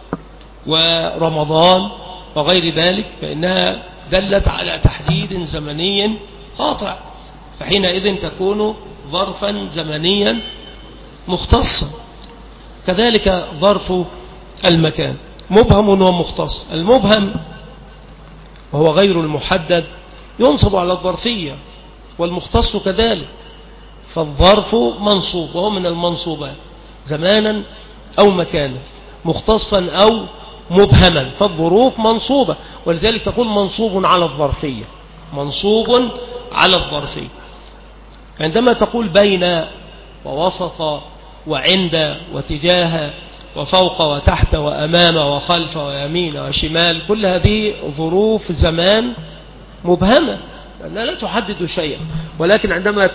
ورمضان وغير ذلك فإنها دلت على تحديد زمني قاطع، فحينئذ تكون ظرفا زمنيا مختصا. كذلك ظرف المكان مبهم ومختص. المبهم وهو غير المحدد ينصب على الظرفية، والمختص كذلك. فالظرف منصوب وهو من المنصوبات زمانا أو مكانا، مختصا أو مبهما، فالظروف منصوبة، ولذلك تقول منصوب على الظرفية، منصوب على الظرفية. عندما تقول بين ووسط وعند وتجاه وفوق وتحت وأمام وخلف ويمين وشمال، كل هذه ظروف زمان مبهمة لأنها لا تحدد شيئا. ولكن عندما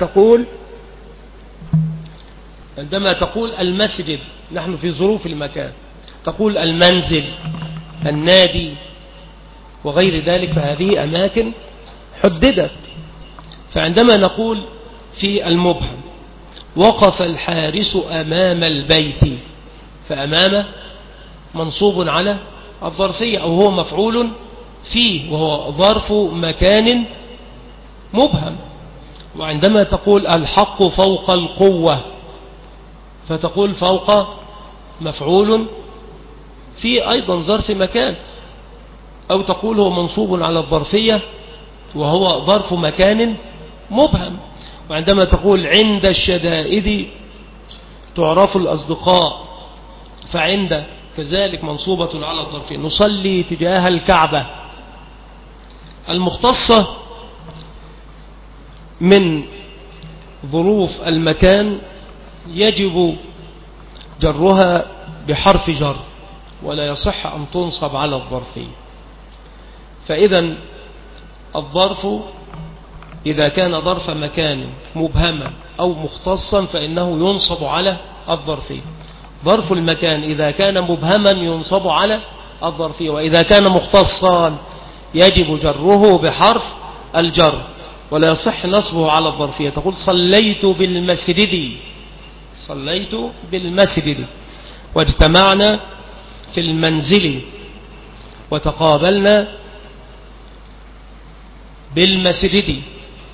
تقول المسجد، نحن في ظروف المكان، تقول المنزل، النادي وغير ذلك، فهذه أماكن حددت. فعندما نقول في المبهم وقف الحارس أمام البيت، فأمام منصوب على الظرفية، أو هو مفعول فيه وهو ظرف مكان مبهم. وعندما تقول الحق فوق القوة، فتقول فوق مفعول فيه أيضا ظرف مكان، أو تقول هو منصوب على الظرفية وهو ظرف مكان مبهم. وعندما تقول عند الشدائد تعرف الأصدقاء، فعند كذلك منصوبة على الظرفية. نصلي تجاه الكعبة، المختصة من ظروف المكان يجب جرها بحرف جر، ولا يصح أن تنصب على الظرفية. فإذا الظرف إذا كان ظرف مكان مبهما أو مختصا فإنه ينصب على الظرفية. ظرف المكان إذا كان مبهما ينصب على الظرفية، وإذا كان مختصا يجب جره بحرف الجر، ولا يصح نصبه على الظرفية. تقول صليت بالمسجد، صليت بالمسجد، واجتمعنا في المنزل وتقابلنا بالمسجد،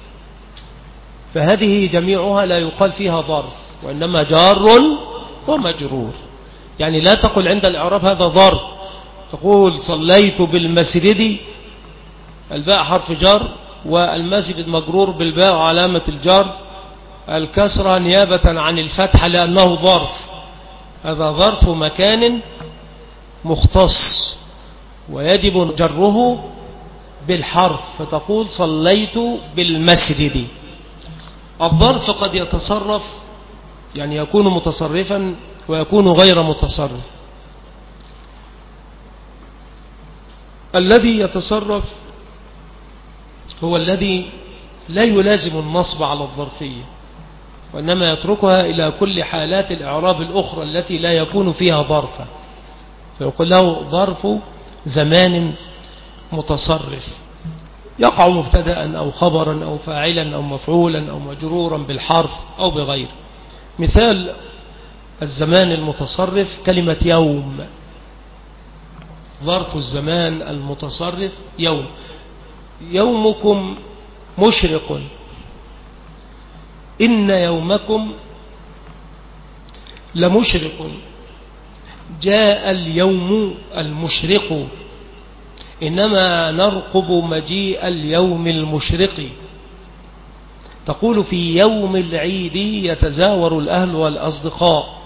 فهذه جميعها لا يقال فيها ظرف، وإنما جار ومجرور. يعني لا تقل عند الإعراب هذا ظرف، تقول صليت بالمسجد، الباء حرف جر، والمسجد مجرور بالباء وعلامة الجر الكسرة نيابة عن الفتحة لأنه ظرف. هذا ظرف مكان مختص ويجب جره بالحرف، فتقول صليت بالمسجد. الظرف قد يتصرف، يعني يكون متصرفا ويكون غير متصرف. الذي يتصرف هو الذي لا يلازم النصب على الظرفية، وإنما يتركها إلى كل حالات الإعراب الأخرى التي لا يكون فيها ظرفا، فيقول له ظرف زمان متصرف، يقع مبتدأ أو خبرا أو فاعلا أو مفعولا أو مجرورا بالحرف أو بغير. مثال الزمان المتصرف كلمة يوم، ظرف الزمان المتصرف يوم. يومكم مشرق، إن يومكم لمشرق، جاء اليوم المشرق، إنما نرقب مجيء اليوم المشرق. تقول في يوم العيد يتزاور الأهل والأصدقاء،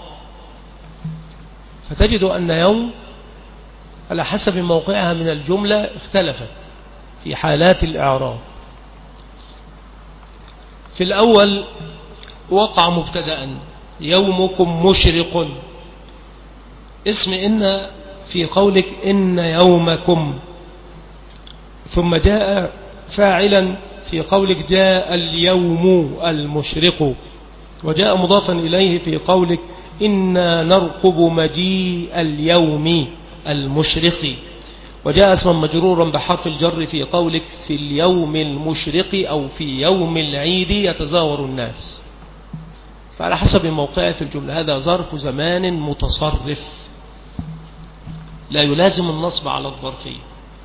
فتجد أن يوم على حسب موقعها من الجملة اختلفت في حالات الإعراب. في الأول وقع مبتدأ يومكم مشرق، اسم إن في قولك إن يومكم، ثم جاء فاعلا في قولك جاء اليوم المشرق، وجاء مضافا إليه في قولك إنا نرقب مجيء اليوم المشرق، وجاء اسما مجرورا بحرف الجر في قولك في اليوم المشرق أو في يوم العيد يتزاور الناس. فعلى حسب موقعه في الجملة. هذا ظرف زمان متصرف لا يلازم النصب على الظرفية.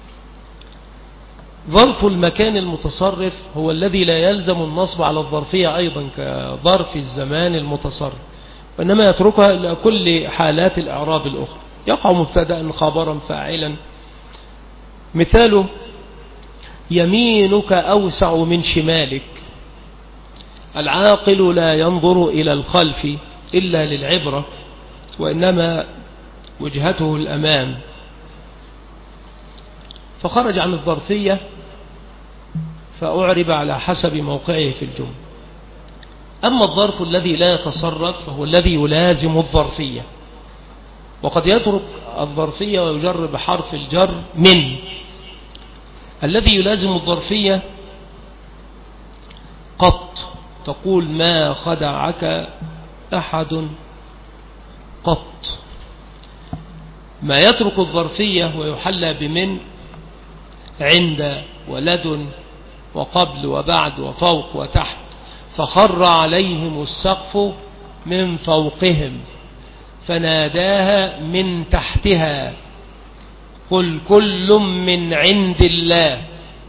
ظرف المكان المتصرف هو الذي لا يلزم النصب على الظرفية أيضا كظرف الزمان المتصرف، وإنما يتركها إلى كل حالات الإعراب الأخرى. يقع مبتدأ خبرا فاعلا. مثاله يمينك أوسع من شمالك، العاقل لا ينظر إلى الخلف إلا للعبرة، وإنما وجهته الأمام، فخرج عن الظرفية فأعرب على حسب موقعه في الجملة. أما الظرف الذي لا يتصرف فهو الذي يلازم الظرفية، وقد يترك الظرفية ويجر بحرف الجر من. الذي يلازم الظرفية قط، تقول ما خدعك أحد قط. ما يترك الظرفية ويحلى بمن عند ولد وقبل وبعد وفوق وتحت، فخر عليهم السقف من فوقهم فناداها من تحتها قل كل من عند الله.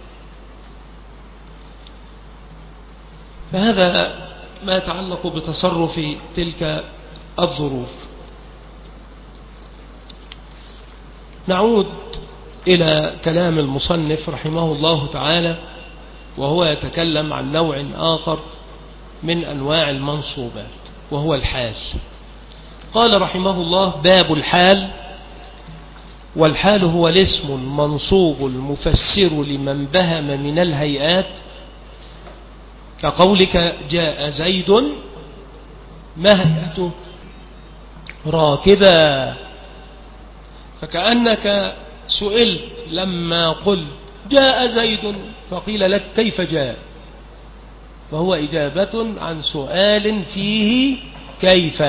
فهذا ما يتعلق بتصرف تلك الظروف. نعود إلى كلام المصنف رحمه الله تعالى، وهو يتكلم عن نوع آخر من أنواع المنصوبات وهو الحال. قال رحمه الله: باب الحال. والحال هو الاسم المنصوب المفسر لمن بهم من الهيئات، كقولك جاء زيد، ما هيئته؟ راكبا. فكأنك سئلت لما قلت جاء زيد فقيل لك كيف جاء، فهو إجابة عن سؤال فيه كيف.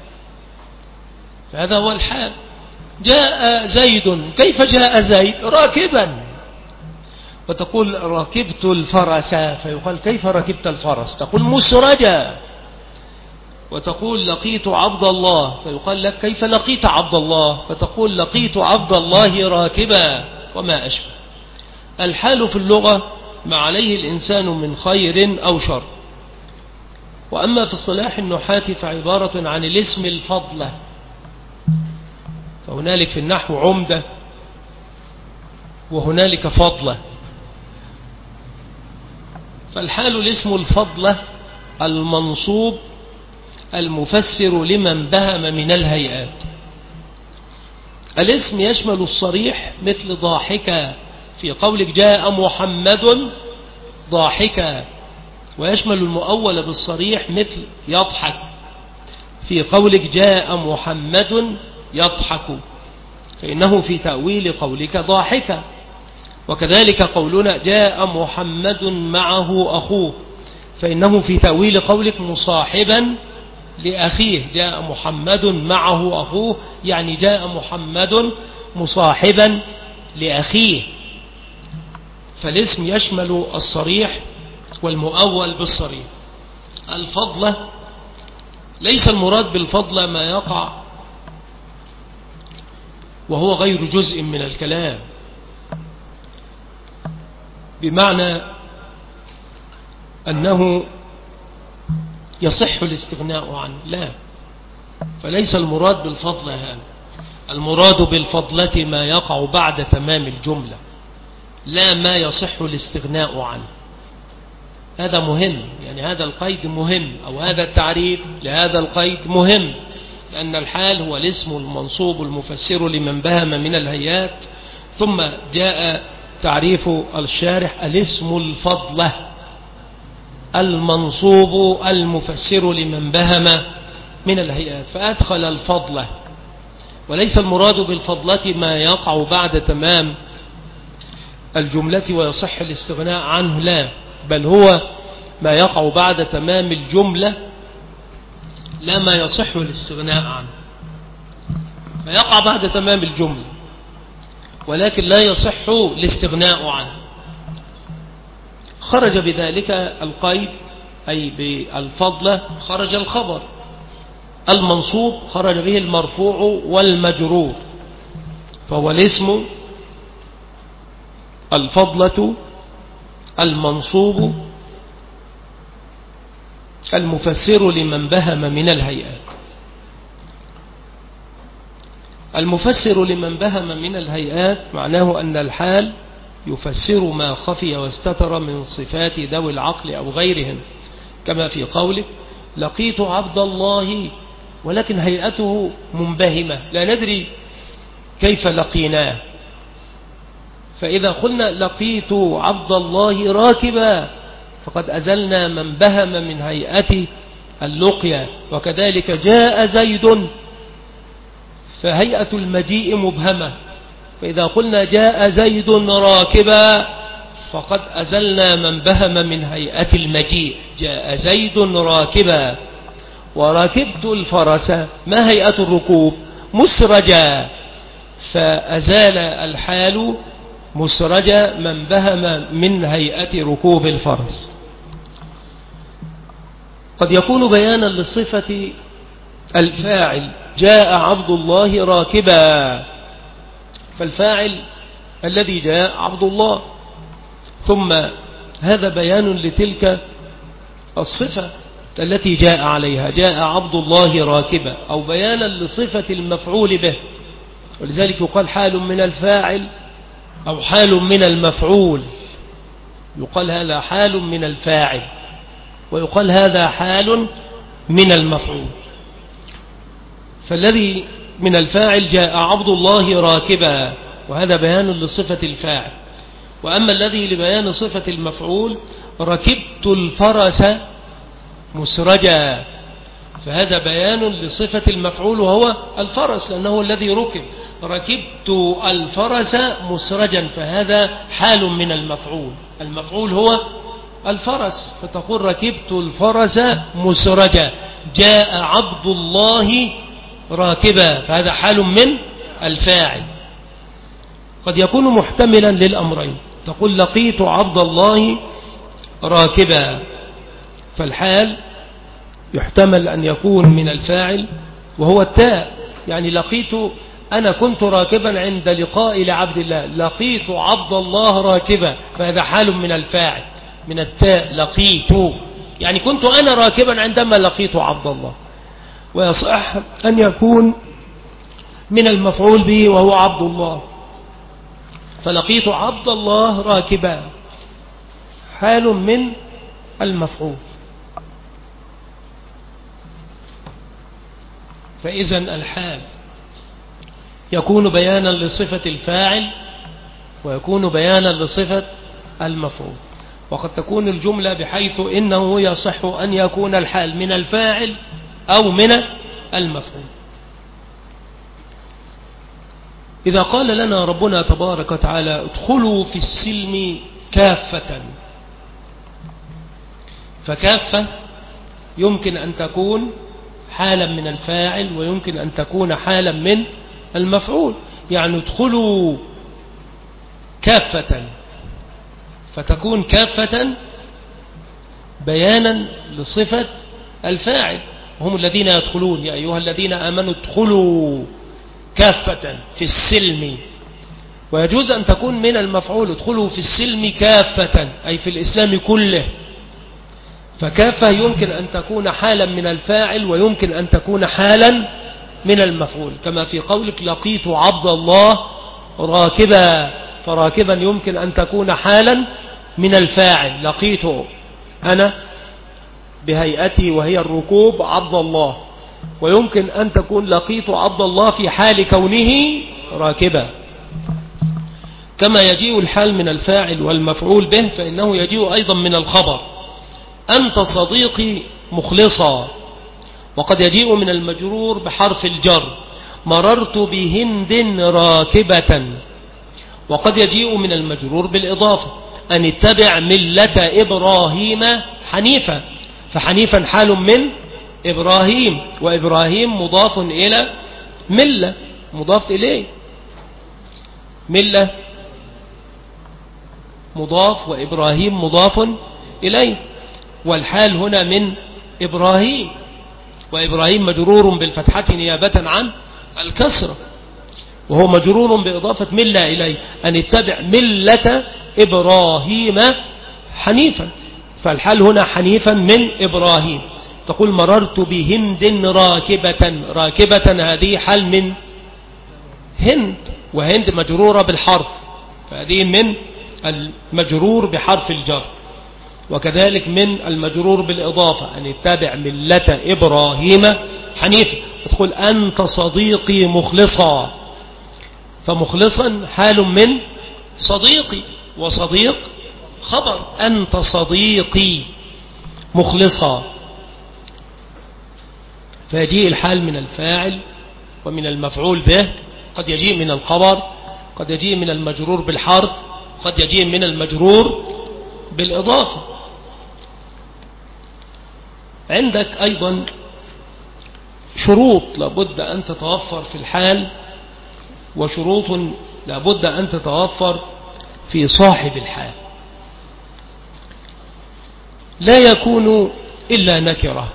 فهذا هو الحال. جاء زيد، كيف جاء زيد؟ راكبا. وتقول ركبت الفرس، فيقال كيف ركبت الفرس؟ تقول مسرجا. وتقول لقيت عبد الله، فيقال لك كيف لقيت عبد الله؟ فتقول لقيت عبد الله راكبا، وما أشبه. الحال في اللغة ما عليه الإنسان من خير أو شر. وأما في اصطلاح النحاة فعبارة عن الاسم الفضلة. فهنالك في النحو عمدة وهنالك فضلة. فالحال الاسم الفضلة المنصوب المفسر لمن بهم من الهيئات. الاسم يشمل الصريح مثل ضاحكا في قولك جاء محمد ضاحكا، ويشمل المؤول بالصريح مثل يضحك في قولك جاء محمد يضحك، فإنه في تأويل قولك ضاحكا. وكذلك قولنا جاء محمد معه أخوه، فإنه في تأويل قولك مصاحبا لأخيه. جاء محمد معه أخوه يعني جاء محمد مصاحبا لأخيه. فالاسم يشمل الصريح والمؤول بالصريح. الفضلة ليس المراد بالفضلة ما يقع وهو غير جزء من الكلام، بمعنى أنه يصح الاستغناء عنه، لا. فليس المراد بالفضلة هذا. المراد بالفضلة ما يقع بعد تمام الجملة، لا ما يصح الاستغناء عنه. هذا مهم، يعني هذا القيد مهم، أو هذا التعريف لهذا القيد مهم، لأن الحال هو الاسم المنصوب المفسر لمن بهم من الهيئات. ثم جاء تعريف الشارح الاسم الفضلة المنصوب المفسر لمن بهم من الهيئات، فأدخل الفضلة. وليس المراد بالفضلة ما يقع بعد تمام الجملة ويصح الاستغناء عنه، لا، بل هو ما يقع بعد تمام الجملة لا ما يصح الاستغناء عنه. ما يقع بعد تمام الجملة ولكن لا يصح الاستغناء عنه. خرج بذلك القيد أي بالفضلة، خرج الخبر المنصوب، خرج به المرفوع والمجرور. فهو الاسم الفضلة المنصوب المفسر لمن بهم من الهيئات. المفسر لمن بهم من الهيئات معناه أن الحال يفسر ما خفي واستتر من صفات ذوي العقل أو غيرهم، كما في قولك لقيت عبد الله، ولكن هيئته منبهمة لا ندري كيف لقيناه، فإذا قلنا لقيت عبد الله راكبا فقد أزلنا من بهم من هيئة اللقيا. وكذلك جاء زيد فهيئة المجيء مبهمة، فإذا قلنا جاء زيد راكبا فقد أزلنا من بهم من هيئة المجيء. جاء زيد راكبا. وركبت الفرس، ما هيئة الركوب؟ مسرجا، فأزال الحال مسرجا من بهم من هيئة ركوب الفرس. قد يكون بيانا لصفة الفاعل، جاء عبد الله راكبا، فالفاعل الذي جاء عبد الله، ثم هذا بيان لتلك الصفة التي جاء عليها، جاء عبد الله راكبا، أو بيانا لصفة المفعول به. ولذلك يقال حال من الفاعل أو حال من المفعول، يقال هذا حال من الفاعل ويقال هذا حال من المفعول. فالذي من الفاعل جاء عبد الله راكبا، وهذا بيان لصفة الفاعل. وأما الذي لبيان صفة المفعول ركبت الفرس مسرجا، فهذا بيان لصفة المفعول وهو الفرس، لأنه الذي ركب. ركبت الفرس مسرجا، فهذا حال من المفعول، المفعول هو الفرس، فتقول ركبت الفرس مسرجا. جاء عبد الله راكبا، فهذا حال من الفاعل. قد يكون محتملا للأمرين، تقول لقيت عبد الله راكبا، فالحال يحتمل أن يكون من الفاعل وهو التاء، يعني لقيت، أنا كنت راكبا عند لقاء لعبد الله، لقيت عبد الله راكبا، فهذا حال من الفاعل من التاء، لقيت، يعني كنت أنا راكبا عندما لقيت عبد الله. ويصح أن يكون من المفعول به وهو عبد الله، فلقيت عبد الله راكبا، حال من المفعول. فإذا الحال يكون بيانا لصفة الفاعل ويكون بيانا لصفة المفعول. وقد تكون الجملة بحيث إنه يصح أن يكون الحال من الفاعل أو من المفعول. إذا قال لنا ربنا تبارك وتعالى ادخلوا في السلم كافة، فكافة يمكن أن تكون حالا من الفاعل ويمكن أن تكون حالا من المفعول، يعني ادخلوا كافة، فتكون كافة بيانا لصفة الفاعل، هم الذين يدخلون، يا أيها الذين آمنوا ادخلوا كافة في السلم. ويجوز أن تكون من المفعول ادخلوا في السلم كافة، أي في الإسلام كله. فكافة يمكن أن تكون حالا من الفاعل ويمكن أن تكون حالا من المفعول، كما في قولك لقيت عبد الله راكبا، فراكبا يمكن أن تكون حالا من الفاعل، لقيت أنا بهيئتي وهي الركوب عبد الله، ويمكن أن تكون لقيت عبد الله في حال كونه راكبا. كما يجيء الحال من الفاعل والمفعول به، فإنه يجيء أيضا من الخبر، أنت صديقي مخلصا، وقد يجيء من المجرور بحرف الجر، مررت بهند راكبة، وقد يجيء من المجرور بالإضافة، أن اتبع ملة إبراهيم حنيفا، فحنيفا حال من إبراهيم، وإبراهيم مضاف إلى ملة، مضاف إليه، ملة مضاف وإبراهيم مضاف إليه، والحال هنا من إبراهيم، وإبراهيم مجرور بالفتحة نيابة عن الكسرة، وهو مجرور بإضافة ملة إليه، أن اتبع ملة إبراهيم حنيفا، فالحال هنا حنيفا من إبراهيم. تقول مررت بهند راكبة، راكبة هذه حال من هند، وهند مجرورة بالحرف، فهذه من المجرور بحرف الجر، وكذلك من المجرور بالإضافة، أن اتبع ملة إبراهيم حنيفا. تقول أنت صديقي مخلصا، فمخلصا حال من صديقي، وصديق خبر، أنت صديقي مخلصا. فيجيء الحال من الفاعل ومن المفعول به، قد يجيء من الخبر، قد يجيء من المجرور بالحرف، قد يجيء من المجرور بالإضافة. عندك أيضا شروط لابد أن تتوفر في الحال، وشروط لابد أن تتوفر في صاحب الحال. لا يكون إلا نكرة،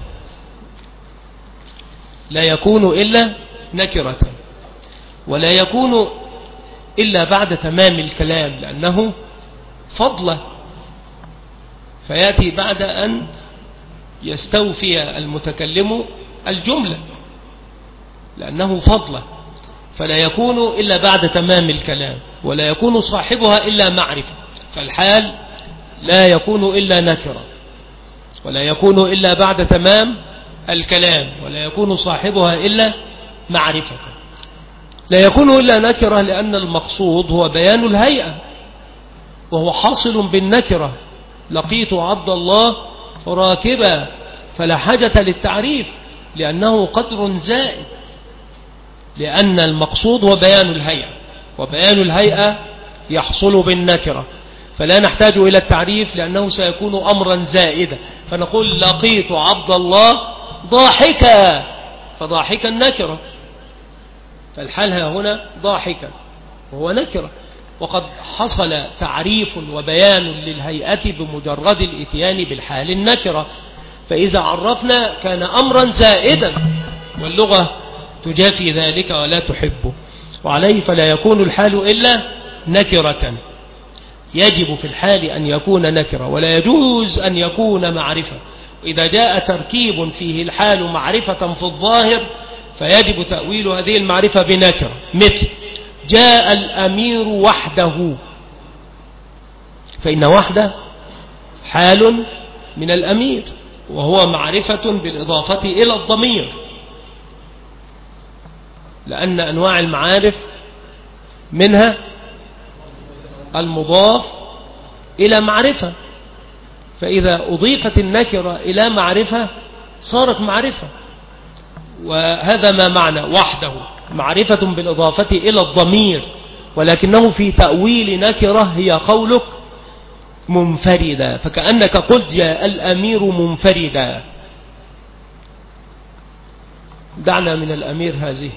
لا يكون إلا نكرة، ولا يكون إلا بعد تمام الكلام، لأنه فضله، فيأتي بعد أن يستوفي المتكلم الجملة، لأنه فضله، فلا يكون إلا بعد تمام الكلام، ولا يكون صاحبها إلا معرفة. فالحال لا يكون إلا نكرة، ولا يكون إلا بعد تمام الكلام، ولا يكون صاحبها إلا معرفة. لا يكون إلا نكرة لأن المقصود هو بيان الهيئة، وهو حاصل بالنكرة. لقيت عبد الله راكبا، فلا حاجة للتعريف لأنه قدر زائد، لأن المقصود هو بيان الهيئة، وبيان الهيئة يحصل بالنكرة، فلا نحتاج إلى التعريف لأنه سيكون أمرا زائدا. فنقول لقيت عبد الله ضاحكا، فضاحكا نكرة، فالحال هنا ضاحكا وهو نكرة، وقد حصل تعريف وبيان للهيئة بمجرد الاتيان بالحال النكرة. فإذا عرفنا كان أمرا زائدا، واللغة تجافي ذلك ولا تحبه، وعليه فلا يكون الحال إلا نكرة. يجب في الحال أن يكون نكرة، ولا يجوز أن يكون معرفة. إذا جاء تركيب فيه الحال معرفة في الظاهر فيجب تأويل هذه المعرفة بنكرة، مثل جاء الأمير وحده، فإن وحده حال من الأمير، وهو معرفة بالإضافة إلى الضمير، لأن أنواع المعارف منها المضاف إلى معرفة، فإذا أضيفت النكرة إلى معرفة صارت معرفة. وهذا ما معنى وحده، معرفة بالإضافة إلى الضمير، ولكنه في تأويل نكرة هي قولك منفردا، فكأنك قلت جاء الأمير منفردا. دعنا من الأمير هذه.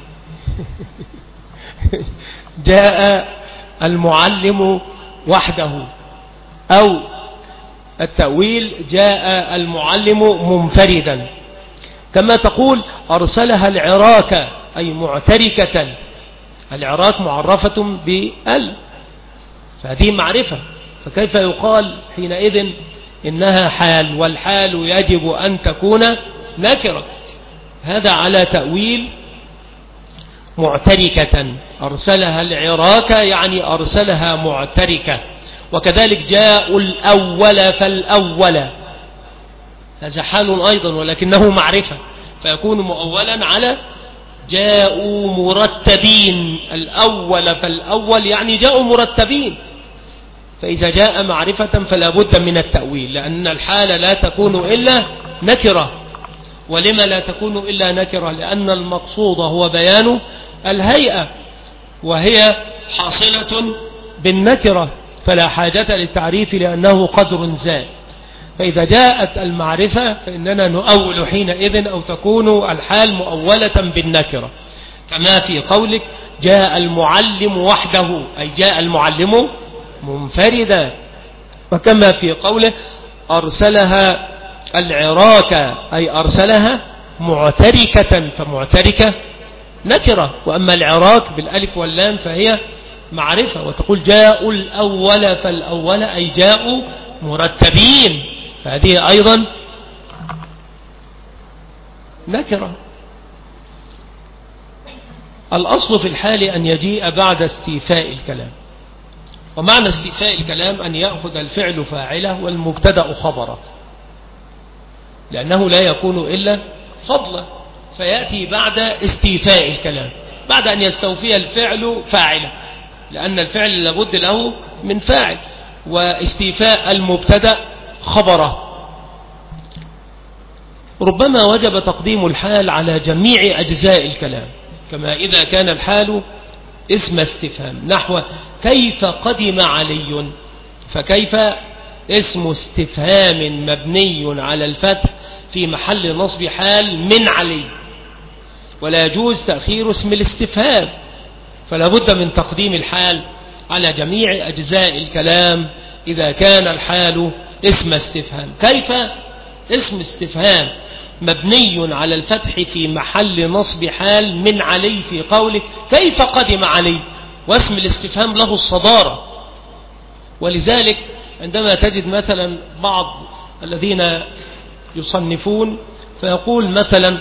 جاء المعلم وحده، أو التأويل جاء المعلم منفردا، كما تقول أرسلها العراك أي معتركة، العراك معرفة بال، فهذه معرفة، فكيف يقال حينئذ إنها حال، والحال يجب أن تكون نكرة؟ هذا على تأويل معتركة، أرسلها العراك يعني أرسلها معتركة. وكذلك جاء الأول فالأول، هذا حال أيضا ولكنه معرفة، فيكون مؤولا على جاءوا مرتبين، الأول فالأول يعني جاءوا مرتبين. فإذا جاء معرفة فلا بد من التأويل، لأن الحال لا تكون إلا نكرة. ولما لا تكون إلا نكرة؟ لأن المقصود هو بيان الهيئة، وهي حاصلة بالنكرة، فلا حاجة للتعريف لأنه قدر زائد. فإذا جاءت المعرفة فإننا نؤول حينئذ، أو تكون الحال مؤولة بالنكرة، كما في قولك جاء المعلم وحده أي جاء المعلم منفردا، وكما في قوله أرسلها العراك أي أرسلها معتركة، فمعتركة نكرة، وأما العراك بالألف واللام فهي معرفة. وتقول جاءوا الأول فالأول أي جاءوا مرتبين، فهذه أيضا نكرة. الأصل في الحال أن يجيء بعد استيفاء الكلام، ومعنى استيفاء الكلام أن يأخذ الفعل فاعله والمبتدأ خبره، لأنه لا يكون إلا فضلا، فيأتي بعد استيفاء الكلام، بعد أن يستوفي الفعل فاعله، لأن الفعل لابد له من فاعل، واستيفاء المبتدأ خبره. ربما وجب تقديم الحال على جميع أجزاء الكلام، كما إذا كان الحال اسم استفهام نحو كيف قدم علي، فكيف اسم استفهام مبني على الفتح في محل نصب حال من علي، ولا يجوز تأخير اسم الاستفهام، فلا بد من تقديم الحال على جميع أجزاء الكلام إذا كان الحال اسم استفهام. كيف اسم استفهام مبني على الفتح في محل نصب حال من علي في قولك كيف قدم علي، واسم الاستفهام له الصدارة. ولذلك عندما تجد مثلا بعض الذين يصنفون فيقول مثلا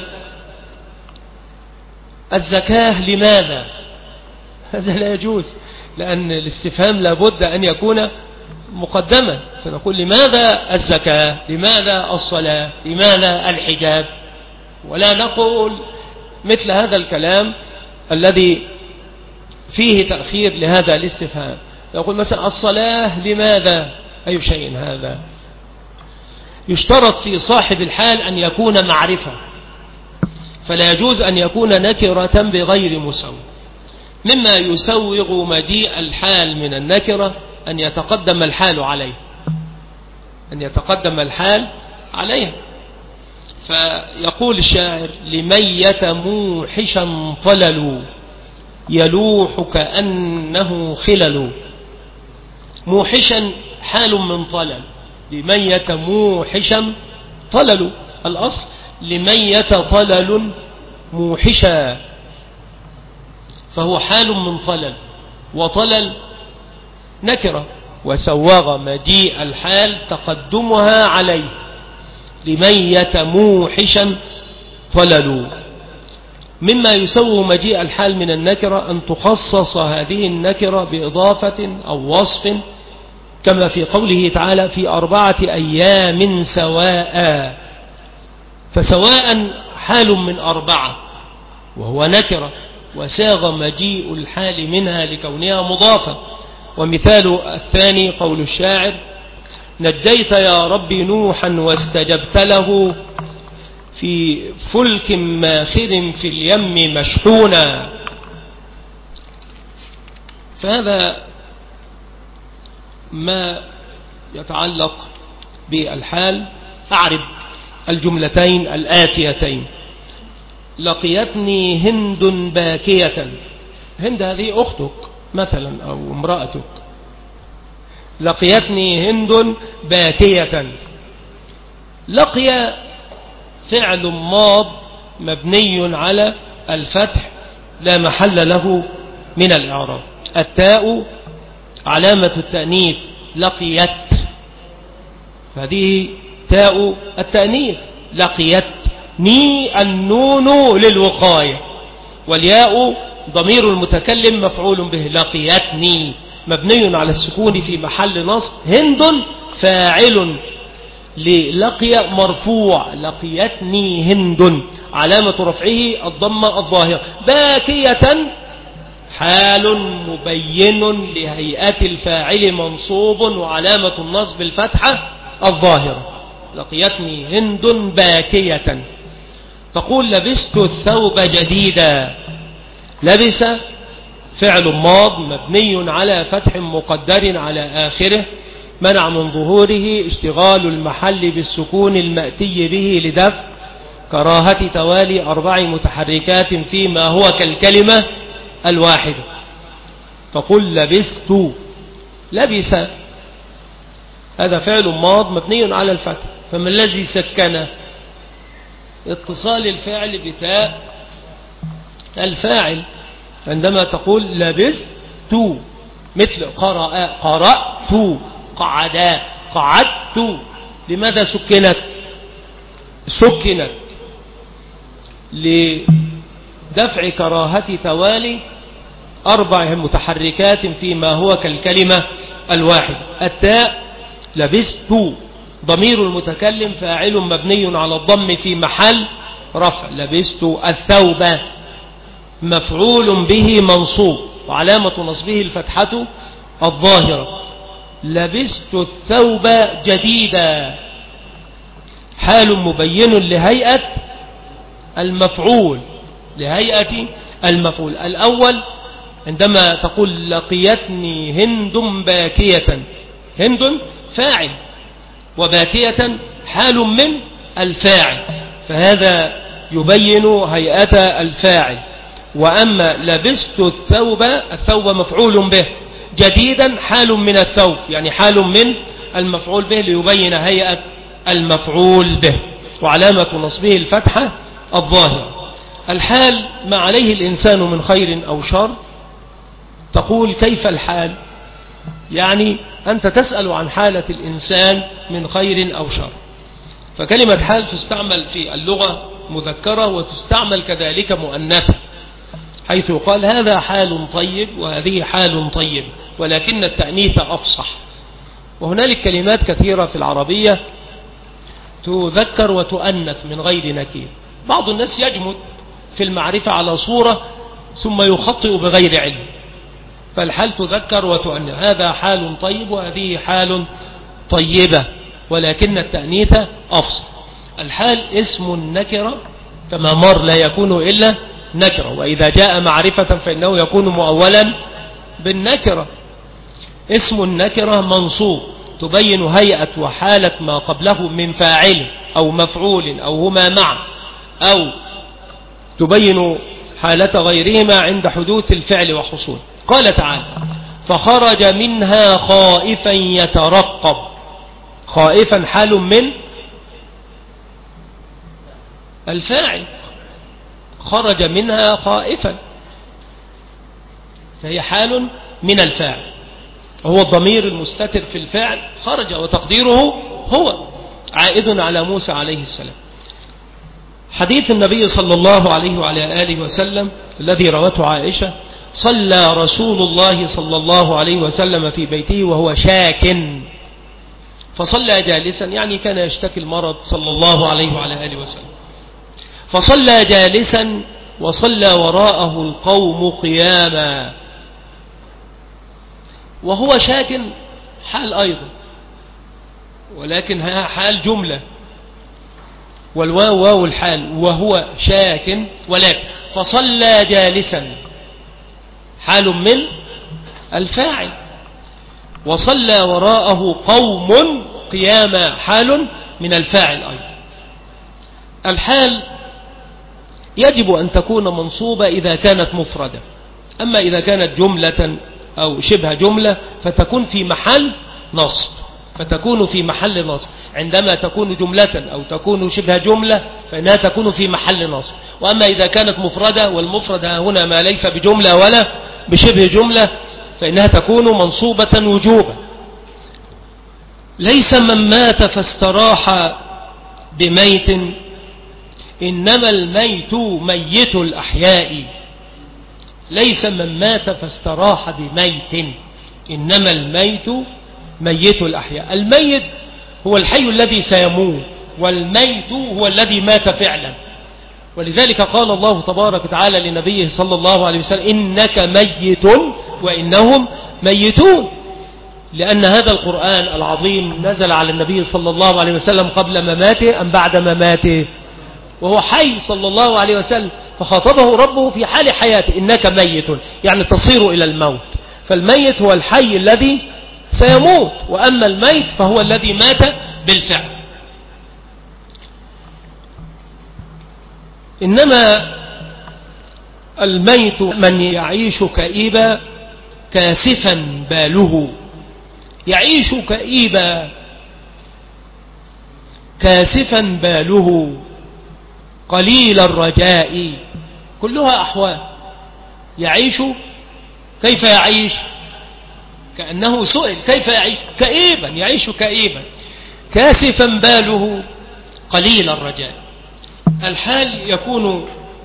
الزكاة لماذا، هذا لا يجوز، لأن الاستفهام لابد أن يكون مقدما، فنقول لماذا الزكاة، لماذا الصلاة، لماذا الحجاب، ولا نقول مثل هذا الكلام الذي فيه تأخير لهذا الاستفهام. يقول مثلا الصلاة لماذا، أي شيء هذا. يشترط في صاحب الحال أن يكون معرفة، فلا يجوز أن يكون نكرة بغير مسوغ. مما يسوغ مجيء الحال من النكرة أن يتقدم الحال عليه، أن يتقدم الحال عليها. فيقول الشاعر لمية موحشا طلل يلوح كأنه خلل. موحشا حال من طلل، لمية موحشا طلل، الأصل لمية طلل موحشا، فهو حال من طلل، وطلل نكرة، وسوغ مجيء الحال تقدمها عليه لمية موحشا طلل. مما يسوغ مجيء الحال من النكرة أن تخصص هذه النكرة بإضافة أو وصف، كما في قوله تعالى في 4 أيام سواء، فسواء حال من 4 وهو نكرة، وساغ مجيء الحال منها لكونها مضافة. ومثال الثاني قول الشاعر نجيت يا رب نوحا واستجبت له في فلك ماخر في اليم مشحونا. فهذا ما يتعلق بالحال. أعرب الجملتين الآتيتين. لقيتني هند باكية، هند هذه أختك مثلا أو امرأتك. لقيتني هند باكية. لقي فعل ماض مبني على الفتح لا محل له من الإعراب. التاء علامة التأنيث، لقيت هذه تاء التأنيث. لقيتني النون للوقاية، والياء ضمير المتكلم مفعول به. لقيتني مبني على السكون في محل نصب. هند فاعل للقي مرفوع. لقيتني هند علامة رفعه الضمة الظاهرة. باكية حال مبين لهيئة الفاعل منصوب وعلامة النصب الفتحة الظاهرة. لقيتني هند باكية. تقول لبست الثوب جديدا. لبس فعل ماض مبني على فتح مقدر على آخره منع من ظهوره اشتغال المحل بالسكون المأتي به لدفع كراهة توالي 4 متحركات فيما هو كالكلمة الواحدة. تقول لبست. لبس هذا فعل ماض مبني على الفتح، فما الذي سكنه؟ اتصال الفعل بتاء الفاعل. عندما تقول لبست مثل قرأ قرأت، قعدا قعدت. لماذا سكنت؟ سكنت لدفع كراهة توالي 4 متحركات فيما هو كالكلمة الواحدة. التاء لبست ضمير المتكلم فاعل مبني على الضم في محل رفع. لبست الثوب مفعول به منصوب وعلامة نصبه الفتحة الظاهرة. لبست الثوب جديدا، حال مبين لهيئة المفعول، لهيئة المفعول. الأول عندما تقول لقيتني هند باكية، هند فاعل وباكية حال من الفاعل، فهذا يبين هيئة الفاعل. وأما لبست الثوب مفعول به، جديدا حال من الثوب، يعني حال من المفعول به ليبين هيئة المفعول به، وعلامة نصبه الفتحة الظاهرة. الحال ما عليه الإنسان من خير أو شر، تقول كيف الحال؟ يعني أنت تسأل عن حالة الإنسان من خير أو شر. فكلمة حال تستعمل في اللغة مذكرة وتستعمل كذلك مؤنثة، حيث يقال هذا حال طيب وهذه حال طيب، ولكن التأنيث أفصح. وهنالك كلمات كثيرة في العربية تذكر وتؤنث من غير نكير. بعض الناس يجمد في المعرفة على صورة ثم يخطئ بغير علم، فالحال تذكر وتؤنث، هذا حال طيب وهذه حال طيبة، ولكن التأنيث أفصح. الحال اسم النكرة، كما مر لا يكون إلا نكرة، وإذا جاء معرفة فإنه يكون مؤولا بالنكرة. اسم النكرة منصوب، تبين هيئة وحالة ما قبله من فاعل أو مفعول أو هما معا، أو تبين حالة غيرهما عند حدوث الفعل وحصول. قال تعالى فخرج منها خائفا يترقب، خائفا حال من الفاعل، خرج منها خائفا فهي حال من الفاعل، وهو الضمير المستتر في الفعل خرج، وتقديره هو عائد على موسى عليه السلام. حديث النبي صلى الله عليه وعلى آله وسلم الذي روته عائشة: صلى رسول الله صلى الله عليه وسلم في بيته وهو شاك، فصلى جالسا، يعني كان يشتكي المرض صلى الله عليه وعلى آله وسلم، فصلى جالسا وصلى وراءه القوم قياما. وهو شاك حال أيضا، ولكن حال جملة، والواو واو الحال، وهو شاك، ولكن فصلى جالسا حال من الفاعل، وصلى وراءه قوم قياما حال من الفاعل أيضا. الحال يجب أن تكون منصوبة إذا كانت مفردة، أما إذا كانت جملة أو شبه جملة فتكون في محل نصب، فتكون في محل نصب. عندما تكون جملة أو تكون شبه جملة فإنها تكون في محل نصب. وأما إذا كانت مفردة، والمفرد هنا ما ليس بجملة ولا بشبه جملة، فإنها تكون منصوبة وجوبا. ليس من مات فاستراح بميت، إنما الميت ميت الأحياء. ليس من مات فاستراح بميت، إنما الميت ميت الأحياء. الميت هو الحي الذي سيموت، والميت هو الذي مات فعلا. ولذلك قال الله تبارك وتعالى لنبيه صلى الله عليه وسلم: إنك ميت وإنهم ميتون، لأن هذا القرآن العظيم نزل على النبي صلى الله عليه وسلم قبل مماته أم بعد مماته، وهو حي صلى الله عليه وسلم، فخاطبه ربه في حال حياته: إنك ميت، يعني تصير إلى الموت. فالميت هو الحي الذي سيموت، وأما الميت فهو الذي مات بالفعل. إنما الميت من يعيش كئيبا كاسفا باله، يعيش كئيبا كاسفا باله قليل الرجاء، كلها أحوال. يعيش، كيف يعيش؟ كأنه سئل كيف يعيش؟ كئيبا، يعيش كئيبا. كاسفا باله قليل الرجاء. الحال يكون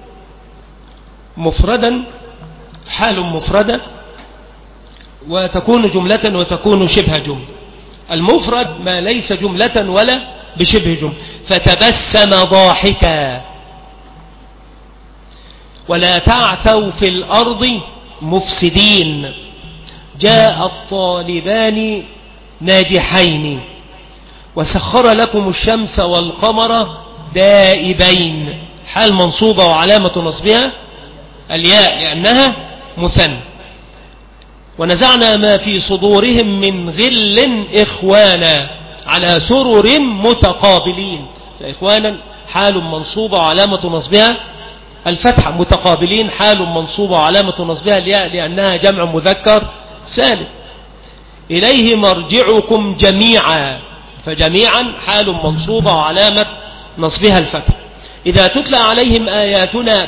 مفردا، حال مفردة، وتكون جملة وتكون شبه جملة. المفرد ما ليس جملة ولا بشبه جملة. فتبسم ضاحكا ولا تعثوا في الأرض مفسدين جاء الطالبان ناجحين وسخر لكم الشمس والقمر دائبين. حال منصوبة وعلامة نصبها الياء لأنها مثنى. ونزعنا ما في صدورهم من غل إخوانا على سرر متقابلين. فإخوانا حال منصوبة وعلامة نصبها الفتحة، متقابلين حال منصوبة وعلامة نصبها الياء لأنها جمع مذكر سالم. إليه مرجعكم جميعا، فجميعا حال منصوبة وعلامة نصبها الفتح. إذا تتلى عليهم آياتنا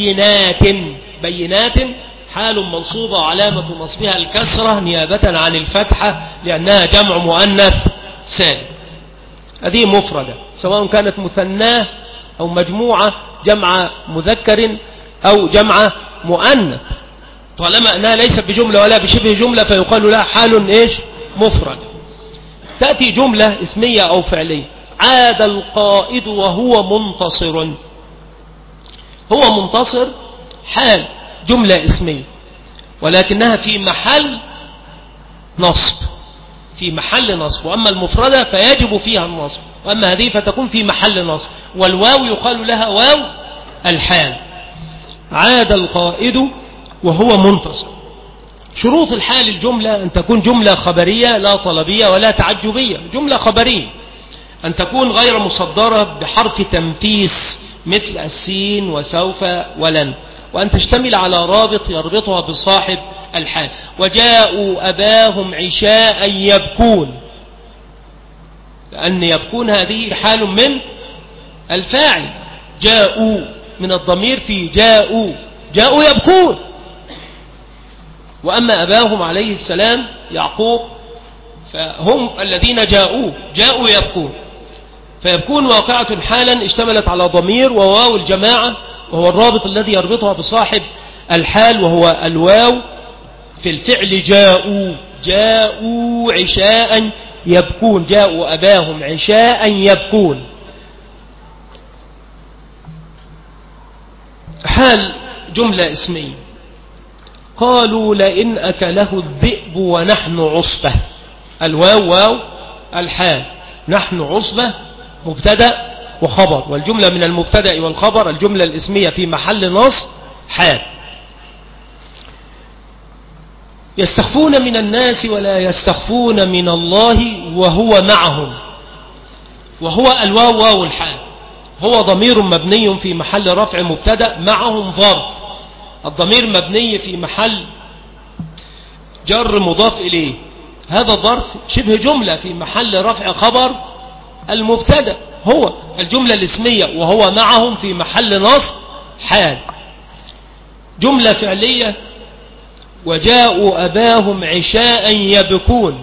بينات حال منصوبة وعلامة نصبها الكسرة نيابة عن الفتحة لأنها جمع مؤنث سالم. هذه مفردة سواء كانت مثناه أو مجموعة جمع مذكر أو جمع مؤنث، طالما أنها ليست بجملة ولا بشبه جملة فيقال لها حال إيش؟ مفرد. تأتي جملة اسمية أو فعلية. عاد القائد وهو منتصر. هو منتصر حال جملة اسمية ولكنها في محل نصب، في محل نصب. وأما المفردة فيجب فيها النصب، وأما هذه فتكون في محل نصب، والواو يقال لها واو الحال. عاد القائد وهو منتصر. شروط الحال الجملة أن تكون جملة خبرية لا طلبية ولا تعجبية. جملة خبرية أن تكون غير مصدرة بحرف تنفيس مثل السين وسوف ولن، وأن تشتمل على رابط يربطها بصاحب الحال. وجاءوا أباهم عشاء يبكون، لأن يبكون هذه حال من الفاعل. جاءوا من الضمير في جاءوا يبكون. وأما أباهم عليه السلام يعقوب فهم الذين جاءوا يبكون. فيبكون واقعة حالا اشتملت على ضمير وواو الجماعة، وهو الرابط الذي يربطها بصاحب الحال، وهو الواو في الفعل جاءوا عشاء يبكون. جاءوا أباهم عشاء يبكون. حال جملة اسمية. قالوا لئن أكله الذئب ونحن عصبة. الواو واو الحال، نحن عصبة مبتدأ وخبر، والجملة من المبتدأ والخبر. الجملة الاسمية في محل نصب حال. يستخفون من الناس ولا يستخفون من الله وهو معهم. وهو الواو واو الحال، هو ضمير مبني في محل رفع مبتدأ، معهم ظرف. الضمير مبني في محل جر مضاف إليه. هذا الظرف شبه جملة في محل رفع خبر المبتدأ هو الجملة الاسمية، وهو معهم في محل نصب حال. جملة فعلية. وجاءوا أباهم عشاء يبكون.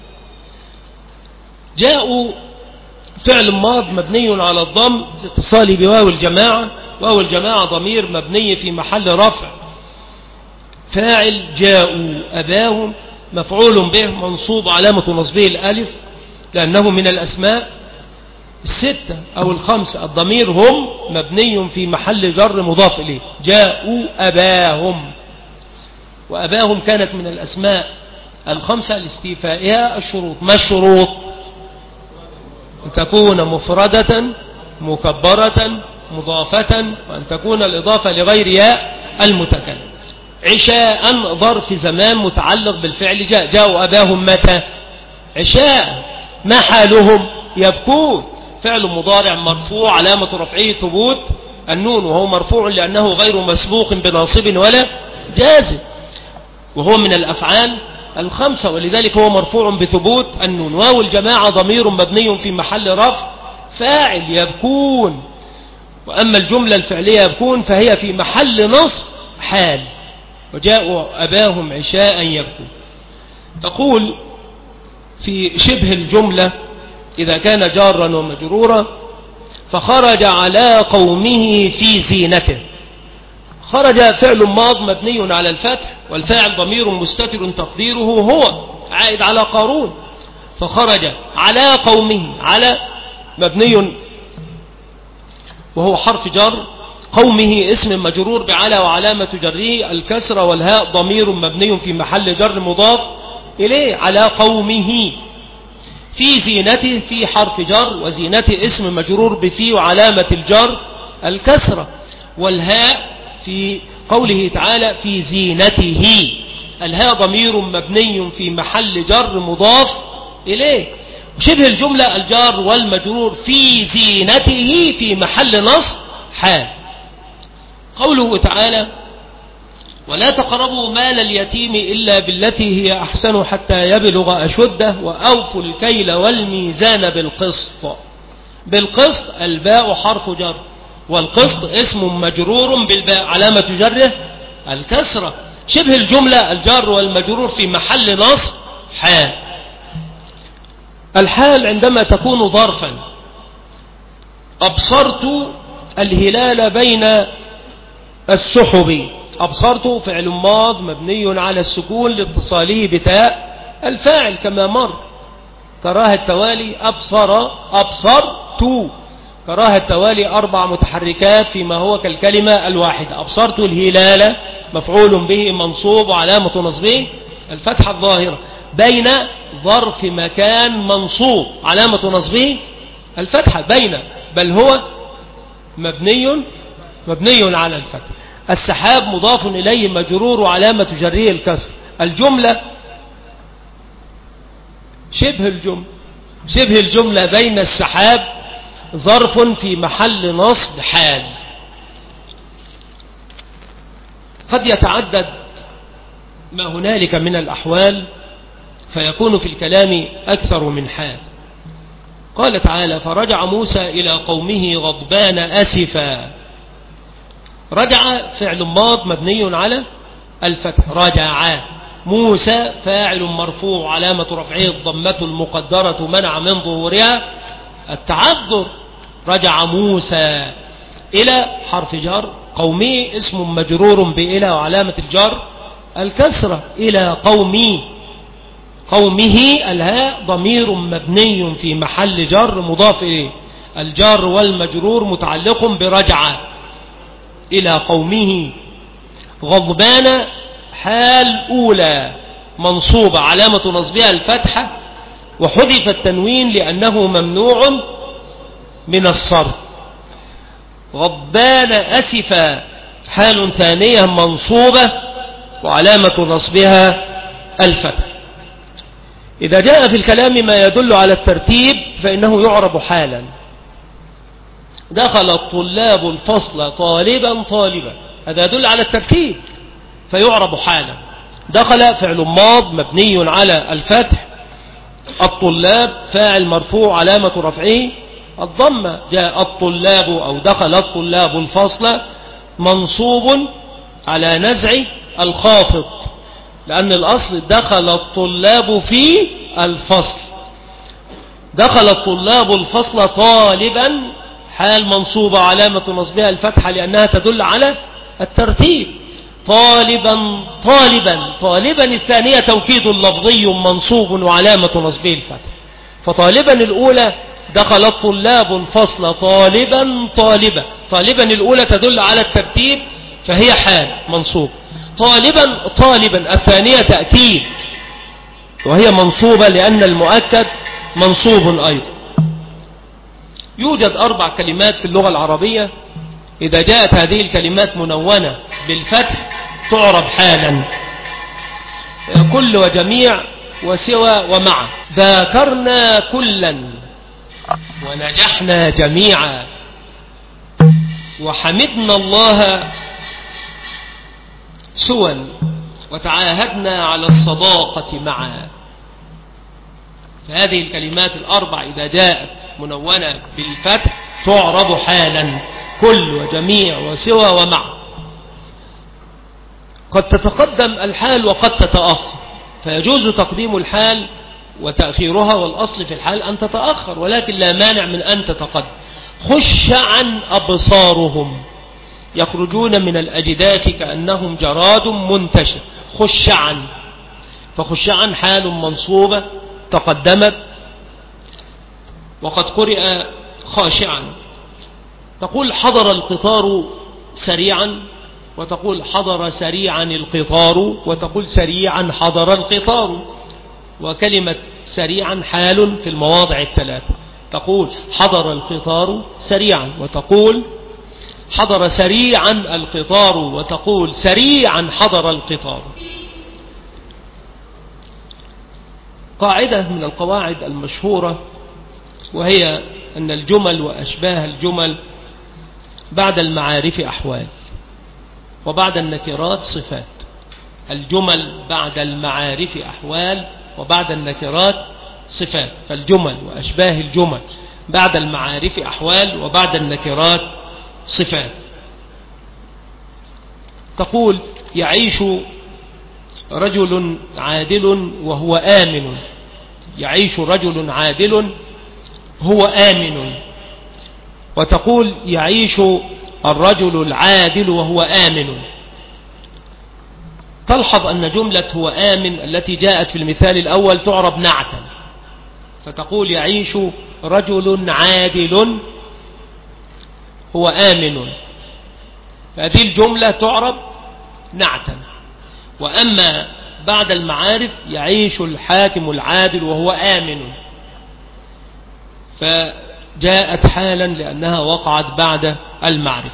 جاءوا فعل ماض مبني على الضم اتصالي بواو الجماعة. واو الجماعة ضمير مبني في محل رفع فاعل. جاءوا أباهم مفعول به منصوب علامة نصبه الألف لأنه من الأسماء الستة أو الخمسة. الضمير هم مبني في محل جر مضاف إليه. جاءوا أباهم، وأباهم كانت من الأسماء الخمسة لاستيفائها الشروط. ما الشروط؟ أن تكون مفردة مكبرة مضافة، وأن تكون الإضافة لغير ياء المتكلم. عشاء ظرف زمان متعلق بالفعل جاء. جاءوا أباهم متى؟ عشاء. ما حالهم؟ يبكون. فعل مضارع مرفوع علامة رفعه ثبوت النون، وهو مرفوع لأنه غير مسبوق بناصب ولا جازم، وهو من الأفعال الخمسة، ولذلك هو مرفوع بثبوت النون. واو الجماعة ضمير مبني في محل رفع فاعل يبكون. وأما الجملة الفعلية يبكون فهي في محل نصب حال. وجاءوا أباهم عشاء يبكون. تقول في شبه الجملة إذا كان جارا ومجرورا: فخرج على قومه في زينته. خرج فعل ماض مبني على الفتح، والفاعل ضمير مستتر تقديره هو عائد على قارون. فخرج على قومه، على مبني وهو حرف جر قومه اسم مجرور بعلى وعلامة جره الكسرة، والهاء ضمير مبني في محل جر مضاف إليه على قومه. في زينته في حرف جر، وزينته اسم مجرور بفي وعلامة الجر الكسرة، والهاء في قوله تعالى في زينته، الهاء ضمير مبني في محل جر مضاف إليه. شبه الجملة الجار والمجرور في زينته في محل نصب حال. قوله تعالى ولا تقربوا مال اليتيم إلا بالتي هي أحسن حتى يبلغ أشده وأوفوا الكيل والميزان بالقسط. بالقسط الباء حرف جر، والقسط اسم مجرور بالباء علامة جره الكسرة. شبه الجملة الجار والمجرور في محل نصب حال. الحال عندما تكون ظرفا. أبصرت الهلال بين السحب. أبصرت فعل ماض مبني على السكون لاتصاله بتاء الفاعل كما مر. كراهة التوالي أبصرت. كراهة التوالي 4 متحركات فيما هو كالكلمة الواحدة. أبصرت الهلال مفعول به منصوب وعلامة نصبه الفتحة الظاهرة. بين ظرف مكان منصوب علامة نصبه الفتحة بين، بل هو مبني على الفتح. السحاب مضاف إليه مجرور وعلامة جره الكسر. الجملة شبه الجملة بين السحاب ظرف في محل نصب حال. قد يتعدد ما هنالك من الأحوال فيكون في الكلام أكثر من حال. قال تعالى فرجع موسى إلى قومه غضبان أسفا. رجع فعل ماض مبني على الفتح. رجع موسى فاعل مرفوع علامة رفعه الضمة المقدرة منع من ظهورها التعذر. رجع موسى إلى حرف جر، قومه اسم مجرور بإلى وعلامة الجر الكسرة. إلى قومه الهاء ضمير مبني في محل جر مضاف إليه. الجار والمجرور متعلق برجع إلى قومه. غضبان حال أولى منصوبة علامة نصبها الفتحة وحذف التنوين لأنه ممنوع من الصرف. غضبان أسفا حال ثانية منصوبة وعلامة نصبها الفتح. إذا جاء في الكلام ما يدل على الترتيب فإنه يعرب حالا. دخل الطلاب الفصل طالبا هذا يدل على الترتيب فيعرب حالا. دخل فعل ماض مبني على الفتح. الطلاب فاعل مرفوع علامة رفعه الضمة. جاء الطلاب أو دخل الطلاب الفصل منصوب على نزع الخافض لأن الأصل دخل الطلاب في الفصل. دخل الطلاب الفصل طالبا حال منصوبة علامة نصبها الفتحة لأنها تدل على الترتيب. طالبا الثانية توكيد لفظي منصوب وعلامة نصبه الفتح. فطالبا الأولى دخل الطلاب الفصل طالبا الأولى تدل على الترتيب فهي حال منصوب. طالبا الثانية تأكيد وهي منصوبة لأن المؤكد منصوب أيضا. يوجد 4 كلمات في اللغة العربية إذا جاءت هذه الكلمات منونة بالفتح تعرب حالا. كل وجميع وسوى ومع. ذاكرنا كلا ونجحنا جميعا وحمدنا الله سوى وتعاهدنا على الصداقة معا. فهذه الكلمات 4 إذا جاءت منونة بالفتح تعرب حالا. كل وجميع وسوى ومع. قد تتقدم الحال وقد تتأخر فيجوز تقديم الحال وتأخيرها والأصل في الحال أن تتأخر ولكن لا مانع من أن تتقدم. خش عن أبصارهم يخرجون من الأجداث كأنهم جراد منتشر. خش عن. فخش عن حال منصوبة تقدمت. وقد قرئ خاشعا. تقول حضر القطار سريعا وتقول حضر سريعا القطار، وتقول سريعا حضر القطار. وكلمة سريعا حال في المواضع الثلاثة، تقول حضر القطار سريعا، وتقول حضر سريعا القطار، وتقول سريعا حضر القطار. قاعدة من القواعد المشهورة، وهي أن الجمل وأشباه الجمل بعد المعارف أحوال، وبعد النكرات صفات. الجمل بعد المعارف أحوال، وبعد النكرات صفات. فالجمل وأشباه الجمل بعد المعارف أحوال، وبعد النكرات صفات. تقول يعيش رجل عادل وهو آمن. يعيش رجل عادل هو آمن. وتقول يعيش الرجل العادل وهو آمن. تلحظ أن جملة هو آمن التي جاءت في المثال الأول تعرب نعتا، فتقول يعيش رجل عادل هو آمن، فهذه الجملة تعرب نعتا. وأما بعد المعارف يعيش الحاكم العادل وهو آمن، فجاءت حالا لأنها وقعت بعد المعرفة.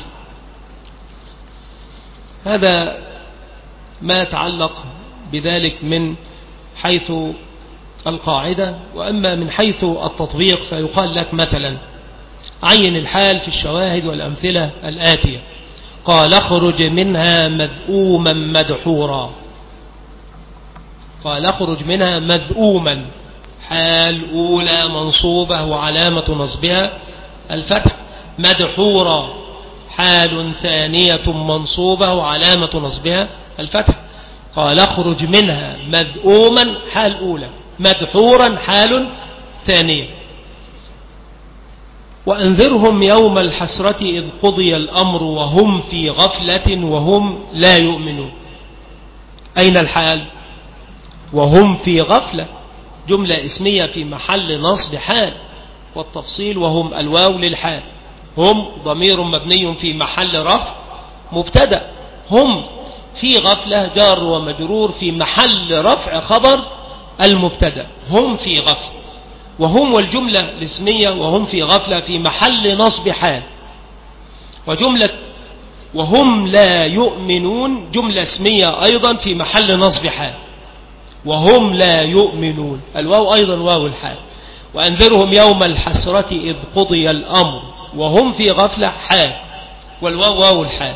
هذا ما يتعلق بذلك من حيث القاعدة. وأما من حيث التطبيق فيقال لك مثلا عين الحال في الشواهد والأمثلة الآتية. قال اخرج منها مذءوما مدحورا. قال اخرج منها مذءوما، حال أولى منصوبة وعلامة نصبها الفتح. مدحورا حال ثانية منصوبة وعلامة نصبها الفتح. قال اخرج منها مذءوما حال أولى، مدحورا حال ثانية. وأنذرهم يوم الحسرة إذ قضي الأمر وهم في غفلة وهم لا يؤمنون. أين الحال؟ وهم في غفلة، جملة اسمية في محل نصب حال، والتفصيل وهم الواو للحال. هم ضمير مبني في محل رفع مبتدأ، هم في غفلة جار ومجرور في محل رفع خبر المبتدأ. هم في غفلة، وهم والجملة الاسمية وهم في غفلة في محل نصب حال. وجملة وهم لا يؤمنون جملة اسمية أيضا في محل نصب حال. وهم لا يؤمنون، الواو أيضا واو الحال. وأنذرهم يوم الحسرة إذ قضي الأمر وهم في غفلة حال، والواو واو الحال.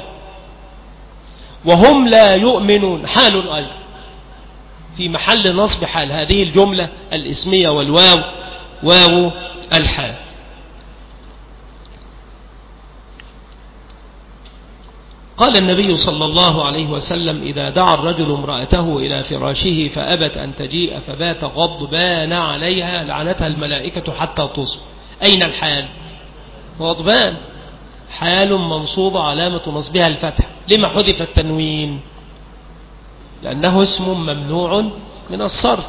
وهم لا يؤمنون حال أيضا في محل نصب حال. هذه الجملة الاسمية والواو واو الحال. قال النبي صلى الله عليه وسلم إذا دعا الرجل امرأته إلى فراشه فأبت أن تجيء فبات غضبان عليها لعنتها الملائكة حتى تصبح. أين الحال؟ غضبان حال منصوب علامة نصبها الفتح. لما حذف التنوين؟ لأنه اسم ممنوع من الصرف.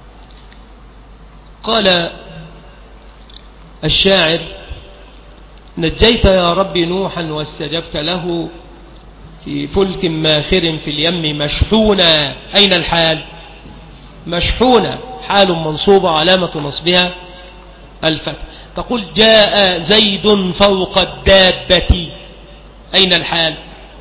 قال الشاعر نجيت يا رب نوحا واستجبت له في فلك ماخر في اليم مشحونا. أين الحال؟ مشحونا حال منصوبة علامة نصبها الفتح. تقول جاء زيد فوق الدابة. أين الحال؟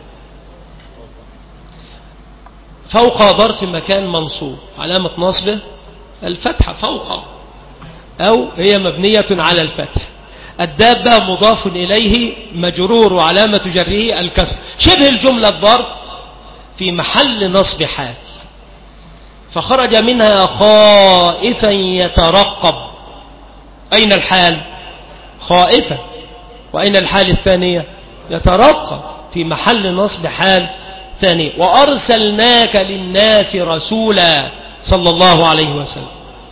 فوق ظرف مكان منصوب علامة نصبه الفتحة فوق، أو هي مبنية على الفتح. الدابة مضاف إليه مجرور وعلامة جره الكسر. شبه الجملة الظرف في محل نصب حال. فخرج منها خائفا يترقب. أين الحال؟ خائفا. وأين الحال الثانية؟ يترقب في محل نصب حال ثاني. وأرسلناك للناس رسولا صلى الله عليه وسلم.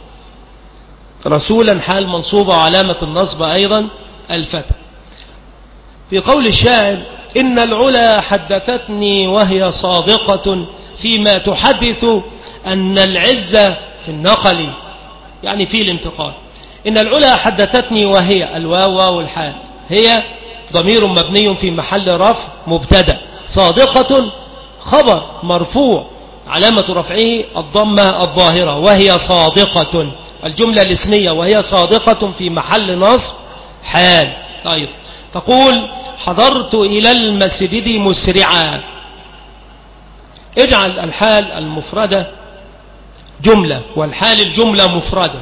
رسولا حال منصوبة علامة النصب أيضا الفتح. في قول الشاعر إن العلا حدثتني وهي صادقة فيما تحدث أن العزة في النقل، يعني في الانتقال. إن العلا حدثتني وهي الواو والحال هي ضمير مبني في محل رفع مبتدأ، صادقة خبر مرفوع علامة رفعه الضمة الظاهرة وهي صادقة، الجملة الاسمية وهي صادقة في محل نصب حال. طيب تقول حضرت إلى المسجد مسرعا، اجعل الحال المفردة جملة والحال الجملة مفردة.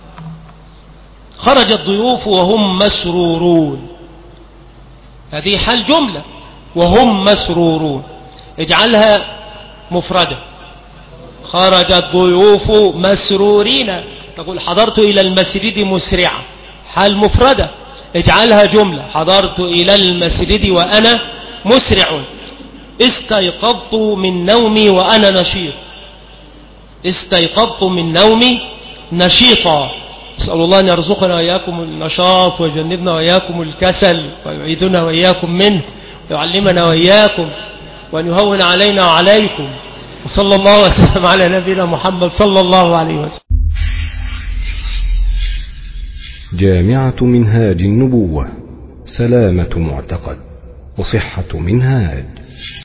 خرج الضيوف وهم مسرورون، هذه حال جملة وهم مسرورون، اجعلها مفردة. خرج الضيوف مسرورين، تقول حضرت إلى المسجد مسرعا، حال مفردة اجعلها جملة. حضرت إلى المسجد وأنا مسرع. استيقظت من نومي وأنا نشيط، استيقظت من نومي نشيطا. أسأل الله أن يرزقنا وإياكم النشاط ويجنبنا وإياكم الكسل ويعيدنا وإياكم منه ويعلمنا وإياكم وأن يهون علينا وعليكم. وصلى الله وسلم على نبينا محمد صلى الله عليه وسلم. جامعة منهاج النبوة، سلامة معتقد وصحة منهاج.